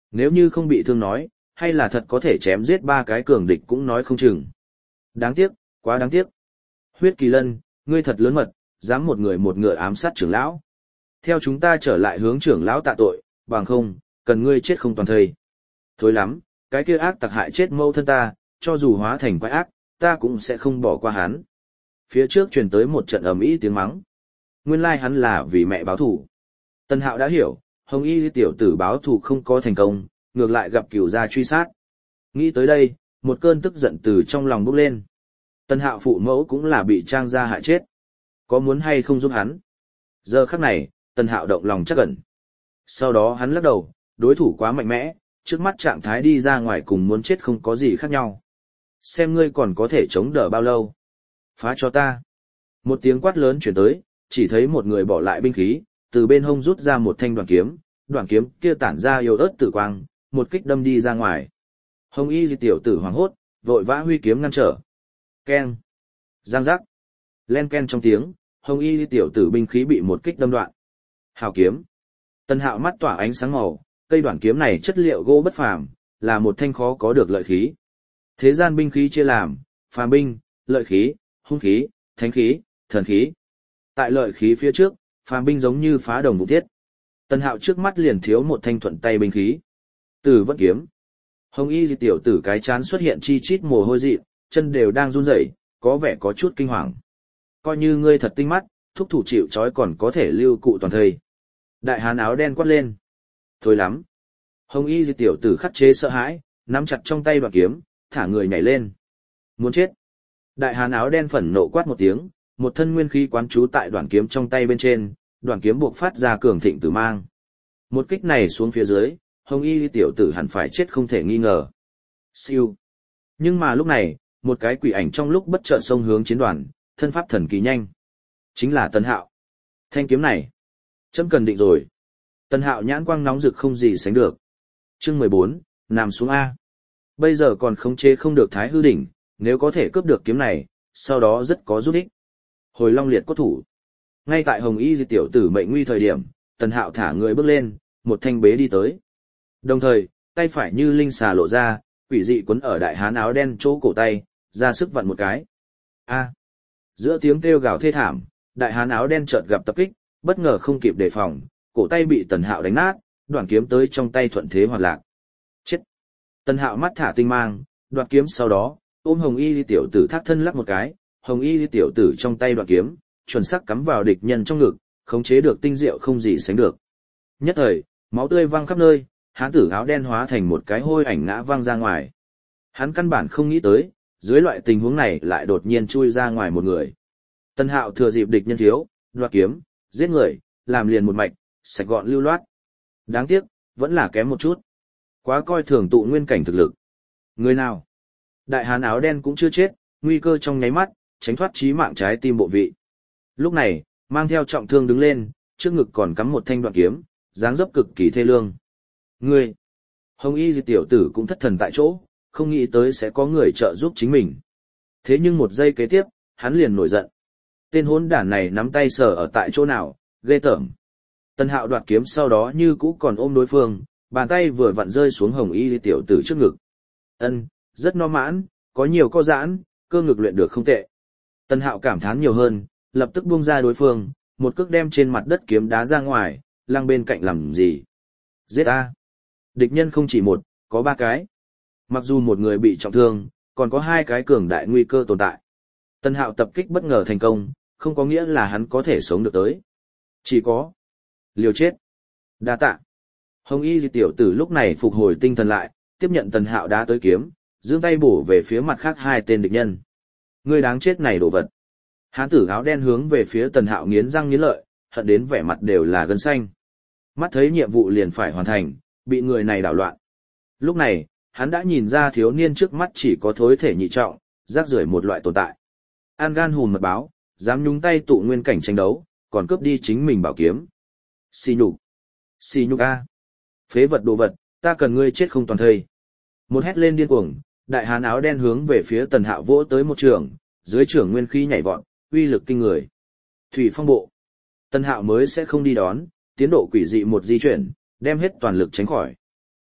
Speaker 1: Nếu như không bị thương nói, hay là thật có thể chém giết 3 cái cường địch cũng nói không chừng. Đáng tiếc, quá đáng tiếc. Huyết Kỳ Lân, ngươi thật lớn mật, dám một người một ngựa ám sát trưởng lão. Theo chúng ta trở lại hướng trưởng lão tạ tội, bằng không, cần ngươi chết không toàn thây. Thối lắm, cái kia ác tặc hại chết mâu thân ta, cho dù hóa thành quái ác, ta cũng sẽ không bỏ qua hắn. Phía trước truyền tới một trận ầm ĩ tiếng mắng. Nguyên lai hắn là vì mẹ báo thù. Tân Hạo đã hiểu, Hồng Y tiểu tử báo thù không có thành công, ngược lại gặp cửu gia truy sát. Nghĩ tới đây, một cơn tức giận từ trong lòng bốc lên. Tân Hạo phụ mẫu cũng là bị Trang gia hại chết. Có muốn hay không giúp hắn? Giờ khắc này, Tân Hạo động lòng chắc ẩn. Sau đó hắn lắc đầu, đối thủ quá mạnh mẽ, trước mắt trạng thái đi ra ngoài cùng muốn chết không có gì khác nhau. Xem ngươi còn có thể chống đỡ bao lâu. Phá cho ta. Một tiếng quát lớn chuyển tới, chỉ thấy một người bỏ lại binh khí, từ bên hông rút ra một thanh đoạn kiếm kia tản ra yếu ớt tử quang, một kích đâm đi ra ngoài. Hồng Y tiểu tử hoảng hốt, vội vã huy kiếm ngăn trở. Keng. Giang giác. Len ken trong tiếng, Hồng Y tiểu tử binh khí bị một kích đâm đoạn. Hào kiếm. Tân Hạo mắt tỏa ánh sáng màu, cây đoạn kiếm này chất liệu gỗ bất phàm, là một thanh khó có được lợi khí. Thế gian binh khí chia làm, phàm binh, lợi khí, hung khí, thánh khí, thần khí. Tại lợi khí phía trước, phàm binh giống như phá đồng vụ thiết. Tân Hạo trước mắt liền thiếu một thanh thuận tay binh khí. Tử Vận kiếm. Hồng Y tiểu tử cái chán xuất hiện chi chít mồ hôi dị, chân đều đang run rẩy, có vẻ có chút kinh hoàng. Coi như ngươi thật tinh mắt, thúc thủ chịu trói còn có thể lưu cụ toàn thây. Đại hán áo đen quát lên. Thôi lắm. Hồng Y tiểu tử khắc chế sợ hãi, nắm chặt trong tay đoạn kiếm, thả người nhảy lên. Muốn chết. Đại hán áo đen phẫn nộ quát một tiếng, một thân nguyên khí quán trú tại đoạn kiếm trong tay bên trên, đoạn kiếm buộc phát ra cường thịnh tử mang. Một kích này xuống phía dưới, Hồng Y tiểu tử hẳn phải chết không thể nghi ngờ. Siêu. Nhưng mà lúc này, một cái quỷ ảnh trong lúc bất chợt xông hướng chiến đoàn, thân pháp thần kỳ nhanh. Chính là Tân Hạo. Thanh kiếm này, chấm cần định rồi. Tân Hạo nhãn quang nóng rực không gì sánh được. Chương 14, nằm xuống A. Bây giờ còn khống chế không được Thái Hư đỉnh, nếu có thể cướp được kiếm này, sau đó rất có giúp ích. Hồi Long liệt cốt thủ. Ngay tại Hồng Y tiểu tử mệnh nguy thời điểm, Tân Hạo thả người bước lên, một thanh bế đi tới. Đồng thời, tay phải như linh xà lộ ra, quỷ dị quấn ở đại hán áo đen chỗ cổ tay, ra sức vặn một cái. A. Giữa tiếng kêu gào thê thảm, đại hán áo đen chợt gặp tập kích, bất ngờ không kịp đề phòng, cổ tay bị Tần Hạo đánh nát, đoạn kiếm tới trong tay thuận thế hoạt lạc. Chết. Tần Hạo mắt thả tinh mang, đoạt kiếm sau đó, ôm Hồng Y tiểu tử thác thân lắc một cái, Hồng Y tiểu tử trong tay đoạt kiếm, chuẩn xác cắm vào địch nhân trong ngực, khống chế được tinh diệu không gì sánh được. Nhất thời, máu tươi văng khắp nơi, hán tử áo đen hóa thành một cái hôi ảnh ngã văng ra ngoài. Hắn căn bản không nghĩ tới, dưới loại tình huống này lại đột nhiên chui ra ngoài một người. Tân Hạo thừa dịp địch nhân thiếu, đoạt kiếm, giết người, làm liền một mạch, sạch gọn lưu loát. Đáng tiếc, vẫn là kém một chút. Quá coi thường tụ nguyên cảnh thực lực. Người nào? Đại hán áo đen cũng chưa chết, nguy cơ trong nháy mắt, tránh thoát chí mạng trái tim bộ vị. Lúc này, mang theo trọng thương đứng lên, trước ngực còn cắm một thanh đoạn kiếm, dáng dấp cực kỳ thê lương. Ngươi! Hồng Y tiểu tử cũng thất thần tại chỗ, không nghĩ tới sẽ có người trợ giúp chính mình. Thế nhưng một giây kế tiếp, hắn liền nổi giận. Tên hỗn đản này nắm tay sờ ở tại chỗ nào, ghê tởm. Tân Hạo đoạt kiếm sau đó như cũ còn ôm đối phương, bàn tay vừa vặn rơi xuống Hồng Y tiểu tử trước ngực. Ân, rất no mãn, có nhiều co giãn, cơ ngực luyện được không tệ. Tân Hạo cảm thán nhiều hơn, lập tức buông ra đối phương, một cước đem trên mặt đất kiếm đá ra ngoài, lăng bên cạnh làm gì. Giết a! Địch nhân không chỉ một, có 3 cái. Mặc dù một người bị trọng thương, còn có 2 cái cường đại nguy cơ tồn tại. Tân Hạo tập kích bất ngờ thành công, không có nghĩa là hắn có thể sống được tới. Chỉ có liều chết. Đa tạ. Hồng Y tiểu tử lúc này phục hồi tinh thần lại, tiếp nhận Tần Hạo đá tới kiếm, giương tay bổ về phía mặt khác 2 tên địch nhân. Ngươi đáng chết này đồ vật. Hán tử áo đen hướng về phía Tần Hạo nghiến răng nghiến lợi, hận đến vẻ mặt đều là gân xanh. Mắt thấy nhiệm vụ liền phải hoàn thành, bị người này đảo loạn. Lúc này, hắn đã nhìn ra thiếu niên trước mắt chỉ có thối thể nhị trọng, rác rưởi một loại tồn tại. An gan hùn mật báo, dám nhúng tay tụ nguyên cảnh tranh đấu, còn cướp đi chính mình bảo kiếm. Xì nhục. Xì nhục a. Phế vật đồ vật, ta cần ngươi chết không toàn thây. Một hét lên điên cuồng, đại hán áo đen hướng về phía Tần Hạo vỗ tới một trường, dưới trường nguyên khí nhảy vọt, uy lực kinh người. Thủy phong bộ. Tần Hạo mới sẽ không đi đón, tiến độ quỷ dị một di chuyển, đem hết toàn lực tránh khỏi.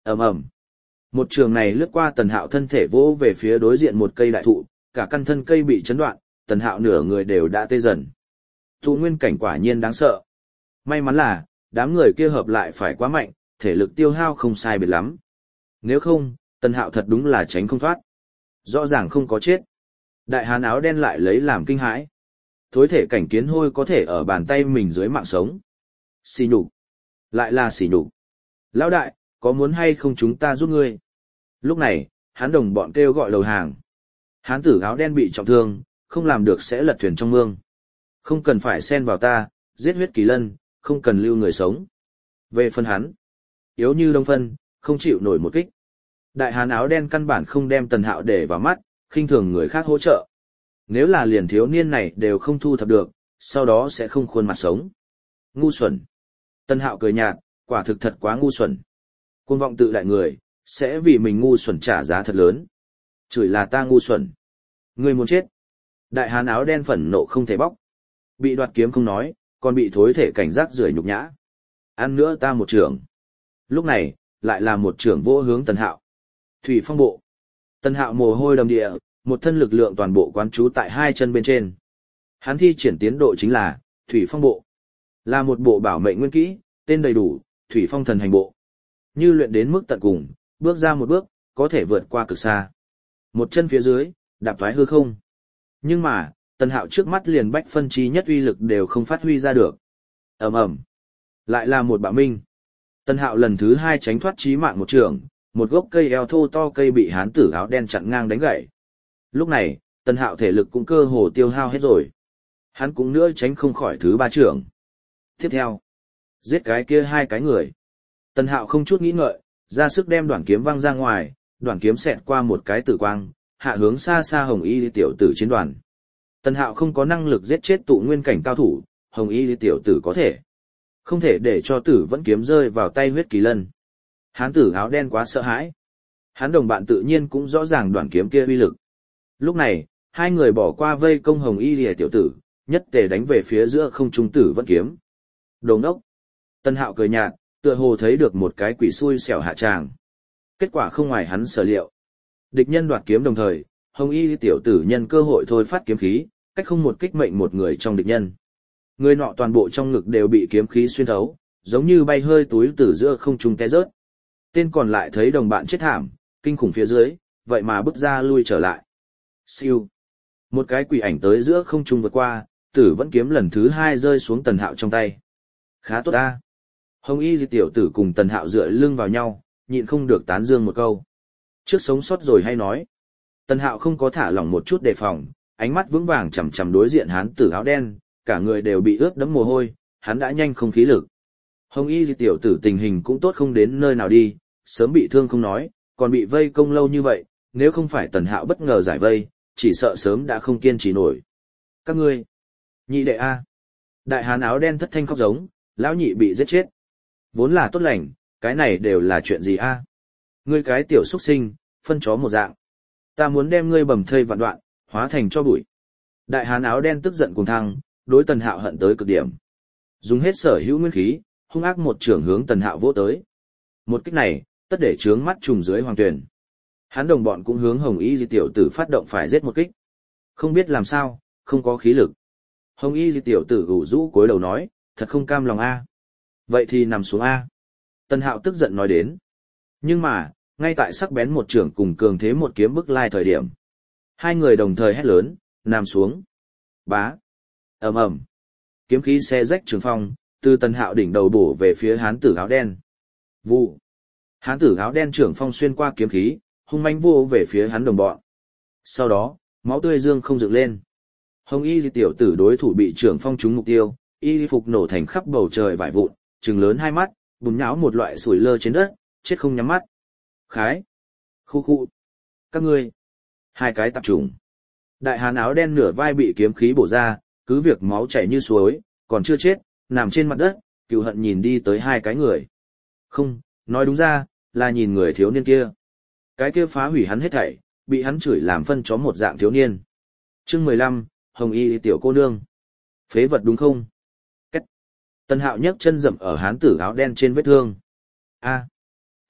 Speaker 1: ầm ầm. Một trường này lướt qua Tần Hạo thân thể vỗ về phía đối diện một cây đại thụ, cả căn thân cây bị chấn đoạn, Tần Hạo nửa người đều đã tê dần. Tụ nguyên cảnh quả nhiên đáng sợ. May mắn là, đám người kia hợp lại phải quá mạnh, thể lực tiêu hao không sai biệt lắm. Nếu không, Tần Hạo thật đúng là tránh không thoát. Rõ ràng không có chết. Đại hán áo đen lại lấy làm kinh hãi. Thối thể cảnh kiến hôi có thể ở bàn tay mình dưới mạng sống. Xỉ nhục. Lại là xỉ nhục. Lão đại, có muốn hay không chúng ta giúp ngươi? Lúc này, hán đồng bọn kêu gọi đầu hàng. Hán tử áo đen bị trọng thương, không làm được sẽ lật thuyền trong mương. Không cần phải xen vào ta, giết huyết kỳ lân, không cần lưu người sống. Về phần hắn, yếu như đông phân, không chịu nổi một kích. Đại hán áo đen căn bản không đem Tần Hạo để vào mắt, khinh thường người khác hỗ trợ. Nếu là liền thiếu niên này đều không thu thập được, sau đó sẽ không khuôn mặt sống. Ngu xuẩn. Tần Hạo cười nhạt, quả thực thật quá ngu xuẩn. Cuồng vọng tự đại người, sẽ vì mình ngu xuẩn trả giá thật lớn. Chửi là ta ngu xuẩn. Ngươi muốn chết. Đại hán áo đen phẫn nộ không thể bóc. Bị đoạt kiếm không nói, còn bị thối thể cảnh giác rưởi nhục nhã. Ăn nữa ta một trưởng. Lúc này, lại là một trưởng vô hướng Tần Hạo. Thủy phong bộ. Tần Hạo mồ hôi đầm địa, một thân lực lượng toàn bộ quán trú tại hai chân bên trên. Hắn thi triển tiến độ chính là Thủy phong bộ. Là một bộ bảo mệnh nguyên kỹ, tên đầy đủ, Thủy phong thần hành bộ. Như luyện đến mức tận cùng, bước ra một bước, có thể vượt qua cực xa. Một chân phía dưới, đạp thoái hư không. Nhưng mà, Tần Hạo trước mắt liền bách phân chi nhất uy lực đều không phát huy ra được. Ầm ầm, lại là một bạo minh. Tần Hạo lần thứ hai tránh thoát chí mạng một trường, một gốc cây eo thô to cây bị hán tử áo đen chặn ngang đánh gãy. Lúc này, Tần Hạo thể lực cũng cơ hồ tiêu hao hết rồi. Hắn cũng nữa tránh không khỏi thứ ba trường. Tiếp theo, giết cái kia hai cái người. Tần Hạo không chút nghĩ ngợi, ra sức đem đoạn kiếm văng ra ngoài, đoạn kiếm xẹt qua một cái tử quang, hạ hướng xa xa Hồng Y tiểu tử chiến đoàn. Tần Hạo không có năng lực giết chết tụ nguyên cảnh cao thủ, Hồng Y tiểu tử có thể. Không thể để cho tử vẫn kiếm rơi vào tay huyết kỳ lân. Hán tử áo đen quá sợ hãi. Hán đồng bạn tự nhiên cũng rõ ràng đoạn kiếm kia uy lực. Lúc này, hai người bỏ qua vây công Hồng Y tiểu tử, nhất tề đánh về phía giữa không trung tử vẫn kiếm. Đồ ngốc. Tần Hạo cười nhạt, tựa hồ thấy được một cái quỷ xui xẻo hạ tràng. Kết quả không ngoài hắn sở liệu. Địch nhân đoạt kiếm đồng thời, Hồng Y tiểu tử nhân cơ hội thôi phát kiếm khí, cách không một kích mệnh một người trong địch nhân. Người nọ toàn bộ trong ngực đều bị kiếm khí xuyên thấu, giống như bay hơi túi từ giữa không trung té rớt. Tên còn lại thấy đồng bạn chết thảm, kinh khủng phía dưới, vậy mà bước ra lui trở lại. Siêu. Một cái quỷ ảnh tới giữa không trung vượt qua, tử vẫn kiếm lần thứ hai rơi xuống Tần Hạo trong tay. Khá tốt ta. Hồng Y tiểu tử cùng Tần Hạo dựa lưng vào nhau, nhịn không được tán dương một câu. Trước sống sót rồi hay nói. Tần Hạo không có thả lỏng một chút đề phòng, ánh mắt vững vàng chằm chằm đối diện hán tử áo đen, cả người đều bị ướt đẫm mồ hôi, hắn đã nhanh không khí lực. Hồng Y tiểu tử tình hình cũng tốt không đến nơi nào đi, sớm bị thương không nói, còn bị vây công lâu như vậy, nếu không phải Tần Hạo bất ngờ giải vây, chỉ sợ sớm đã không kiên trì nổi. Các ngươi, nhị đệ A. Đại hán áo đen thất thanh khóc giống, lão nhị bị giết chết. Vốn là tốt lành, cái này đều là chuyện gì A. Ngươi cái tiểu xuất sinh, phân chó một dạng. Ta muốn đem ngươi bầm thây vạn đoạn, hóa thành cho bụi. Đại hán áo đen tức giận cùng thăng, đối Tần Hạo hận tới cực điểm. Dùng hết sở hữu nguyên khí, hung ác một trường hướng Tần Hạo vỗ tới. Một kích này, tất để trướng mắt trùng dưới hoàng tuyển. Hắn đồng bọn cũng hướng Hồng Y tiểu tử phát động phải giết một kích. Không biết làm sao, không có khí lực. Hồng Y tiểu tử ủ rũ cúi đầu nói, thật không cam lòng A. Vậy thì nằm xuống A. Tần Hạo tức giận nói đến. Nhưng mà, ngay tại sắc bén một trường cùng cường thế một kiếm bức lai thời điểm. Hai người đồng thời hét lớn, nằm xuống. Bá. Ầm ầm. Kiếm khí xé rách trường phong, từ Tần Hạo đỉnh đầu bổ về phía hán tử áo đen. Vụ. Hán tử áo đen trưởng phong xuyên qua kiếm khí, hung mãnh vô về phía hắn đồng bọn. Sau đó, máu tươi dương không dựng lên. Hồng Y tiểu tử đối thủ bị trưởng phong trúng mục tiêu, y phục nổ thành khắp bầu trời vải vụn, trừng lớn hai mắt, bùn nhão một loại sủi lơ trên đất, chết không nhắm mắt. Khái. Khu khu. Các ngươi. Hai cái tạp trùng. Đại hán áo đen nửa vai bị kiếm khí bổ ra, cứ việc máu chảy như suối, còn chưa chết, nằm trên mặt đất, cừu hận nhìn đi tới hai cái người. Không, nói đúng ra, là nhìn người thiếu niên kia. Cái kia phá hủy hắn hết thảy, bị hắn chửi làm phân chó một dạng thiếu niên. Chương 15, Hồng Y tiểu cô nương. Phế vật đúng không? Cách. Tần Hạo nhấc chân dậm ở hán tử áo đen trên vết thương. A.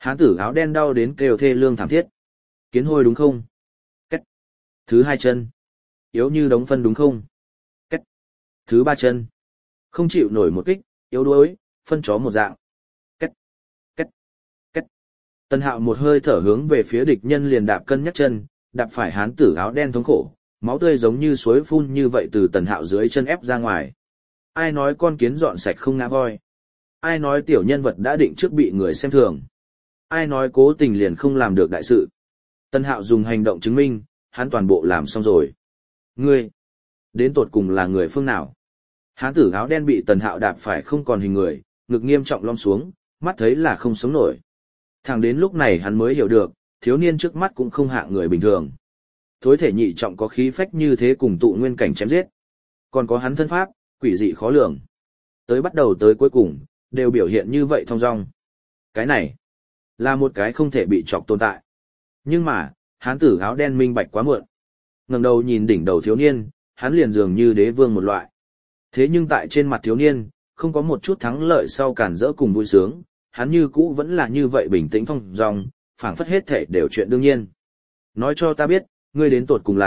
Speaker 1: Hán tử áo đen đau đến kêu thê lương thảm thiết. Kiến hôi đúng không? Cách. Thứ hai chân. Yếu như đống phân đúng không? Cách. Thứ ba chân. Không chịu nổi một kích, yếu đuối, phân chó một dạng. Cách. Cách. Cách. Tần Hạo một hơi thở hướng về phía địch nhân liền đạp cân nhắc chân, đạp phải hán tử áo đen thống khổ, máu tươi giống như suối phun như vậy từ Tần Hạo dưới chân ép ra ngoài. Ai nói con kiến dọn sạch không ngã voi? Ai nói tiểu nhân vật đã định trước bị người xem thường? Ai nói cố tình liền không làm được đại sự? Tần Hạo dùng hành động chứng minh, hắn toàn bộ làm xong rồi. Ngươi, đến tột cùng là người phương nào? Hán tử áo đen bị Tần Hạo đạp phải không còn hình người, ngực nghiêm trọng lom xuống, mắt thấy là không sống nổi. Thẳng đến lúc này hắn mới hiểu được, thiếu niên trước mắt cũng không hạ người bình thường. Thối thể nhị trọng có khí phách như thế cùng tụ nguyên cảnh chém giết. Còn có hắn thân pháp, quỷ dị khó lường. Tới bắt đầu tới cuối cùng, đều biểu hiện như vậy thong dong. Cái này, là một cái không thể bị chọc tồn tại. Nhưng mà, hán tử áo đen minh bạch quá muộn. Ngẩng đầu nhìn đỉnh đầu thiếu niên, hắn liền dường như đế vương một loại. Thế nhưng tại trên mặt thiếu niên, không có một chút thắng lợi sau cản rỡ cùng vui sướng, hắn như cũ vẫn là như vậy bình tĩnh thong dong, phảng phất hết thể đều chuyện đương nhiên. Nói cho ta biết, ngươi đến tột cùng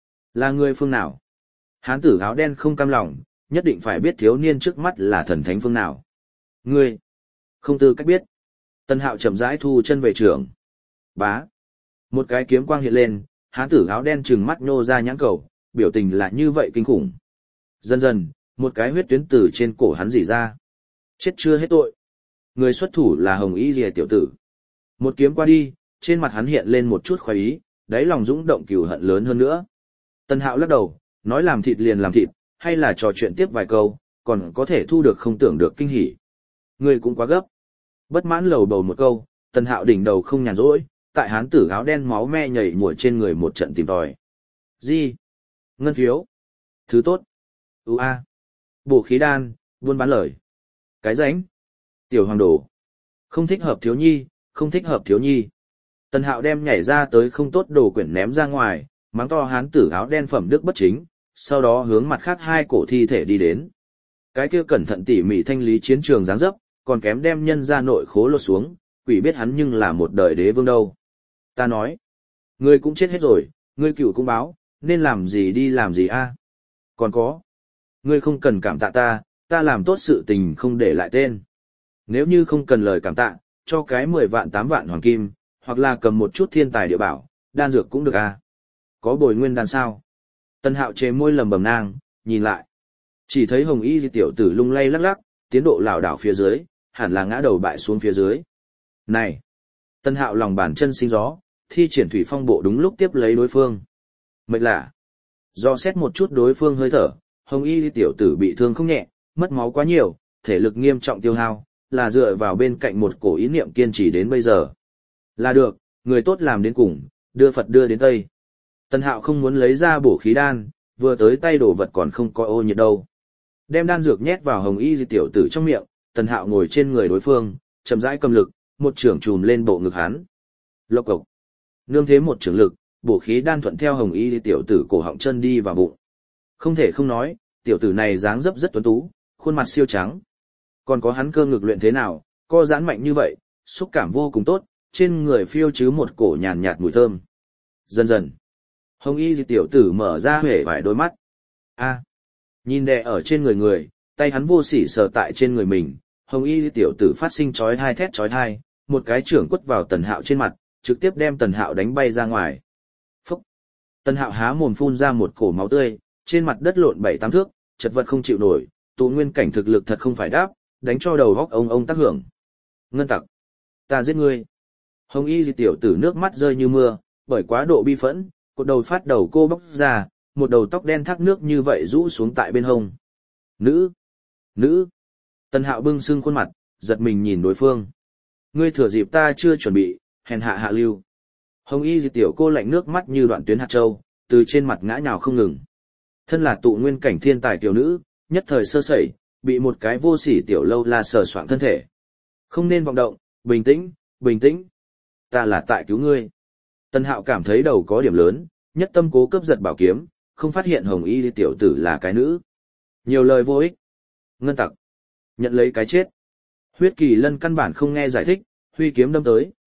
Speaker 1: là ngươi phương nào? Hán tử áo đen không cam lòng, nhất định phải biết thiếu niên trước mắt là thần thánh phương nào. Ngươi, không tư cách biết. Tần Hạo chậm rãi thu chân về trường. Bá. Một cái kiếm quang hiện lên, hán tử áo đen trừng mắt nhô ra nhãn cầu, biểu tình là như vậy kinh khủng. Dần dần, một cái huyết tuyến từ trên cổ hắn rỉ ra. Chết chưa hết tội. Người xuất thủ là Hồng Y Liễu tiểu tử. Một kiếm qua đi, trên mặt hắn hiện lên một chút khoái ý, đáy lòng dũng động cừu hận lớn hơn nữa. Tần Hạo lắc đầu, nói làm thịt liền làm thịt, hay là trò chuyện tiếp vài câu, còn có thể thu được không tưởng được kinh hỉ. Người cũng quá gấp. Bất mãn lầu bầu một câu, Tần Hạo đỉnh đầu không nhàn rỗi, tại hán tử áo đen máu me nhảy muội trên người một trận tìm tòi. Gì? Ngân phiếu? Thứ tốt? A. Bổ khí đan, buôn bán lời. Cái rãnh? Tiểu hoàng đồ. Không thích hợp thiếu nhi, không thích hợp thiếu nhi. Tần Hạo đem nhảy ra tới không tốt đồ quyển ném ra ngoài, mắng to hán tử áo đen phẩm đức bất chính, sau đó hướng mặt khác hai cổ thi thể đi đến. Cái kia cẩn thận tỉ mỉ thanh lý chiến trường dáng dấp, còn kém đem nhân ra nội khố lột xuống, quỷ biết hắn nhưng là một đời đế vương đâu. Ta nói, ngươi cũng chết hết rồi, ngươi cựu cũng báo, nên làm gì đi làm gì a? Còn có, ngươi không cần cảm tạ ta làm tốt sự tình không để lại tên. Nếu như không cần lời cảm tạ, cho cái 10 vạn 8 vạn hoàng kim, hoặc là cầm một chút thiên tài địa bảo, đan dược cũng được a. Có bồi nguyên đan sao? Tần Hạo chế môi lầm bầm nang, nhìn lại. Chỉ thấy Hồng Y tiểu tử lung lay lắc lắc, tiến độ lảo đảo phía dưới, hẳn là ngã đầu bại xuống phía dưới. Này! Tần Hạo lòng bàn chân sinh gió, thi triển thủy phong bộ đúng lúc tiếp lấy đối phương. Mệt lạ! Do xét một chút đối phương hơi thở, Hồng Y tiểu tử bị thương không nhẹ, mất máu quá nhiều, thể lực nghiêm trọng tiêu hao, là dựa vào bên cạnh một cổ ý niệm kiên trì đến bây giờ. Là được, người tốt làm đến cùng, đưa Phật đưa đến Tây. Tần Hạo không muốn lấy ra bổ khí đan, vừa tới tay đổ vật còn không có ô nhiệt đâu. Đem đan dược nhét vào Hồng Y tiểu tử trong miệng, Tần Hạo ngồi trên người đối phương, chậm rãi cầm lực, một chưởng chùm lên bộ ngực hắn. Lộc cộc. Nương thế một chưởng lực, bổ khí đan thuận theo Hồng Y tiểu tử cổ họng chân đi vào bụng. Không thể không nói, tiểu tử này dáng dấp rất tuấn tú, khuôn mặt siêu trắng. Còn có hắn cơ ngực luyện thế nào, co giãn mạnh như vậy, xúc cảm vô cùng tốt, trên người phiêu chứ một cổ nhàn nhạt mùi thơm. Dần dần, Hồng Y tiểu tử mở ra huệ vài đôi mắt. Nhìn đè ở trên người, tay hắn vô sỉ sờ tại trên người mình, Hồng Y tiểu tử phát sinh chói tai thét chói tai, một cái chưởng quất vào Tần Hạo trên mặt, trực tiếp đem Tần Hạo đánh bay ra ngoài. Phúc! Tần Hạo há mồm phun ra một cổ máu tươi, trên mặt đất lộn 7-8 thước, chật vật không chịu nổi, tụ nguyên cảnh thực lực thật không phải đáp, đánh cho đầu góc ông tác hưởng. Ngân tặc! Ta giết ngươi! Hồng Y tiểu tử nước mắt rơi như mưa, bởi quá độ bi phẫn, cột đầu phát đầu cô bóc ra, một đầu tóc đen thác nước như vậy rũ xuống tại bên hông. Nữ! Tần Hạo bưng sưng khuôn mặt, giật mình nhìn đối phương. Ngươi thừa dịp ta chưa chuẩn bị, hèn hạ hạ lưu. Hồng Y tiểu cô lạnh nước mắt như đoạn tuyến hạt châu, từ trên mặt ngã nhào không ngừng. Thân là tụ nguyên cảnh thiên tài tiểu nữ, nhất thời sơ sẩy, bị một cái vô sỉ tiểu lâu la sờ soạng thân thể. Không nên vọng động, bình tĩnh, bình tĩnh. Ta là tại cứu ngươi. Tần Hạo cảm thấy đầu có điểm lớn, nhất tâm cố cướp giật bảo kiếm, không phát hiện Hồng Y tiểu tử là cái nữ. Nhiều lời vô ích. Ngân tặc. Nhận lấy cái chết. Huyết Kỳ Lân căn bản không nghe giải thích, huy kiếm đâm tới.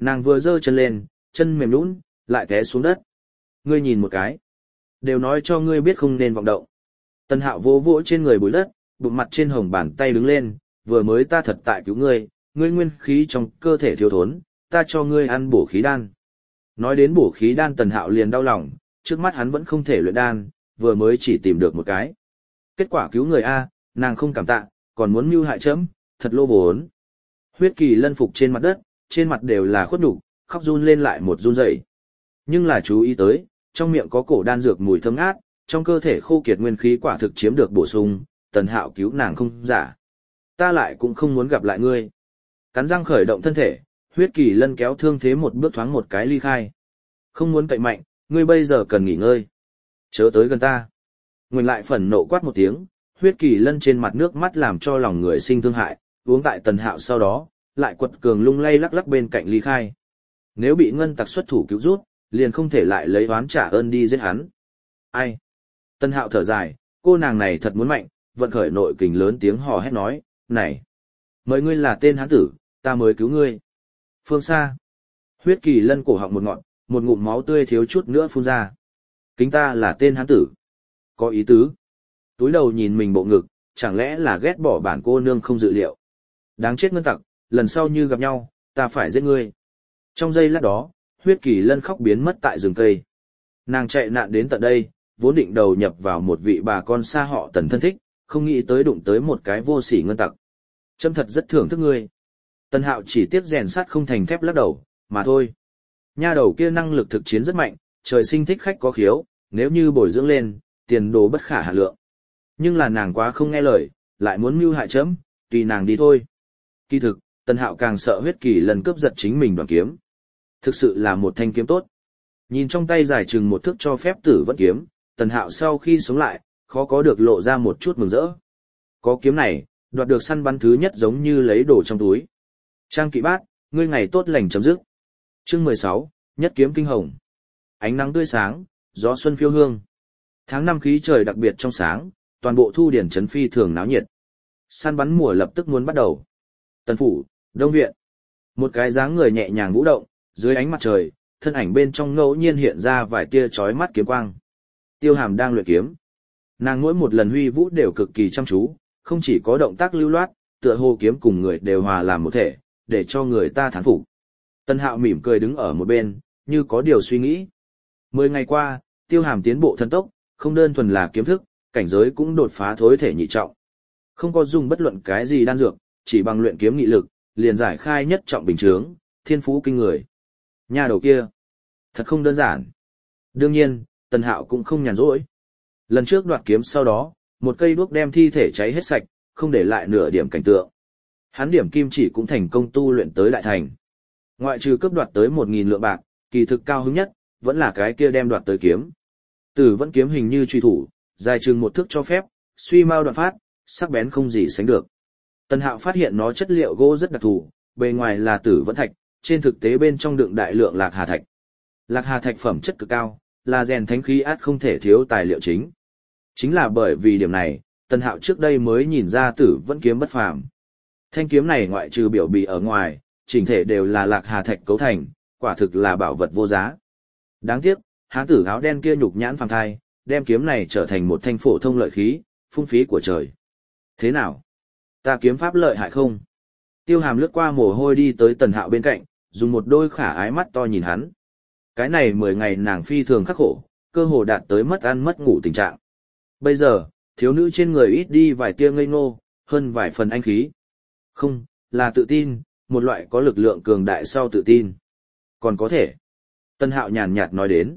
Speaker 1: Nàng vừa giơ chân lên, chân mềm nhũn, lại té xuống đất. Ngươi nhìn một cái. Đều nói cho ngươi biết không nên vọng động. Tần Hạo vỗ vỗ trên người bụi đất, bụng mặt trên hồng bàn tay đứng lên, vừa mới ta thật tại cứu ngươi, ngươi nguyên khí trong cơ thể thiếu thốn, ta cho ngươi ăn bổ khí đan. Nói đến bổ khí đan Tần Hạo liền đau lòng, trước mắt hắn vẫn không thể luyện đan, vừa mới chỉ tìm được một cái. Kết quả cứu người A, nàng không cảm tạ, còn muốn mưu hại chấm, thật lô vốn. Huyết Kỳ Lân phục trên mặt đất, trên mặt đều là khuất nhục, khóc run lên lại một run rẩy. Nhưng là chú ý tới, trong miệng có cổ đan dược mùi thơm ngát, trong cơ thể khô kiệt nguyên khí quả thực chiếm được bổ sung, Tần Hạo cứu nàng không giả. Ta lại cũng không muốn gặp lại ngươi. Cắn răng khởi động thân thể, Huyết Kỳ Lân kéo thương thế một bước thoáng một cái ly khai. Không muốn cậy mạnh, ngươi bây giờ cần nghỉ ngơi. Chớ tới gần ta. Ngoảnh lại phẫn nộ quát một tiếng, Huyết Kỳ Lân trên mặt nước mắt làm cho lòng người sinh thương hại, uống tại Tần Hạo sau đó, lại quật cường lung lay lắc lắc bên cạnh ly khai. Nếu bị ngân tặc xuất thủ cứu rút, liền không thể lại lấy oán trả ơn đi giết hắn. Ai? Tần Hạo thở dài, cô nàng này thật muốn mạnh, vận khởi nội kình lớn tiếng hò hét nói, này, mời ngươi là tên hán tử, ta mới cứu ngươi. Phương xa, Huyết Kỳ Lân cổ họng một ngọn, một ngụm máu tươi thiếu chút nữa phun ra. Kính ta là tên hán tử. Có ý tứ. Túi đầu nhìn mình bộ ngực, chẳng lẽ là ghét bỏ bản cô nương không dự liệu. Đáng chết ngân tặc, lần sau như gặp nhau, ta phải giết ngươi. Trong giây lát đó, Huyết Kỳ Lân khóc biến mất tại rừng cây. Nàng chạy nạn đến tận đây, vốn định đầu nhập vào một vị bà con xa họ Tần thân thích, không nghĩ tới đụng tới một cái vô sỉ ngân tặc. Trâm thật rất thưởng thức ngươi. Tần Hạo chỉ tiếc rèn sắt không thành thép lắc đầu, mà thôi. Nha đầu kia năng lực thực chiến rất mạnh, trời sinh thích khách có khiếu, nếu như bồi dưỡng lên, tiền đồ bất khả hạn lượng. Nhưng là nàng quá không nghe lời, lại muốn mưu hại chấm, tùy nàng đi thôi. Kỳ thực, Tần Hạo càng sợ Huyết Kỳ Lân cướp giật chính mình đoàn kiếm. Thực sự là một thanh kiếm tốt. Nhìn trong tay dài chừng một thước cho phép tử vẫn kiếm, Tần Hạo sau khi sống lại, khó có được lộ ra một chút mừng rỡ. Có kiếm này, đoạt được săn bắn thứ nhất giống như lấy đồ trong túi. Trang Kỵ Bát, ngươi ngày tốt lành chấm dứt. Chương 16, Nhất kiếm kinh hồng. Ánh nắng tươi sáng, gió xuân phiêu hương. Tháng 5 khí trời đặc biệt trong sáng, toàn bộ thu điển trấn phi thường náo nhiệt. Săn bắn mùa lập tức muốn bắt đầu. Tần phủ, Đông viện. Một cái dáng người nhẹ nhàng vũ động, dưới ánh mặt trời, thân ảnh bên trong ngẫu nhiên hiện ra vài tia chói mắt kiếm quang. Tiêu Hàm đang luyện kiếm. Nàng mỗi một lần huy vũ đều cực kỳ chăm chú, không chỉ có động tác lưu loát, tựa hồ kiếm cùng người đều hòa làm một thể, để cho người ta thán phục. Tần Hạo mỉm cười đứng ở một bên, như có điều suy nghĩ. 10 ngày qua, Tiêu Hàm tiến bộ thần tốc, không đơn thuần là kiếm thức, cảnh giới cũng đột phá thối thể nhị trọng. Không có dùng bất luận cái gì đan dược, chỉ bằng luyện kiếm nghị lực, liền giải khai nhất trọng bình chướng, thiên phú kinh người. Nhà đầu kia, thật không đơn giản. Đương nhiên, Tần Hạo cũng không nhàn rỗi. Lần trước đoạt kiếm sau đó, một cây đuốc đem thi thể cháy hết sạch, không để lại nửa điểm cảnh tượng. Hắn điểm kim chỉ cũng thành công tu luyện tới đại thành. Ngoại trừ cướp đoạt tới 1.000 lượng bạc, kỳ thực cao hứng nhất, vẫn là cái kia đem đoạt tới kiếm. Tử vẫn kiếm hình như truy thủ, dài chừng một thước cho phép, suy mau đoạn phát, sắc bén không gì sánh được. Tần Hạo phát hiện nó chất liệu gỗ rất đặc thù, bề ngoài là tử vẫn thạch, trên thực tế bên trong đựng đại lượng lạc hà thạch. Lạc hà thạch phẩm chất cực cao, là rèn thánh khí át không thể thiếu tài liệu chính. Chính là bởi vì điểm này, Tần Hạo trước đây mới nhìn ra tử vẫn kiếm bất phàm. Thanh kiếm này ngoại trừ biểu bì ở ngoài, chỉnh thể đều là lạc hà thạch cấu thành, quả thực là bảo vật vô giá. Đáng tiếc, hán tử áo đen kia nhục nhãn phàm thai, đem kiếm này trở thành một thanh phổ thông lợi khí, phung phí của trời. Thế nào? Ta kiếm pháp lợi hại không? Tiêu Hàm lướt qua mồ hôi đi tới Tần Hạo bên cạnh, dùng một đôi khả ái mắt to nhìn hắn. Cái này 10 ngày nàng phi thường khắc khổ, cơ hồ đạt tới mất ăn mất ngủ tình trạng. Bây giờ, thiếu nữ trên người ít đi vài tia ngây ngô, hơn vài phần anh khí. Không, là tự tin, một loại có lực lượng cường đại sau tự tin. Còn có thể. Tần Hạo nhàn nhạt nói đến.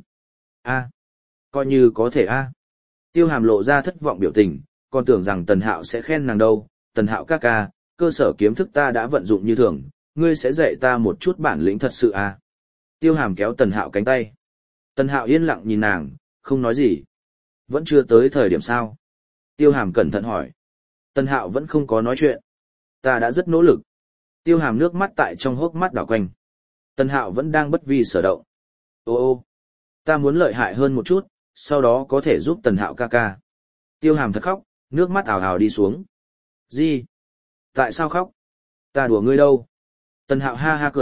Speaker 1: Coi như có thể Tiêu Hàm lộ ra thất vọng biểu tình, còn tưởng rằng Tần Hạo sẽ khen nàng đâu. Tần Hạo ca ca, cơ sở kiếm thức ta đã vận dụng như thường, ngươi sẽ dạy ta một chút bản lĩnh thật sự Tiêu Hàm kéo Tần Hạo cánh tay. Tần Hạo yên lặng nhìn nàng, không nói gì. Vẫn chưa tới thời điểm sao? Tiêu Hàm cẩn thận hỏi. Tần Hạo vẫn không có nói chuyện. Ta đã rất nỗ lực. Tiêu Hàm nước mắt tại trong hốc mắt đảo quanh. Tần Hạo vẫn đang bất vi sở động. Ô, ta muốn lợi hại hơn một chút, sau đó có thể giúp Tần Hạo ca ca. Tiêu Hàm thật khóc, nước mắt ào ào đi xuống. Gì? Tại sao khóc? Ta đùa ngươi đâu? Tần Hạo ha ha cười,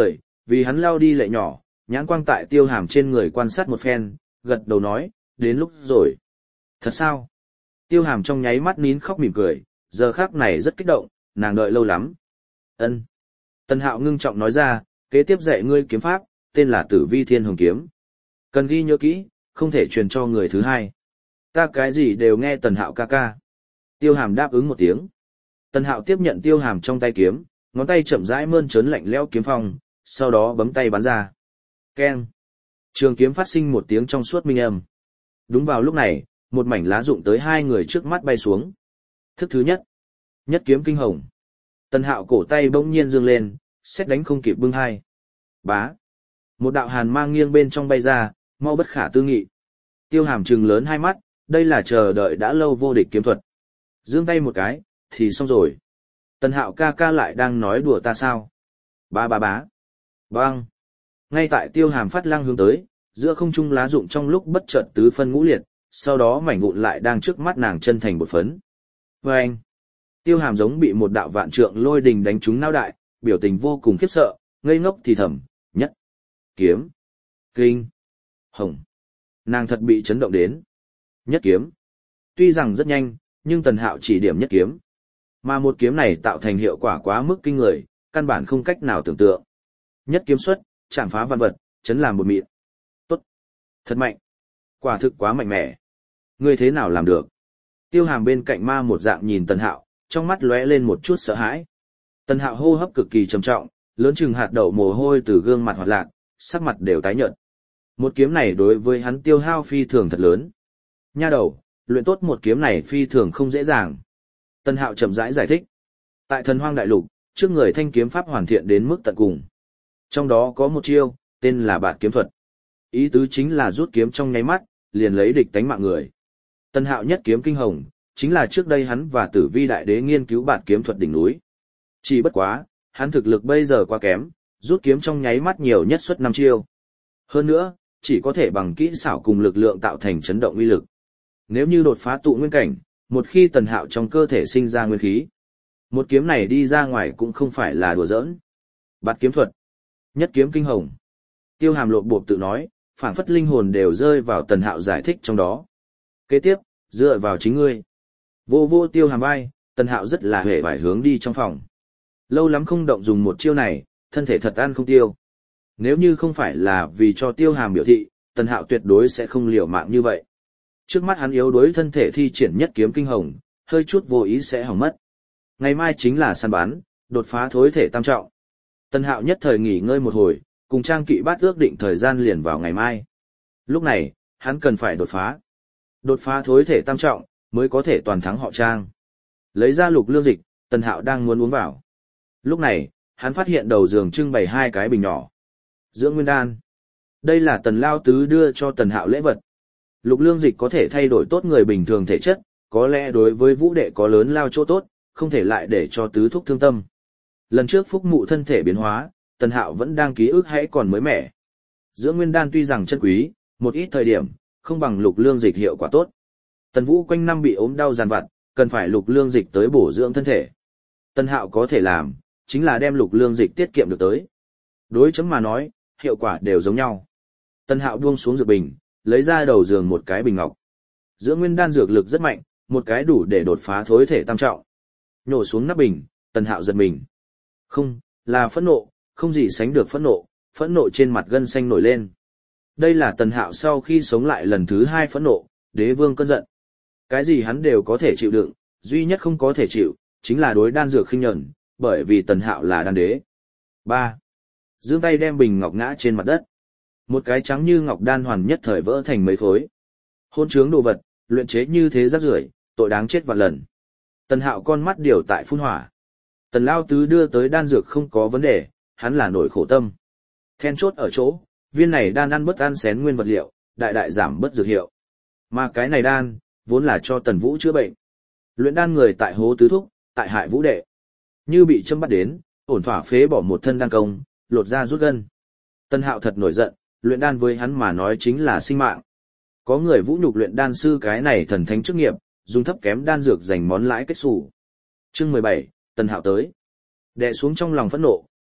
Speaker 1: vì hắn lao đi lệ nhỏ, nhãn quang tại Tiêu Hàm trên người quan sát một phen, gật đầu nói, đến lúc rồi. Thật sao? Tiêu Hàm trong nháy mắt nín khóc mỉm cười, giờ khắc này rất kích động, nàng đợi lâu lắm. Ân. Tần Hạo ngưng trọng nói ra, kế tiếp dạy ngươi kiếm pháp, tên là Tử Vi Thiên Hồng Kiếm. Cần ghi nhớ kỹ, không thể truyền cho người thứ hai. Ta cái gì đều nghe Tần Hạo ca ca. Tiêu Hàm đáp ứng một tiếng. Tần Hạo tiếp nhận Tiêu Hàm trong tay kiếm, ngón tay chậm rãi mơn trớn lạnh lẽo kiếm phong, sau đó bấm tay bắn ra. Keng. Trường kiếm phát sinh một tiếng trong suốt minh âm. Đúng vào lúc này, một mảnh lá rụng tới hai người trước mắt bay xuống. Thức thứ nhất. Nhất kiếm kinh hồng. Tần Hạo cổ tay bỗng nhiên dương lên, xét đánh không kịp bưng hai. Bá. Một đạo hàn mang nghiêng bên trong bay ra, mau bất khả tư nghị. Tiêu Hàm trừng lớn hai mắt, đây là chờ đợi đã lâu vô địch kiếm thuật. Giương tay một cái, thì xong rồi. Tần Hạo ca ca lại đang nói đùa ta sao? Bá bá bá. Bang. Ngay tại Tiêu Hàm phát lăng hướng tới, giữa không trung lá rụng trong lúc bất chợt tứ phân ngũ liệt, sau đó mảnh vụn lại đang trước mắt nàng chân thành bột phấn. Vâng! Tiêu Hàm giống bị một đạo vạn trượng lôi đình đánh trúng não đại, biểu tình vô cùng khiếp sợ, ngây ngốc thì thầm, nhất, kiếm, kinh, hồng. Nàng thật bị chấn động đến. Nhất kiếm. Tuy rằng rất nhanh, nhưng Tần Hạo chỉ điểm nhất kiếm. Mà một kiếm này tạo thành hiệu quả quá mức kinh người, căn bản không cách nào tưởng tượng. Nhất kiếm xuất, chạm phá vạn vật, chấn làm một mịn. Tốt. Thật mạnh. Quả thực quá mạnh mẽ. Ngươi thế nào làm được? Tiêu Hàm bên cạnh ma một dạng nhìn Tần Hạo, trong mắt lóe lên một chút sợ hãi. Tần Hạo hô hấp cực kỳ trầm trọng, lớn chừng hạt đậu mồ hôi từ gương mặt hoạt lạc, sắc mặt đều tái nhợt. Một kiếm này đối với hắn tiêu hao phi thường thật lớn. Nha đầu, luyện tốt một kiếm này phi thường không dễ dàng. Tần Hạo chậm rãi giải thích. Tại Thần Hoang Đại Lục, trước người thanh kiếm pháp hoàn thiện đến mức tận cùng. Trong đó có một chiêu, tên là Bạt kiếm thuật. Ý tứ chính là rút kiếm trong nháy mắt, liền lấy địch tánh mạng người. Tần Hạo nhất kiếm kinh hồng, chính là trước đây hắn và Tử Vi Đại Đế nghiên cứu Bạt kiếm thuật đỉnh núi. Chỉ bất quá, hắn thực lực bây giờ quá kém, rút kiếm trong nháy mắt nhiều nhất suất 5 chiêu. Hơn nữa, chỉ có thể bằng kỹ xảo cùng lực lượng tạo thành chấn động uy lực. Nếu như đột phá tụ nguyên cảnh, một khi Tần Hạo trong cơ thể sinh ra nguyên khí, một kiếm này đi ra ngoài cũng không phải là đùa giỡn. Bạt kiếm thuật, nhất kiếm kinh hồng. Tiêu Hàm lộp bộp tự nói, phảng phất linh hồn đều rơi vào Tần Hạo giải thích trong đó. Kế tiếp, dựa vào chính ngươi. Vô vô Tiêu Hàm vai, Tần Hạo rất là hề vải hướng đi trong phòng. Lâu lắm không động dùng một chiêu này, thân thể thật ăn không tiêu. Nếu như không phải là vì cho Tiêu Hàm biểu thị, Tần Hạo tuyệt đối sẽ không liều mạng như vậy. Trước mắt hắn yếu đuối thân thể thi triển nhất kiếm kinh hồng, hơi chút vô ý sẽ hỏng mất. Ngày mai chính là săn bắn, đột phá thối thể tam trọng. Tần Hạo nhất thời nghỉ ngơi một hồi, cùng Trang Kỵ Bát ước định thời gian liền vào ngày mai. Lúc này, hắn cần phải đột phá. Đột phá thối thể tam trọng, mới có thể toàn thắng họ Trang. Lấy ra lục lương dịch, Tần Hạo đang muốn uống vào. Lúc này, hắn phát hiện đầu giường trưng bày 2 cái bình nhỏ. Dưỡng nguyên đan. Đây là Tần Lao Tứ đưa cho Tần Hạo lễ vật. Lục lương dịch có thể thay đổi tốt người bình thường thể chất, có lẽ đối với vũ đệ có lớn lao chỗ tốt, không thể lại để cho tứ thúc thương tâm. Lần trước phúc mụ thân thể biến hóa, Tần Hạo vẫn đang ký ức hãy còn mới mẻ. Dưỡng nguyên đan tuy rằng chân quý, một ít thời điểm, không bằng lục lương dịch hiệu quả tốt. Tần Vũ quanh năm bị ốm đau dằn vặt, cần phải lục lương dịch tới bổ dưỡng thân thể. Tần Hạo có thể làm, chính là đem lục lương dịch tiết kiệm được tới. Đối chấm mà nói, hiệu quả đều giống nhau. Tần Hạo buông xuống dược bình, lấy ra đầu giường một cái bình ngọc. Dưỡng nguyên đan dược lực rất mạnh, một cái đủ để đột phá thối thể tam trọng. Nhổ xuống nắp bình, Tần Hạo giật mình. Không, là phẫn nộ, không gì sánh được phẫn nộ trên mặt gân xanh nổi lên. Đây là Tần Hạo sau khi sống lại lần thứ 2 phẫn nộ, đế vương cơn giận. Cái gì hắn đều có thể chịu đựng, duy nhất không có thể chịu, chính là đối đan dược khinh nhẫn, bởi vì Tần Hạo là đan đế. 3. Giương tay đem bình ngọc ngã trên mặt đất. Một cái trắng như ngọc đan hoàn nhất thời vỡ thành mấy khối. Hôn trướng đồ vật, luyện chế như thế rác rưởi, tội đáng chết vạn lần. Tần Hạo con mắt điều tại phun hỏa. Tần Lao Tứ đưa tới đan dược không có vấn đề, hắn là nổi khổ tâm. Then chốt ở chỗ, viên này đan ăn bất ăn xén nguyên vật liệu, đại đại giảm bất dược hiệu. Mà cái này đan, vốn là cho Tần Vũ chữa bệnh. Luyện đan người tại hố tứ thúc, tại hại vũ đệ. Như bị châm bắt đến, ổn thỏa phế bỏ một thân đan công, lột ra rút gân. Tần Hạo thật nổi giận, luyện đan với hắn mà nói chính là sinh mạng. Có người vũ nhục luyện đan sư cái này thần thánh chức nghiệp, dùng thấp kém đan dược giành món lãi kết xù. Chương 17, Tần Hạo tới. Đè xuống trong lòng phẫn nộ,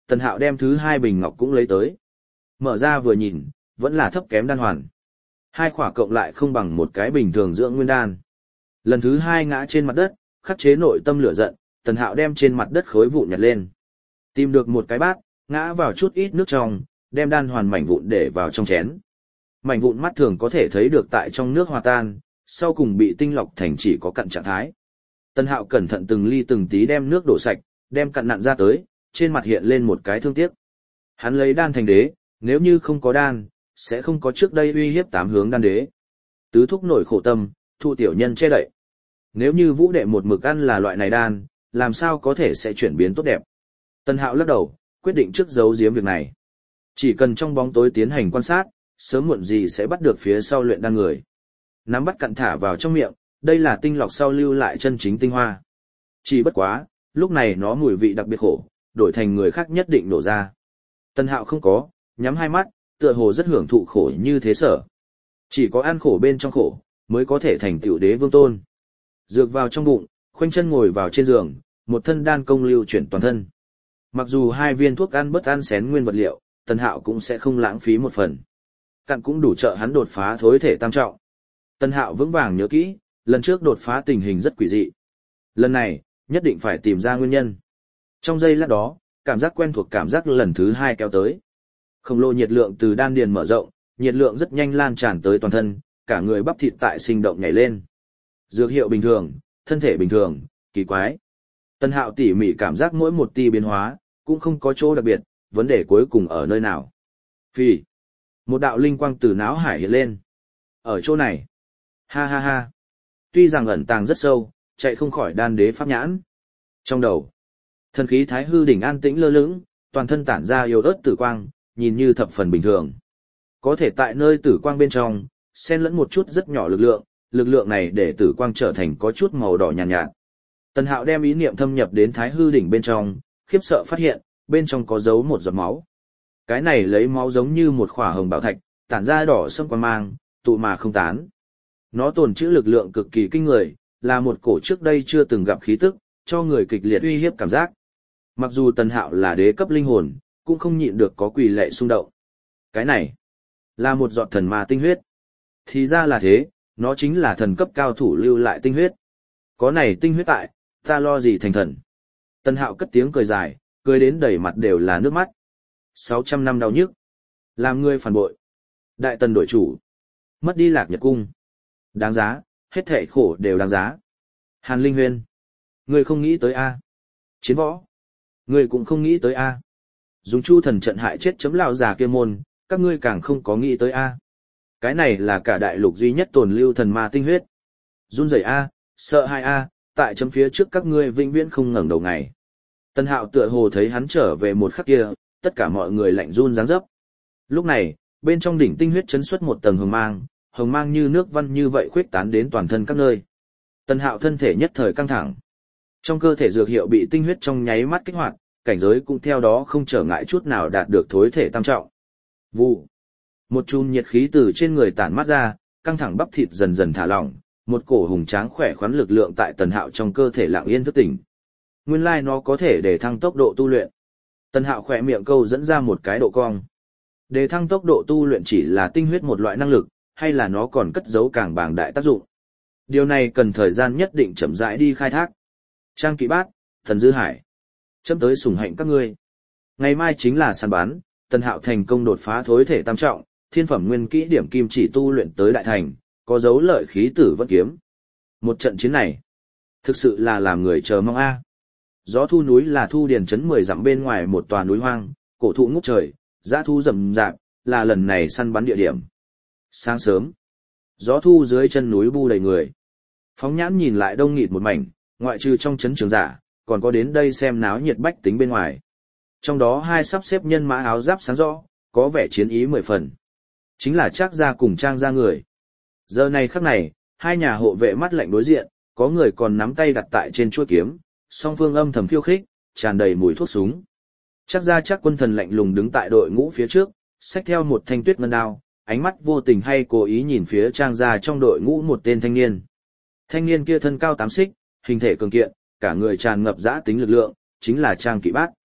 Speaker 1: Tần Hạo đem thứ hai bình ngọc cũng lấy tới. Mở ra vừa nhìn, vẫn là thấp kém đan hoàn. Hai khỏa cộng lại không bằng một cái bình thường dưỡng nguyên đan. Lần thứ hai ngã trên mặt đất, khắc chế nội tâm lửa giận, Tần Hạo đem trên mặt đất khối vụn nhặt lên. Tìm được một cái bát, ngã vào chút ít nước trong, đem đan hoàn mảnh vụn để vào trong chén. Mảnh vụn mắt thường có thể thấy được tại trong nước hòa tan, sau cùng bị tinh lọc thành chỉ có cặn trạng thái. Tần Hạo cẩn thận từng ly từng tí đem nước đổ sạch, đem cặn nặn ra tới, trên mặt hiện lên một cái thương tiếc. Hắn lấy đan thành đế, nếu như không có đan, sẽ không có trước đây uy hiếp tám hướng đan đế. Tứ thúc nổi khổ tâm, thụ tiểu nhân che đậy. Nếu như Vũ đệ một mực ăn là loại này đan, làm sao có thể sẽ chuyển biến tốt đẹp. Tần Hạo lắc đầu, quyết định trước giấu giếm việc này. Chỉ cần trong bóng tối tiến hành quan sát, sớm muộn gì sẽ bắt được phía sau luyện đan người. Nắm bắt cặn thả vào trong miệng, đây là tinh lọc sau lưu lại chân chính tinh hoa. Chỉ bất quá, lúc này nó mùi vị đặc biệt khổ, đổi thành người khác nhất định nổ ra. Tần Hạo không có, nhắm hai mắt, tựa hồ rất hưởng thụ khổ như thế sở. Chỉ có ăn khổ bên trong khổ, mới có thể thành tựu đế vương tôn. Dược vào trong bụng, khoanh chân ngồi vào trên giường, một thân đan công lưu chuyển toàn thân. Mặc dù hai viên thuốc ăn bớt ăn xén nguyên vật liệu, Tần Hạo cũng sẽ không lãng phí một phần. Cặn cũng đủ trợ hắn đột phá thối thể tam trọng. Tần Hạo vững vàng nhớ kỹ, lần trước đột phá tình hình rất quỷ dị. Lần này, nhất định phải tìm ra nguyên nhân. Trong giây lát đó, cảm giác quen thuộc cảm giác lần thứ hai kéo tới. Khổng lồ nhiệt lượng từ đan điền mở rộng, nhiệt lượng rất nhanh lan tràn tới toàn thân, cả người bắp thịt tại sinh động nhảy lên. Dược hiệu bình thường, thân thể bình thường, kỳ quái. Tần Hạo tỉ mỉ cảm giác mỗi một ti biến hóa, cũng không có chỗ đặc biệt, vấn đề cuối cùng ở nơi nào. Phì. Một đạo linh quang từ não hải hiện lên. Ở chỗ này. Ha ha ha. Tuy rằng ẩn tàng rất sâu, chạy không khỏi đan đế pháp nhãn. Trong đầu, thần khí thái hư đỉnh an tĩnh lơ lửng, toàn thân tản ra yếu ớt tử quang, nhìn như thập phần bình thường. Có thể tại nơi tử quang bên trong, xen lẫn một chút rất nhỏ lực lượng này để tử quang trở thành có chút màu đỏ nhàn nhạt. Tần Hạo đem ý niệm thâm nhập đến thái hư đỉnh bên trong, khiếp sợ phát hiện, bên trong có dấu một giọt máu. Cái này lấy máu giống như một khỏa hồng bảo thạch, tản ra đỏ sẫm quang mang, tụ mà không tán. Nó tồn trữ lực lượng cực kỳ kinh người, là một cổ trước đây chưa từng gặp khí tức, cho người kịch liệt uy hiếp cảm giác. Mặc dù Tần Hạo là đế cấp linh hồn, cũng không nhịn được có quỳ lệ xung động. Cái này, là một giọt thần ma tinh huyết. Thì ra là thế, nó chính là thần cấp cao thủ lưu lại tinh huyết. Có này tinh huyết tại, ta lo gì thành thần. Tần Hạo cất tiếng cười dài, cười đến đầy mặt đều là nước mắt. 600 năm đau nhức. Làm ngươi phản bội. Đại tần đổi chủ. Mất đi Lạc Nhật cung. Đáng giá, hết thảy khổ đều đáng giá. Hàn Linh Huyên. Ngươi không nghĩ tới a? Chiến võ. Ngươi cũng không nghĩ tới a? Dùng chu thần trận hại chết chấm lão già kia môn, các ngươi càng không có nghĩ tới a. Cái này là cả đại lục duy nhất tồn lưu thần ma tinh huyết. Run rẩy a, sợ hai a, tại chấm phía trước các ngươi vĩnh viễn không ngẩng đầu ngày. Tần Hạo tựa hồ thấy hắn trở về một khắc kia, tất cả mọi người lạnh run dáng dấp. Lúc này, bên trong đỉnh tinh huyết chấn xuất một tầng hồng mang như nước văn như vậy khuyết tán đến toàn thân các nơi. Tần Hạo thân thể nhất thời căng thẳng. Trong cơ thể dược hiệu bị tinh huyết trong nháy mắt kích hoạt, cảnh giới cũng theo đó không trở ngại chút nào đạt được thối thể tam trọng. Vụ. Một chùm nhiệt khí từ trên người tản mát ra, căng thẳng bắp thịt dần dần thả lỏng, một cổ hùng tráng khỏe khoắn lực lượng tại Tần Hạo trong cơ thể lặng yên thức tỉnh. Nguyên lai nó có thể để thăng tốc độ tu luyện. Tần Hạo khỏe miệng câu dẫn ra một cái độ cong. Để thăng tốc độ tu luyện chỉ là tinh huyết một loại năng lực, hay là nó còn cất giấu càng bàng đại tác dụng. Điều này cần thời gian nhất định chậm rãi đi khai thác. Trang Kỵ Bát, Thần Dư Hải. Chấm tới sủng hạnh các ngươi. Ngày mai chính là săn bán, Tần Hạo thành công đột phá thối thể tam trọng, thiên phẩm nguyên kỹ điểm kim chỉ tu luyện tới đại thành, có dấu lợi khí tử vân kiếm. Một trận chiến này, thực sự là làm người chờ mong a. Gió thu núi là thu điền trấn 10 dặm bên ngoài một tòa núi hoang, cổ thụ ngút trời, dã thu rậm rạp, là lần này săn bắn địa điểm. Sáng sớm, gió thu dưới chân núi bu đầy người. Phóng nhãn nhìn lại đông nghịt một mảnh, ngoại trừ trong trấn trường giả, còn có đến đây xem náo nhiệt bách tính bên ngoài. Trong đó hai sắp xếp nhân mã áo giáp sáng rõ, có vẻ chiến ý 10 phần. Chính là Trác gia cùng Trang gia người. Giờ này khắc này, hai nhà hộ vệ mắt lạnh đối diện, có người còn nắm tay đặt tại trên chuôi kiếm, song phương âm thầm khiêu khích, tràn đầy mùi thuốc súng. Trác gia Trác Quân Thần lạnh lùng đứng tại đội ngũ phía trước, xách theo một thanh tuyết ngân đao, ánh mắt vô tình hay cố ý nhìn phía Trang gia trong đội ngũ một tên thanh niên. Thanh niên kia thân cao 8 xích, hình thể cường kiện, cả người tràn ngập dã tính lực lượng, chính là Trang Kỵ Bát.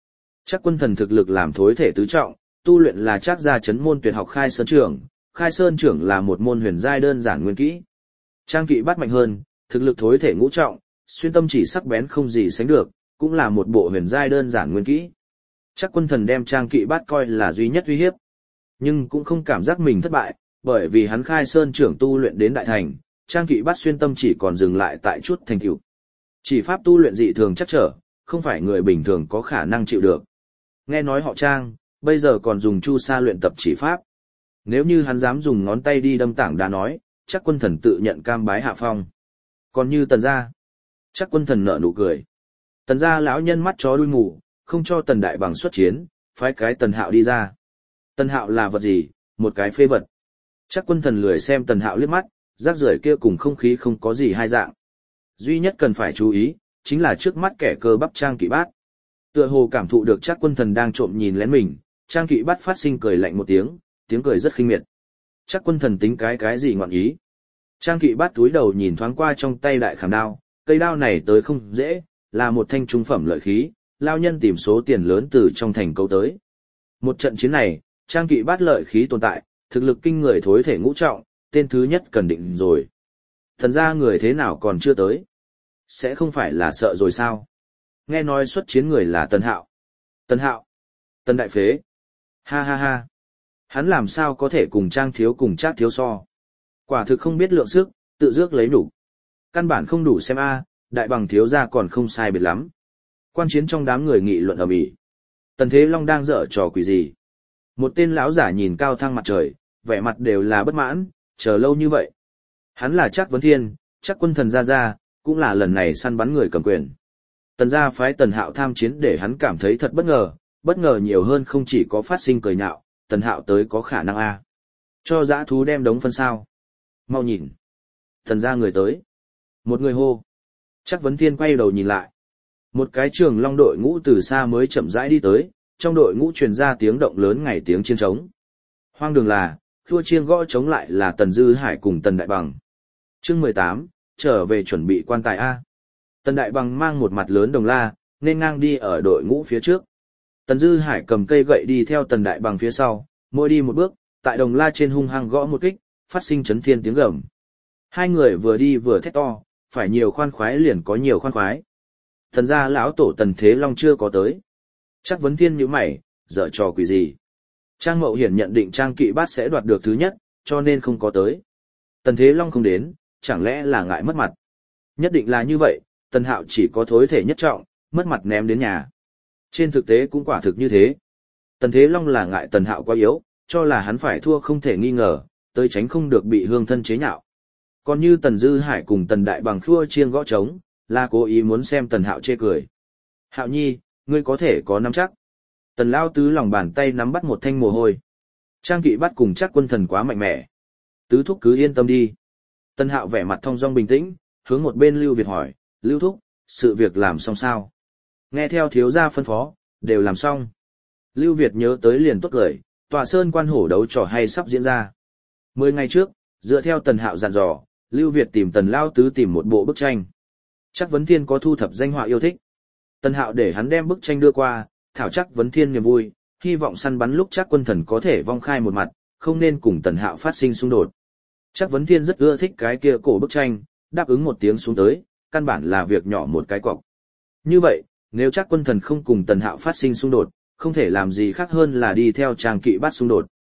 Speaker 1: Chắc Quân Thần thực lực làm thối thể tứ trọng, tu luyện là Trác gia chấn môn tuyệt học Khai Sơn Trưởng, Khai Sơn Trưởng là một môn huyền giai đơn giản nguyên kỹ. Trang Kỵ Bát mạnh hơn, thực lực thối thể ngũ trọng, xuyên tâm chỉ sắc bén không gì sánh được, cũng là một bộ huyền giai đơn giản nguyên kỹ. Chắc Quân Thần đem Trang Kỵ Bát coi là duy nhất uy hiếp, nhưng cũng không cảm giác mình thất bại, bởi vì hắn Khai Sơn Trưởng tu luyện đến đại thành, Trang Kỵ Bát xuyên tâm chỉ còn dừng lại tại chút thành tựu. Chỉ pháp tu luyện dị thường chắc trở, không phải người bình thường có khả năng chịu được. Nghe nói họ Trang, bây giờ còn dùng chu sa luyện tập chỉ pháp. Nếu như hắn dám dùng ngón tay đi đâm tảng đá nói, chắc Quân Thần tự nhận cam bái hạ phong. Còn như Tần gia, chắc Quân Thần nở nụ cười. Tần gia lão nhân mắt chó đuôi mù, không cho Tần Đại Bằng xuất chiến, phái cái Tần Hạo đi ra. Tần Hạo là vật gì? Một cái phế vật. Chắc Quân Thần lười xem Tần Hạo liếc mắt, rác rưởi kia cùng không khí không có gì hai dạng. Duy nhất cần phải chú ý, chính là trước mắt kẻ cơ bắp Trang Kỵ Bát. Tựa hồ cảm thụ được chắc Quân Thần đang trộm nhìn lén mình, Trang Kỵ Bát phát sinh cười lạnh một tiếng, tiếng cười rất khinh miệt. Chắc Quân Thần tính cái gì ngọn ý. Trang Kỵ Bát túi đầu nhìn thoáng qua trong tay đại khảm đao, cây đao này tới không dễ, là một thanh trung phẩm lợi khí, lao nhân tìm số tiền lớn từ trong thành câu tới. Một trận chiến này, Trang Kỵ Bát lợi khí tồn tại, thực lực kinh người thối thể ngũ trọng, tên thứ nhất cần định rồi. Thần ra người thế nào còn chưa tới? Sẽ không phải là sợ rồi sao? Nghe nói xuất chiến người là Tần Hạo. Tần Hạo? Tần Đại Phế? Ha ha ha. Hắn làm sao có thể cùng Trang Thiếu cùng Trác Thiếu so? Quả thực không biết lượng sức, tự dước lấy đủ. Căn bản không đủ xem a, Đại Bằng thiếu gia còn không sai biệt lắm. Quan chiến trong đám người nghị luận ầm ĩ. Tần Thế Long đang giở trò quỷ gì? Một tên lão giả nhìn cao thăng mặt trời, vẻ mặt đều là bất mãn, chờ lâu như vậy. Hắn là Trác Vấn Thiên, Trác Quân Thần gia, cũng là lần này săn bắn người cầm quyền. Tần gia phái Tần Hạo tham chiến để hắn cảm thấy thật bất ngờ nhiều hơn không chỉ có phát sinh cười nhạo, Tần Hạo tới có khả năng a. Cho dã thú đem đống phân sao. Mau nhìn. Tần gia người tới. Một người hô. Trác Vấn Thiên quay đầu nhìn lại. Một cái trường long đội ngũ từ xa mới chậm rãi đi tới, trong đội ngũ truyền ra tiếng động lớn ngày tiếng chiến trống. Hoang đường là, khua chiêng gõ trống lại là Tần Dư Hải cùng Tần Đại Bằng. Chương 18, trở về chuẩn bị quan tài A. Tần Đại Bằng mang một mặt lớn đồng la, nên ngang đi ở đội ngũ phía trước. Tần Dư Hải cầm cây gậy đi theo Tần Đại Bằng phía sau, mỗi đi một bước, tại đồng la trên hung hăng gõ một kích, phát sinh chấn thiên tiếng gầm. Hai người vừa đi vừa thét to, phải nhiều khoan khoái liền có nhiều khoan khoái. Tần gia lão tổ Tần Thế Long chưa có tới. Chắc Vấn Thiên nhíu mày, dở trò quỷ gì? Trang Mậu Hiển nhận định Trang Kỵ Bát sẽ đoạt được thứ nhất, cho nên không có tới. Tần Thế Long không đến, chẳng lẽ là ngại mất mặt? Nhất định là như vậy, Tần Hạo chỉ có thối thể nhất trọng, mất mặt ném đến nhà. Trên thực tế cũng quả thực như thế. Tần Thế Long là ngại Tần Hạo quá yếu, cho là hắn phải thua không thể nghi ngờ, tới tránh không được bị hương thân chế nhạo. Còn như Tần Dư Hải cùng Tần Đại Bằng khua chiêng gõ trống, là cố ý muốn xem Tần Hạo chê cười. Hạo nhi, ngươi có thể có nắm chắc. Tần Lao Tứ lòng bàn tay nắm bắt một thanh mồ hôi. Trang Kỵ Bát cùng Trác Quân Thần quá mạnh mẽ. Tứ thúc cứ yên tâm đi. Tần Hạo vẻ mặt thong dong bình tĩnh, hướng một bên Lưu Việt hỏi, Lưu thúc, sự việc làm xong sao? Nghe theo thiếu gia phân phó, đều làm xong. Lưu Việt nhớ tới liền tốt cười, tòa sơn quan hổ đấu trò hay sắp diễn ra. 10 ngày trước, dựa theo Tần Hạo dặn dò, Lưu Việt tìm Tần Lao Tứ tìm một bộ bức tranh. Chắc Vấn Thiên có thu thập danh họa yêu thích. Tần Hạo để hắn đem bức tranh đưa qua, thảo Chắc Vấn Thiên niềm vui, hy vọng săn bắn lúc Chắc Quân Thần có thể vong khai một mặt, không nên cùng Tần Hạo phát sinh xung đột. Chắc Vấn Thiên rất ưa thích cái kia cổ bức tranh, đáp ứng một tiếng xuống tới, căn bản là việc nhỏ một cái cọc. Như vậy, nếu Chắc Quân Thần không cùng Tần Hạo phát sinh xung đột, không thể làm gì khác hơn là đi theo Trang Kỵ Bát xung đột.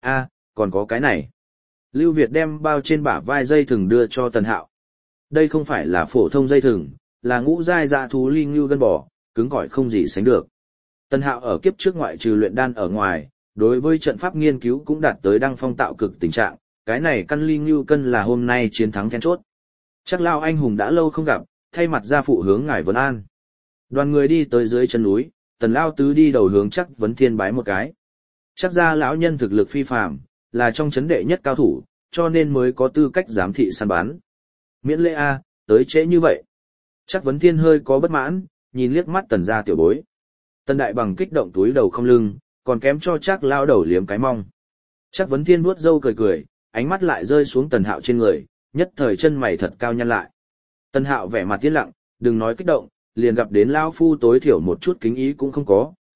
Speaker 1: Còn có cái này. Lưu Việt đem bao trên bả vai dây thừng đưa cho Tần Hạo. Đây không phải là phổ thông dây thừng, là ngũ giai dã thú linh lưu gân bò, cứng cỏi không gì sánh được. Tần Hạo ở kiếp trước ngoại trừ luyện đan ở ngoài, đối với trận pháp nghiên cứu cũng đạt tới đăng phong tạo cực tình trạng, cái này căn linh lưu cân là hôm nay chiến thắng then chốt. Chắc lao anh hùng đã lâu không gặp, thay mặt gia phụ hướng ngài vấn an. Đoàn người đi tới dưới chân núi, Tần Lao Tứ đi đầu hướng Chắc Vấn Thiên bái một cái. Chắc gia lão nhân thực lực phi phàm, là trong chấn đệ nhất cao thủ, cho nên mới có tư cách giám thị săn bắn. Miễn lễ a, tới trễ như vậy. Chắc Vấn Thiên hơi có bất mãn, nhìn liếc mắt Tần gia tiểu bối. Tần Đại Bằng kích động túi đầu không lưng, còn kém cho Chắc lao đầu liếm cái mong. Chắc Vấn Thiên vuốt râu cười cười, ánh mắt lại rơi xuống Tần Hạo trên người, nhất thời chân mày thật cao nhăn lại. Tần Hạo vẻ mặt yên lặng, đừng nói kích động, liền gặp đến lão phu tối thiểu một chút kính ý cũng không có,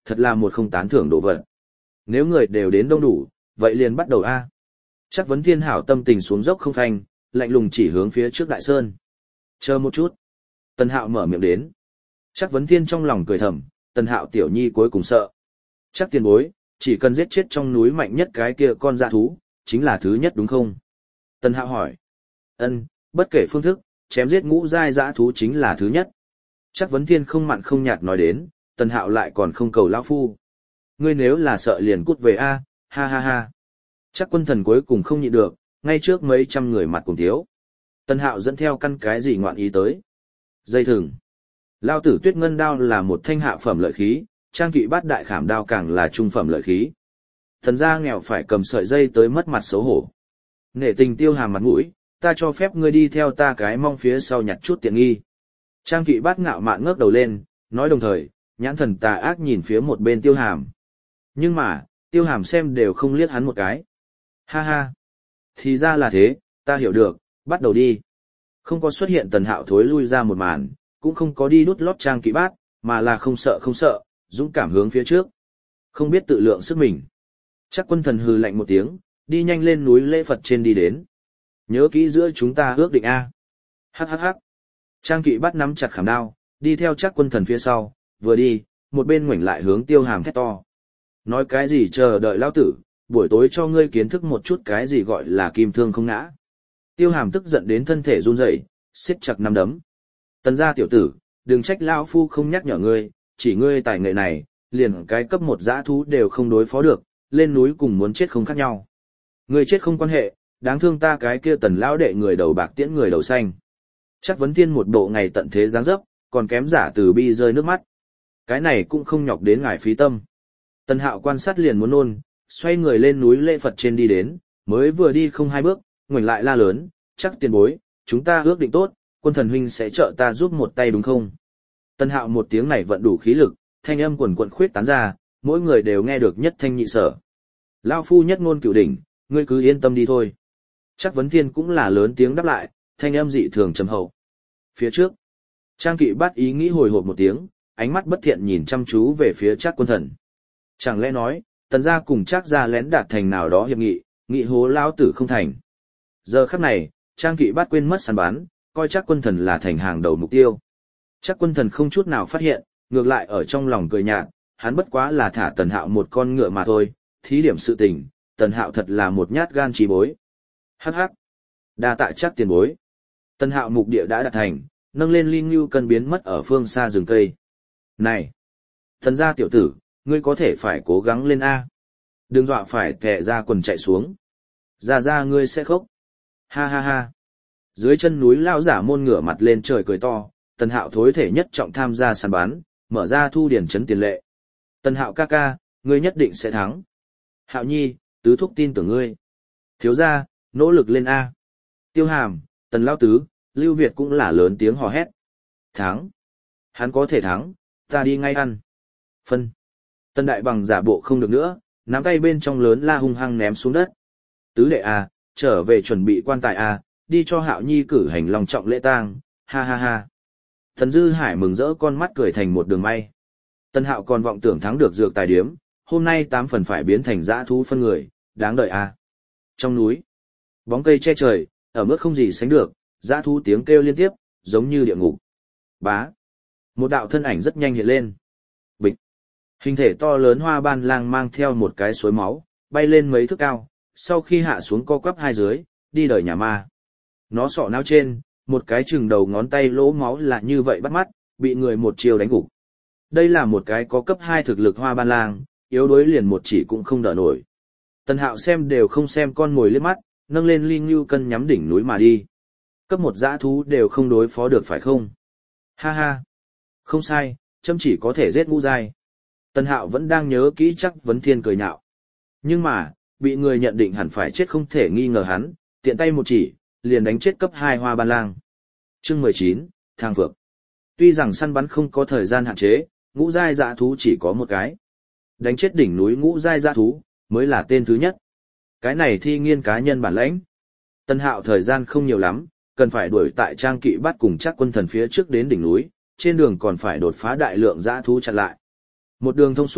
Speaker 1: thật là một không tán thưởng đồ vật. Nếu người đều đến đông đủ, vậy liền bắt đầu a. Chắc Vấn Thiên hảo tâm tình xuống dốc không phanh, lạnh lùng chỉ hướng phía trước đại sơn. Chờ một chút. Tần Hạo mở miệng đến. Chắc Vấn Thiên trong lòng cười thầm, Tần Hạo tiểu nhi cuối cùng sợ. Chắc tiền bối, chỉ cần giết chết trong núi mạnh nhất cái kia con dã thú, chính là thứ nhất đúng không? Tần Hạo hỏi. Ân, bất kể phương thức, chém giết ngũ giai dã thú chính là thứ nhất. Chắc Vấn Thiên không mặn không nhạt nói đến, Tần Hạo lại còn không cầu lão phu. Ngươi nếu là sợ liền cút về a, ha ha ha. Chắc Quân Thần cuối cùng không nhịn được, ngay trước mấy trăm người mặt cùng thiếu. Tần Hạo dẫn theo căn cái gì ngoạn ý tới. Dây thừng. Lao tử Tuyết Ngân đao là một thanh hạ phẩm lợi khí, Trang Kỵ Bát Đại Khảm đao càng là trung phẩm lợi khí. Thần gia nghèo phải cầm sợi dây tới mất mặt xấu hổ. Nể tình Tiêu Hàm mặt mũi, ta cho phép ngươi đi theo ta cái mong phía sau nhặt chút tiện nghi. Trang Kỵ Bát ngạo mạn ngước đầu lên, nói đồng thời, nhãn thần tà ác nhìn phía một bên Tiêu Hàm. Nhưng mà, Tiêu Hàm xem đều không liếc hắn một cái. Ha ha. Thì ra là thế, ta hiểu được, bắt đầu đi. Không có xuất hiện Tần Hạo thối lui ra một màn, cũng không có đi đút lót Trang Kỵ Bát, mà là không sợ, dũng cảm hướng phía trước. Không biết tự lượng sức mình. Chắc Quân Thần hừ lạnh một tiếng, đi nhanh lên núi lễ Phật trên đi đến. Nhớ kỹ giữa chúng ta ước định A. Hắc hắc hắc. Trang Kỵ Bát nắm chặt khảm đao, đi theo Chắc Quân Thần phía sau, vừa đi, một bên ngoảnh lại hướng Tiêu Hàm thét to. Nói cái gì chờ đợi lao tử, buổi tối cho ngươi kiến thức một chút cái gì gọi là kim thương không ngã. Tiêu Hàm tức giận đến thân thể run rẩy, siết chặt nắm đấm. Tần gia tiểu tử, đừng trách lão phu không nhắc nhở ngươi, chỉ ngươi tài nghệ này, liền cái cấp một dã thú đều không đối phó được, lên núi cùng muốn chết không khác nhau. Ngươi chết không quan hệ, đáng thương ta cái kia Tần lão đệ người đầu bạc tiễn người đầu xanh. Chắc Vấn Thiên một bộ ngày tận thế dáng dấp, còn kém giả từ bi rơi nước mắt. Cái này cũng không nhọc đến ngài phí tâm. Tần Hạo quan sát liền muốn nôn, xoay người lên núi lễ Phật trên đi đến, mới vừa đi không hai bước, ngoảnh lại la lớn, Chắc tiền bối, chúng ta ước định tốt, Quân Thần huynh sẽ trợ ta giúp một tay đúng không? Tần Hạo một tiếng này vận đủ khí lực, thanh âm quần quận khuyết tán ra, mỗi người đều nghe được nhất thanh nhị sở. Lao phu nhất ngôn cửu đỉnh, ngươi cứ yên tâm đi thôi. Chắc Vấn Thiên cũng là lớn tiếng đáp lại, thanh âm dị thường trầm hậu. Phía trước, Trang Kỵ Bát ý nghĩ hồi hộp một tiếng, ánh mắt bất thiện nhìn chăm chú về phía Trác Quân Thần. Chẳng lẽ nói, Tần gia cùng Trác gia lén đạt thành nào đó hiệp nghị, nghị hố lão tử không thành. Giờ khắc này, Trang Kỵ Bát quên mất săn bắn, coi Trác Quân Thần là thành hàng đầu mục tiêu. Trác Quân Thần không chút nào phát hiện, ngược lại ở trong lòng cười nhạt, hắn bất quá là thả Tần Hạo một con ngựa mà thôi, thí điểm sự tình, Tần Hạo thật là một nhát gan trí bối. Hắc hắc. Đa tạ Trác tiền bối. Tần Hạo mục địa đã đạt thành, nâng lên Linh Nưu cân biến mất ở phương xa rừng cây. Này, Tần gia tiểu tử, ngươi có thể phải cố gắng lên A. Đừng dọa phải kẻ ra quần chạy xuống. Ra ngươi sẽ khóc. Ha ha ha. Dưới chân núi lao giả môn ngửa mặt lên trời cười to, Tần Hạo thối thể nhất trọng tham gia săn bán, mở ra thu điển trấn tiền lệ. Tần Hạo ca ca, ngươi nhất định sẽ thắng. Hạo nhi, tứ thúc tin tưởng ngươi. Thiếu gia, nỗ lực lên A. Tiêu Hàm, Tần Lao Tứ, Lưu Việt cũng là lớn tiếng hò hét. Thắng. Hắn có thể thắng, ta đi ngay ăn. Phân. Tần Đại Bằng giả bộ không được nữa, nắm tay bên trong lớn la hung hăng ném xuống đất. Tứ đệ A, trở về chuẩn bị quan tài A, đi cho Hạo nhi cử hành long trọng lễ tang, ha ha ha. Thần Dư Hải mừng rỡ con mắt cười thành một đường may. Tần Hạo còn vọng tưởng thắng được dược tài điếm, hôm nay 8 phần phải biến thành dã thú phân người, đáng đợi A. Trong núi, bóng cây che trời, ở mức không gì sánh được, dã thú tiếng kêu liên tiếp, giống như địa ngục. Bá. Một đạo thân ảnh rất nhanh hiện lên. Bịch. Hình thể to lớn hoa ban lang mang theo một cái suối máu, bay lên mấy thước cao, sau khi hạ xuống co quắp hai dưới, đi đời nhà ma. Nó sọ não trên, một cái chừng đầu ngón tay lỗ máu là như vậy bắt mắt, bị người một chiều đánh gục. Đây là một cái có cấp 2 thực lực hoa ban lang, yếu đuối liền một chỉ cũng không đỡ nổi. Tần Hạo xem đều không xem con mồi liếc mắt, nâng lên Linh Nưu cân nhắm đỉnh núi mà đi. Cấp 1 dã thú đều không đối phó được phải không? Ha ha. Không sai, châm chỉ có thể giết ngũ giai. Tần Hạo vẫn đang nhớ kỹ Chắc Vấn Thiên cười nhạo. Nhưng mà, bị người nhận định hẳn phải chết không thể nghi ngờ hắn, tiện tay một chỉ, liền đánh chết cấp 2 hoa ban lang. Chương 19, Thang Phược. Tuy rằng săn bắn không có thời gian hạn chế, ngũ giai dã thú chỉ có một cái. Đánh chết đỉnh núi ngũ giai dã thú, mới là tên thứ nhất. Cái này thi nghiên cá nhân bản lãnh. Tần Hạo thời gian không nhiều lắm, cần phải đuổi tại Trang Kỵ Bát cùng Trác Quân Thần phía trước đến đỉnh núi, trên đường còn phải đột phá đại lượng dã thú chặn lại. Một đường thông suốt,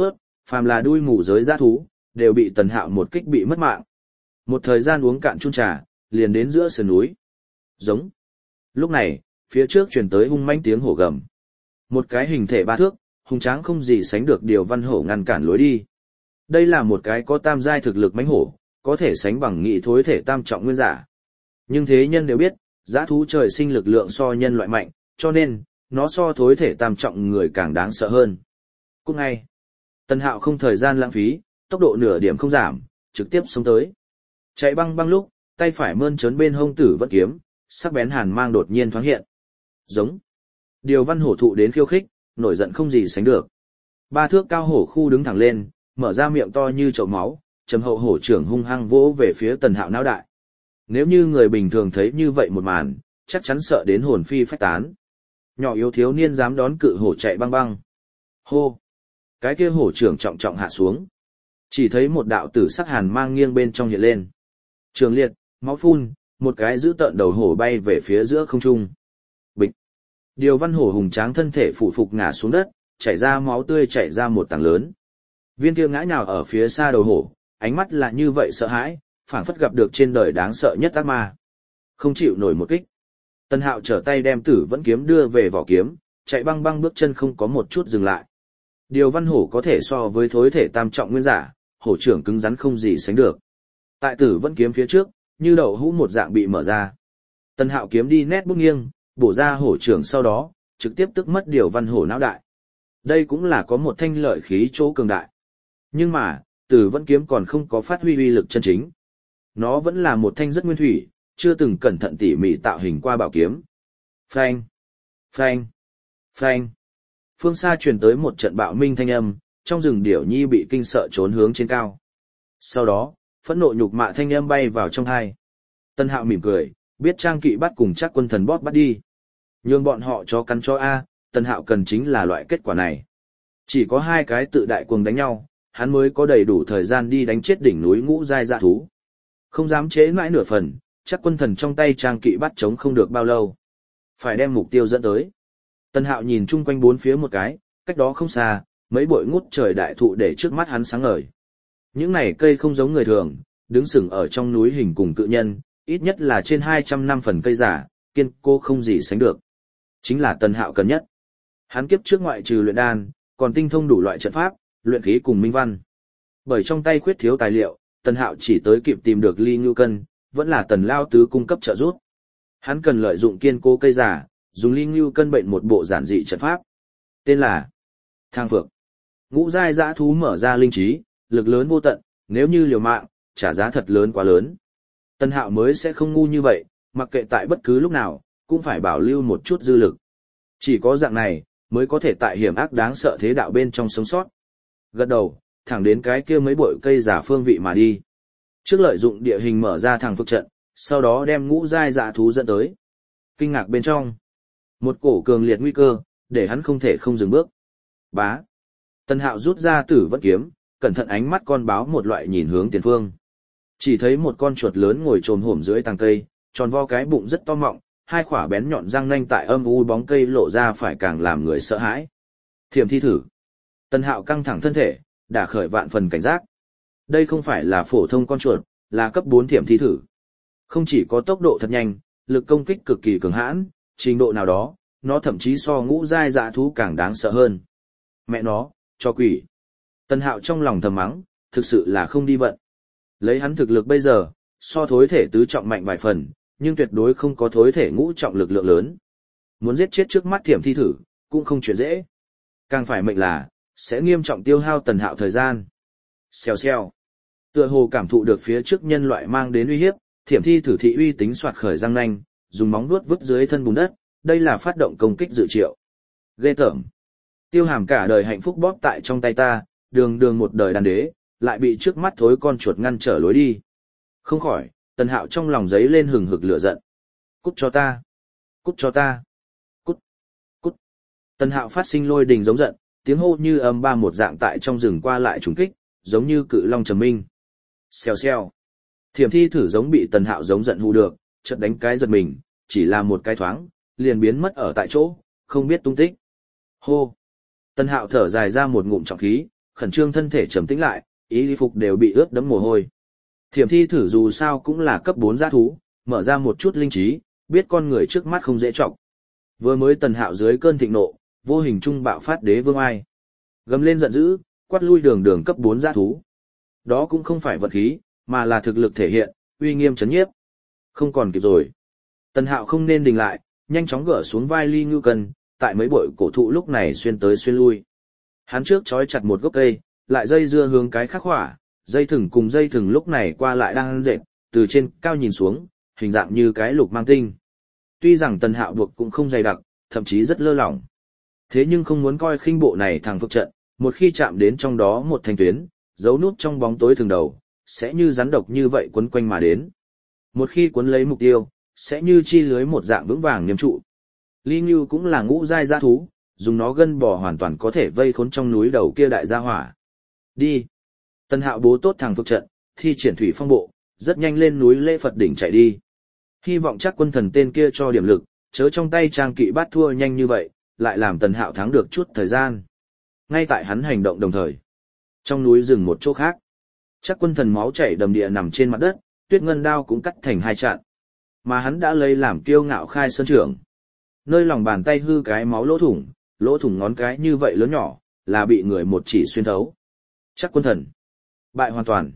Speaker 1: phàm là đuôi mù giới dã thú, đều bị Tần Hạo một kích bị mất mạng. Một thời gian uống cạn chung trà, liền đến giữa sườn núi. Giống. Lúc này, phía trước truyền tới hung manh tiếng hổ gầm. Một cái hình thể 3 thước, hùng tráng không gì sánh được Điều Văn Hổ ngăn cản lối đi. Đây là một cái có tam giai thực lực mãnh hổ, có thể sánh bằng nghị thối thể tam trọng nguyên giả. Nhưng thế nhân đều biết, dã thú trời sinh lực lượng so nhân loại mạnh, cho nên, nó so thối thể tam trọng người càng đáng sợ hơn. Cũng ngay, Tần Hạo không thời gian lãng phí, tốc độ nửa điểm không giảm, trực tiếp xông tới. Chạy băng băng lúc, tay phải mơn trớn bên hông Tử Vẫn kiếm, sắc bén hàn mang đột nhiên thoáng hiện. Giống. Điều Văn Hổ thụ đến khiêu khích, nổi giận không gì sánh được. 3 thước cao hổ khu đứng thẳng lên, mở ra miệng to như chậu máu, trầm hậu hổ trưởng hung hăng vỗ về phía Tần Hạo não đại. Nếu như người bình thường thấy như vậy một màn, chắc chắn sợ đến hồn phi phách tán. Nhỏ yếu thiếu niên dám đón cự hổ chạy băng băng. Hô! Cái kia hổ trưởng trọng trọng hạ xuống. Chỉ thấy một đạo tử sắc hàn mang nghiêng bên trong hiện lên. Trường liệt, máu phun, một cái giữ tợn đầu hổ bay về phía giữa không trung. Bịch! Điều Văn Hổ hùng tráng thân thể phụ phục ngã xuống đất, chảy ra máu tươi chảy ra một tảng lớn. Viên kia ngã nhào ở phía xa đầu hổ, ánh mắt là như vậy sợ hãi, phảng phất gặp được trên đời đáng sợ nhất ác ma. Không chịu nổi một kích. Tần Hạo trở tay đem Tử Vẫn kiếm đưa về vỏ kiếm, chạy băng băng bước chân không có một chút dừng lại. Điều Văn Hổ có thể so với thối thể tam trọng nguyên giả, hổ trưởng cứng rắn không gì sánh được. Tại Tử Vẫn kiếm phía trước, như đậu hũ một dạng bị mở ra. Tần Hạo kiếm đi nét bút nghiêng, bổ ra hổ trưởng sau đó, trực tiếp tức mất Điều Văn Hổ não đại. Đây cũng là có một thanh lợi khí chỗ cường đại. Nhưng mà, Tử Vẫn kiếm còn không có phát huy uy lực chân chính. Nó vẫn là một thanh rất nguyên thủy, chưa từng cẩn thận tỉ mỉ tạo hình qua bảo kiếm. Phanh, phanh, phanh. Phương xa truyền tới một trận bạo minh thanh âm, trong rừng điểu nhi bị kinh sợ trốn hướng trên cao. Sau đó, phẫn nộ nhục mạ thanh âm bay vào trong tai. Tân Hạo mỉm cười, biết Trang Kỵ bắt cùng chắc quân thần bóp bắt đi. Nhưng bọn họ cho cắn cho A, Tân Hạo cần chính là loại kết quả này. Chỉ có 2 cái tự đại cuồng đánh nhau, hắn mới có đầy đủ thời gian đi đánh chết đỉnh núi ngũ giai dã thú. Không dám chế mãi nửa phần, chắc quân thần trong tay Trang Kỵ bắt chống không được bao lâu. Phải đem mục tiêu dẫn tới. Tân Hạo nhìn chung quanh 4 phía một cái, cách đó không xa, mấy bụi ngút trời đại thụ để trước mắt hắn sáng ngời. Những này cây không giống người thường, đứng sừng ở trong núi hình cùng cự nhân, ít nhất là trên 200 năm phần cây giả, kiên cố không gì sánh được. Chính là Tân Hạo cần nhất. Hắn kiếp trước ngoại trừ luyện đan, còn tinh thông đủ loại trận pháp, luyện khí cùng minh văn. Bởi trong tay khuyết thiếu tài liệu, Tân Hạo chỉ tới kịp tìm được Ly Ngưu Cân, vẫn là Tần Lao Tứ cung cấp trợ giúp. Hắn cần lợi dụng kiên cố cây giả, dùng Ly Ngưu Cân bệnh một bộ giản dị trận pháp. Tên là Thang Phượng. Ngũ giai dã thú mở ra linh trí, lực lớn vô tận, nếu như liều mạng, trả giá thật lớn quá lớn. Tân Hạo mới sẽ không ngu như vậy, mặc kệ tại bất cứ lúc nào, cũng phải bảo lưu một chút dư lực. Chỉ có dạng này, mới có thể tại hiểm ác đáng sợ thế đạo bên trong sống sót. Gật đầu, thẳng đến cái kia mấy bụi cây giả phương vị mà đi. Trước lợi dụng địa hình mở ra thằng phực trận, sau đó đem ngũ giai dã thú dẫn tới. Kinh ngạc bên trong, một cổ cường liệt nguy cơ, để hắn không thể không dừng bước. Bá. Tân Hạo rút ra Tử Vẫn kiếm, cẩn thận ánh mắt con báo một loại nhìn hướng tiền phương. Chỉ thấy một con chuột lớn ngồi chồm hổm dưới tàng cây, tròn vo cái bụng rất to mọng, 2 khỏa bén nhọn răng nanh tại âm u bóng cây lộ ra phải càng làm người sợ hãi. Thiểm thi thử. Tân Hạo căng thẳng thân thể, đả khởi vạn phần cảnh giác. Đây không phải là phổ thông con chuột, là cấp 4 thiểm thi thử. Không chỉ có tốc độ thật nhanh, lực công kích cực kỳ cường hãn, trình độ nào đó, nó thậm chí so ngũ giai dã thú càng đáng sợ hơn. Mẹ nó, cho quỷ. Tân Hạo trong lòng thầm mắng, thực sự là không đi vận. Lấy hắn thực lực bây giờ, so thối thể tứ trọng mạnh vài phần, nhưng tuyệt đối không có thối thể ngũ trọng lực lượng lớn. Muốn giết chết trước mắt thiểm thi thử, cũng không chuyện dễ. Càng phải mệnh là, sẽ nghiêm trọng tiêu hao Tần Hạo thời gian. Xèo xèo. Tựa hồ cảm thụ được phía trước nhân loại mang đến uy hiếp, thiểm thi thử thị uy tính soạt khởi răng nanh, dùng móng vuốt vứt dưới thân bùn đất, đây là phát động công kích dự triệu. Ghê tởm. Tiêu Hàm cả đời hạnh phúc bóp tại trong tay ta, đường đường một đời đàn đế, lại bị trước mắt thối con chuột ngăn trở lối đi. Không khỏi, Tần Hạo trong lòng giấy lên hừng hực lửa giận. Cút cho ta. Cút cho ta. Cút. Cút. Tần Hạo phát sinh lôi đình giống giận, tiếng hô như âm ba một dạng tại trong rừng qua lại trùng kích, giống như cự long trầm minh. Xèo xèo. Thiểm thi thử giống bị Tần Hạo giống giận hù được, chợt đánh cái giật mình, chỉ là một cái thoáng, liền biến mất ở tại chỗ, không biết tung tích. Hô. Tần Hạo thở dài ra một ngụm trọng khí, khẩn trương thân thể trầm tĩnh lại, y phục đều bị ướt đẫm mồ hôi. Thiểm thi thử dù sao cũng là cấp 4 dã thú, mở ra một chút linh trí, biết con người trước mắt không dễ trọng. Vừa mới Tần Hạo dưới cơn thịnh nộ, vô hình trung bạo phát đế vương ai. Gầm lên giận dữ, quát lui đường cấp 4 dã thú. Đó cũng không phải vật khí, mà là thực lực thể hiện, uy nghiêm chấn nhiếp. Không còn kịp rồi. Tần Hạo không nên đình lại, nhanh chóng gỡ xuống vai Ly Ngưu Cân, tại mấy bội cổ thụ lúc này xuyên tới xuyên lui. Hắn trước trói chặt một gốc cây, lại dây dưa hướng cái khắc hỏa, dây thừng cùng dây thừng lúc này qua lại đang dệt, từ trên cao nhìn xuống, hình dạng như cái lục mang tinh. Tuy rằng Tần Hạo buộc cũng không dày đặc, thậm chí rất lơ lỏng. Thế nhưng không muốn coi khinh bộ này thằng phức trận, một khi chạm đến trong đó một thanh tuyến, giấu nút trong bóng tối thường đầu, sẽ như rắn độc như vậy quấn quanh mà đến. Một khi quấn lấy mục tiêu, sẽ như chi lưới một dạng vững vàng niêm trụ. Ly Ngưu cũng là ngũ giai dã thú, dùng nó gân bò hoàn toàn có thể vây khốn trong núi đầu kia đại gia hỏa. Đi. Tần Hạo bố tốt thằng phức trận, thi triển thủy phong bộ, rất nhanh lên núi Lễ Phật đỉnh chạy đi. Hy vọng chắc quân thần tên kia cho điểm lực, chớ trong tay Trang Kỵ Bát thua nhanh như vậy, lại làm Tần Hạo thắng được chút thời gian. Ngay tại hắn hành động đồng thời, trong núi rừng một chỗ khác, chắc quân thần máu chảy đầm địa nằm trên mặt đất, Tuyết Ngân đao cũng cắt thành hai chạn. Mà hắn đã lấy làm kiêu ngạo khai sơn trưởng. Nơi lòng bàn tay hư cái máu lỗ thủng ngón cái như vậy lớn nhỏ, là bị người một chỉ xuyên thấu. Chắc quân thần. Bại hoàn toàn.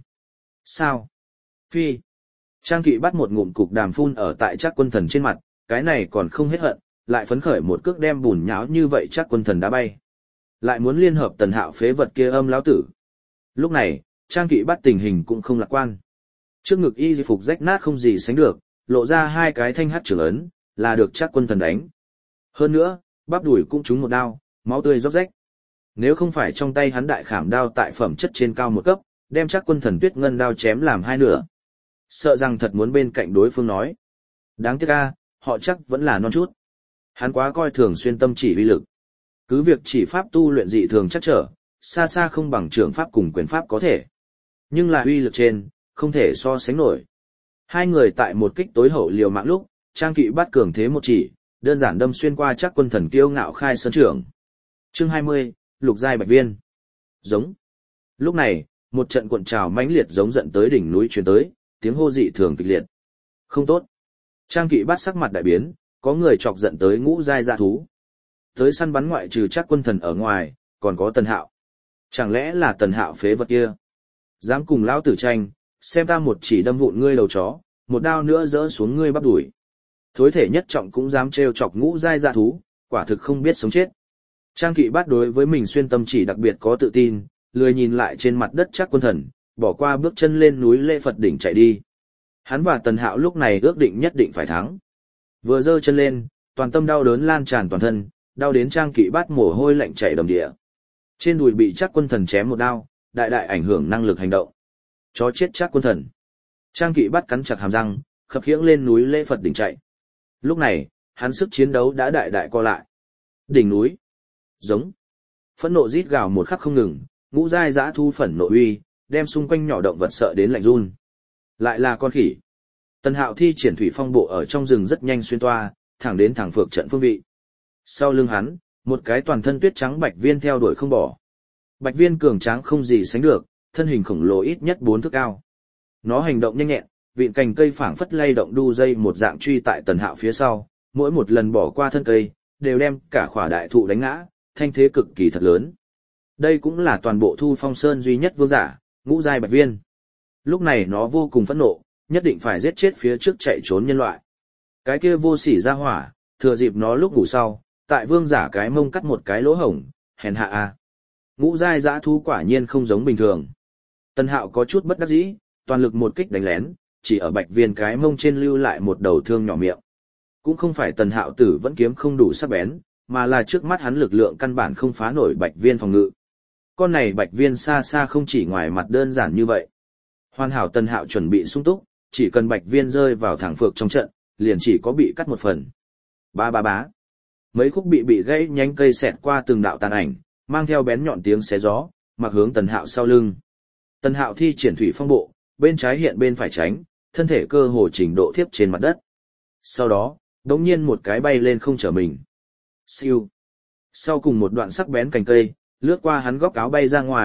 Speaker 1: Sao? Phi. Trang Kỵ bắt một ngụm cục đàm phun ở tại chắc quân thần trên mặt, cái này còn không hết hận, lại phấn khởi một cước đem bùn nháo như vậy chắc quân thần đã bay. Lại muốn liên hợp Tần Hạo phế vật kia âm lão tử. Lúc này, Trang Kỵ bắt tình hình cũng không lạc quan. Trước ngực y phục rách nát không gì sánh được, lộ ra hai cái thanh hắc trưởng ấn, là được chắc quân thần đánh. Hơn nữa, bắp đùi cũng trúng một đao, máu tươi róc rách. Nếu không phải trong tay hắn đại khảm đao tại phẩm chất trên cao một cấp, đem chắc quân thần Tuyết Ngân đao chém làm hai nửa. Sợ rằng thật muốn bên cạnh đối phương nói. Đáng tiếc a, họ chắc vẫn là non chút. Hắn quá coi thường xuyên tâm chỉ uy lực. Cứ việc chỉ pháp tu luyện dị thường chắc trở, xa xa không bằng trưởng pháp cùng quyền pháp có thể. Nhưng là uy lực trên, không thể so sánh nổi. Hai người tại một kích tối hậu liều mạng lúc, Trang Kỵ bắt cường thế một chỉ, đơn giản đâm xuyên qua chắc quân thần kiêu ngạo khai sơn trưởng. Chương 20, Lục giai bạch viên. Giống. Lúc này, một trận cuộn trào mãnh liệt giống giận tới đỉnh núi truyền tới, tiếng hô dị thường kịch liệt. Không tốt. Trang Kỵ bắt sắc mặt đại biến, có người chọc giận tới ngũ giai dã thú. Tới săn bắn ngoại trừ chắc quân thần ở ngoài, còn có Tần Hạo. Chẳng lẽ là Tần Hạo phế vật kia? Dám cùng lão tử tranh, xem ta một chỉ đâm vụn ngươi đầu chó, một đao nữa rỡ xuống ngươi bắp đuổi. Thối thể nhất trọng cũng dám trêu chọc ngũ giai dã thú, quả thực không biết sống chết. Trang Kỵ bắt đối với mình xuyên tâm chỉ đặc biệt có tự tin, lười nhìn lại trên mặt đất chắc quân thần, bỏ qua bước chân lên núi Lễ Phật đỉnh chạy đi. Hắn và Tần Hạo lúc này ước định nhất định phải thắng. Vừa giơ chân lên, toàn tâm đau đớn lan tràn toàn thân, đau đến Trang Kỵ bắt mồ hôi lạnh chảy đầm địa. Trên đùi bị chắc quân thần chém một đao, đại đại ảnh hưởng năng lực hành động. Chó chết chắc quân thần. Trang Kỵ bắt cắn chặt hàm răng, khập khiễng lên núi Lễ Phật đỉnh chạy. Lúc này, hắn sức chiến đấu đã đại đại co lại. Đỉnh núi. Giống. Phẫn nộ rít gào một khắc không ngừng, ngũ giai dã thu phẫn nộ uy, đem xung quanh nhỏ động vật sợ đến lạnh run. Lại là con khỉ. Tần Hạo thi triển thủy phong bộ ở trong rừng rất nhanh xuyên toa, thẳng đến thẳng phược trận phương vị. Sau lưng hắn, một cái toàn thân tuyết trắng bạch viên theo đuổi không bỏ. Bạch viên cường tráng không gì sánh được, thân hình khổng lồ ít nhất 4 thước cao. Nó hành động nhanh nhẹn, vịn cành cây phảng phất lay động đu dây một dạng truy tại Tần Hạo phía sau, mỗi một lần bỏ qua thân cây, đều đem cả khỏa đại thụ đánh ngã, thanh thế cực kỳ thật lớn. Đây cũng là toàn bộ Thu Phong Sơn duy nhất vương giả, ngũ giai bạch viên. Lúc này nó vô cùng phẫn nộ, nhất định phải giết chết phía trước chạy trốn nhân loại. Cái kia vô sỉ ra hỏa, thừa dịp nó lúc ngủ sau, tại vương giả cái mông cắt một cái lỗ hổng, hèn hạ a. Ngũ giai dã thú quả nhiên không giống bình thường. Tần Hạo có chút bất đắc dĩ, toàn lực một kích đánh lén, chỉ ở bạch viên cái mông trên lưu lại một đầu thương nhỏ miệng. Cũng không phải Tần Hạo tử vẫn kiếm không đủ sắc bén, mà là trước mắt hắn lực lượng căn bản không phá nổi bạch viên phòng ngự. Con này bạch viên xa xa không chỉ ngoài mặt đơn giản như vậy. Hoàn hảo Tần Hạo chuẩn bị sung túc, chỉ cần bạch viên rơi vào thẳng phược trong trận, liền chỉ có bị cắt một phần. Ba ba bá. Mấy khúc bị gãy nhánh cây xẹt qua từng đạo tàn ảnh, mang theo bén nhọn tiếng xé gió, mặc hướng Tần Hạo sau lưng. Tần Hạo thi triển thủy phong bộ, bên trái hiện bên phải tránh, thân thể cơ hồ trình độ thiếp trên mặt đất. Sau đó, đống nhiên một cái bay lên không trở mình. Siêu. Sau cùng một đoạn sắc bén cành cây, lướt qua hắn góc áo bay ra ngoài,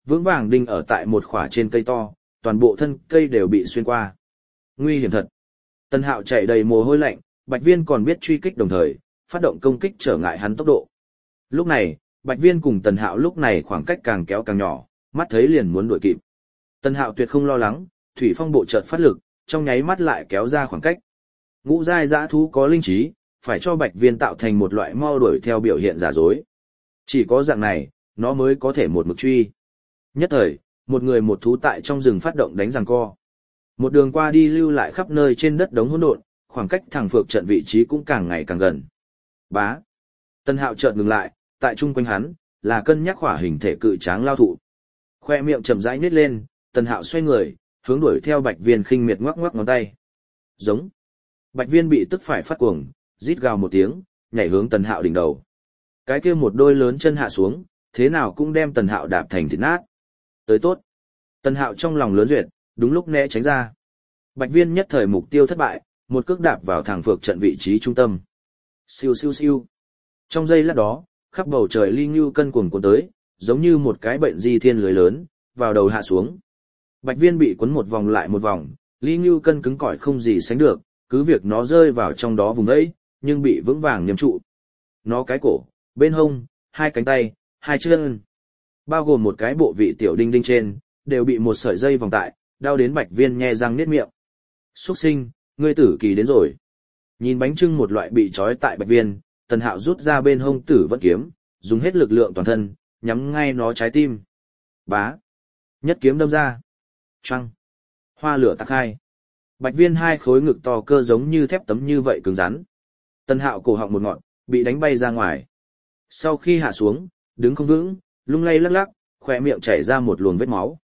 Speaker 1: vững vàng đinh ở tại một khỏa trên cây to, toàn bộ thân cây đều bị xuyên qua. Nguy hiểm thật. Tần Hạo chạy đầy mồ hôi lạnh, Bạch Viên còn biết truy kích đồng thời, phát động công kích trở ngại hắn tốc độ. Lúc này, Bạch Viên cùng Tần Hạo lúc này khoảng cách càng kéo càng nhỏ, mắt thấy liền muốn đuổi kịp. Tần Hạo tuyệt không lo lắng, thủy phong bộ chợt phát lực, trong nháy mắt lại kéo ra khoảng cách. Ngũ giai dã thú có linh trí, phải cho Bạch Viên tạo thành một loại mau đuổi theo biểu hiện giả dối. Chỉ có dạng này, nó mới có thể một mực truy. Nhất thời, một người một thú tại trong rừng phát động đánh giằng co. Một đường qua đi lưu lại khắp nơi trên đất đống hỗn độn, khoảng cách thằng phược trận vị trí cũng càng ngày càng gần. Bá. Tần Hạo chợt ngừng lại, tại chung quanh hắn là cân nhắc hỏa hình thể cự tráng lao thụ. Khoe miệng chậm rãi nhếch lên, Tần Hạo xoay người, hướng đuổi theo Bạch Viên khinh miệt ngoắc ngoắc ngón tay. Giống. Bạch Viên bị tức phải phát cuồng, rít gào một tiếng, nhảy hướng Tần Hạo đỉnh đầu. Cái kia một đôi lớn chân hạ xuống, thế nào cũng đem Tần Hạo đạp thành thịt nát. Tới tốt. Tần Hạo trong lòng lớn duyệt, đúng lúc né tránh ra. Bạch Viên nhất thời mục tiêu thất bại, một cước đạp vào thẳng phược trận vị trí trung tâm. Siêu siêu siêu. Trong giây lát đó, khắp bầu trời ly ngưu cân cuồng cuốn tới, giống như một cái bệnh di thiên lưới lớn, vào đầu hạ xuống. Bạch Viên bị cuốn một vòng lại một vòng, ly ngưu cân cứng cỏi không gì sánh được, cứ việc nó rơi vào trong đó vùng ấy, nhưng bị vững vàng niêm trụ. Nó cái cổ, bên hông, hai cánh tay, hai chân, bao gồm một cái bộ vị tiểu đinh đinh trên, đều bị một sợi dây vòng tại, đau đến Bạch Viên nhe răng niết miệng. Xuất sinh, ngươi tử kỳ đến rồi. Nhìn bánh trưng một loại bị trói tại Bạch Viên, Tần Hạo rút ra bên hông tử vẫn kiếm, dùng hết lực lượng toàn thân, nhắm ngay nó trái tim. Bá. Nhất kiếm đâm ra. Trăng. Hoa lửa tạc hai. Bạch Viên hai khối ngực to cơ giống như thép tấm như vậy cứng rắn. Tần Hạo cổ họng một ngọn, bị đánh bay ra ngoài. Sau khi hạ xuống, đứng không vững, lung lay lắc lắc, khỏe miệng chảy ra một luồng vết máu.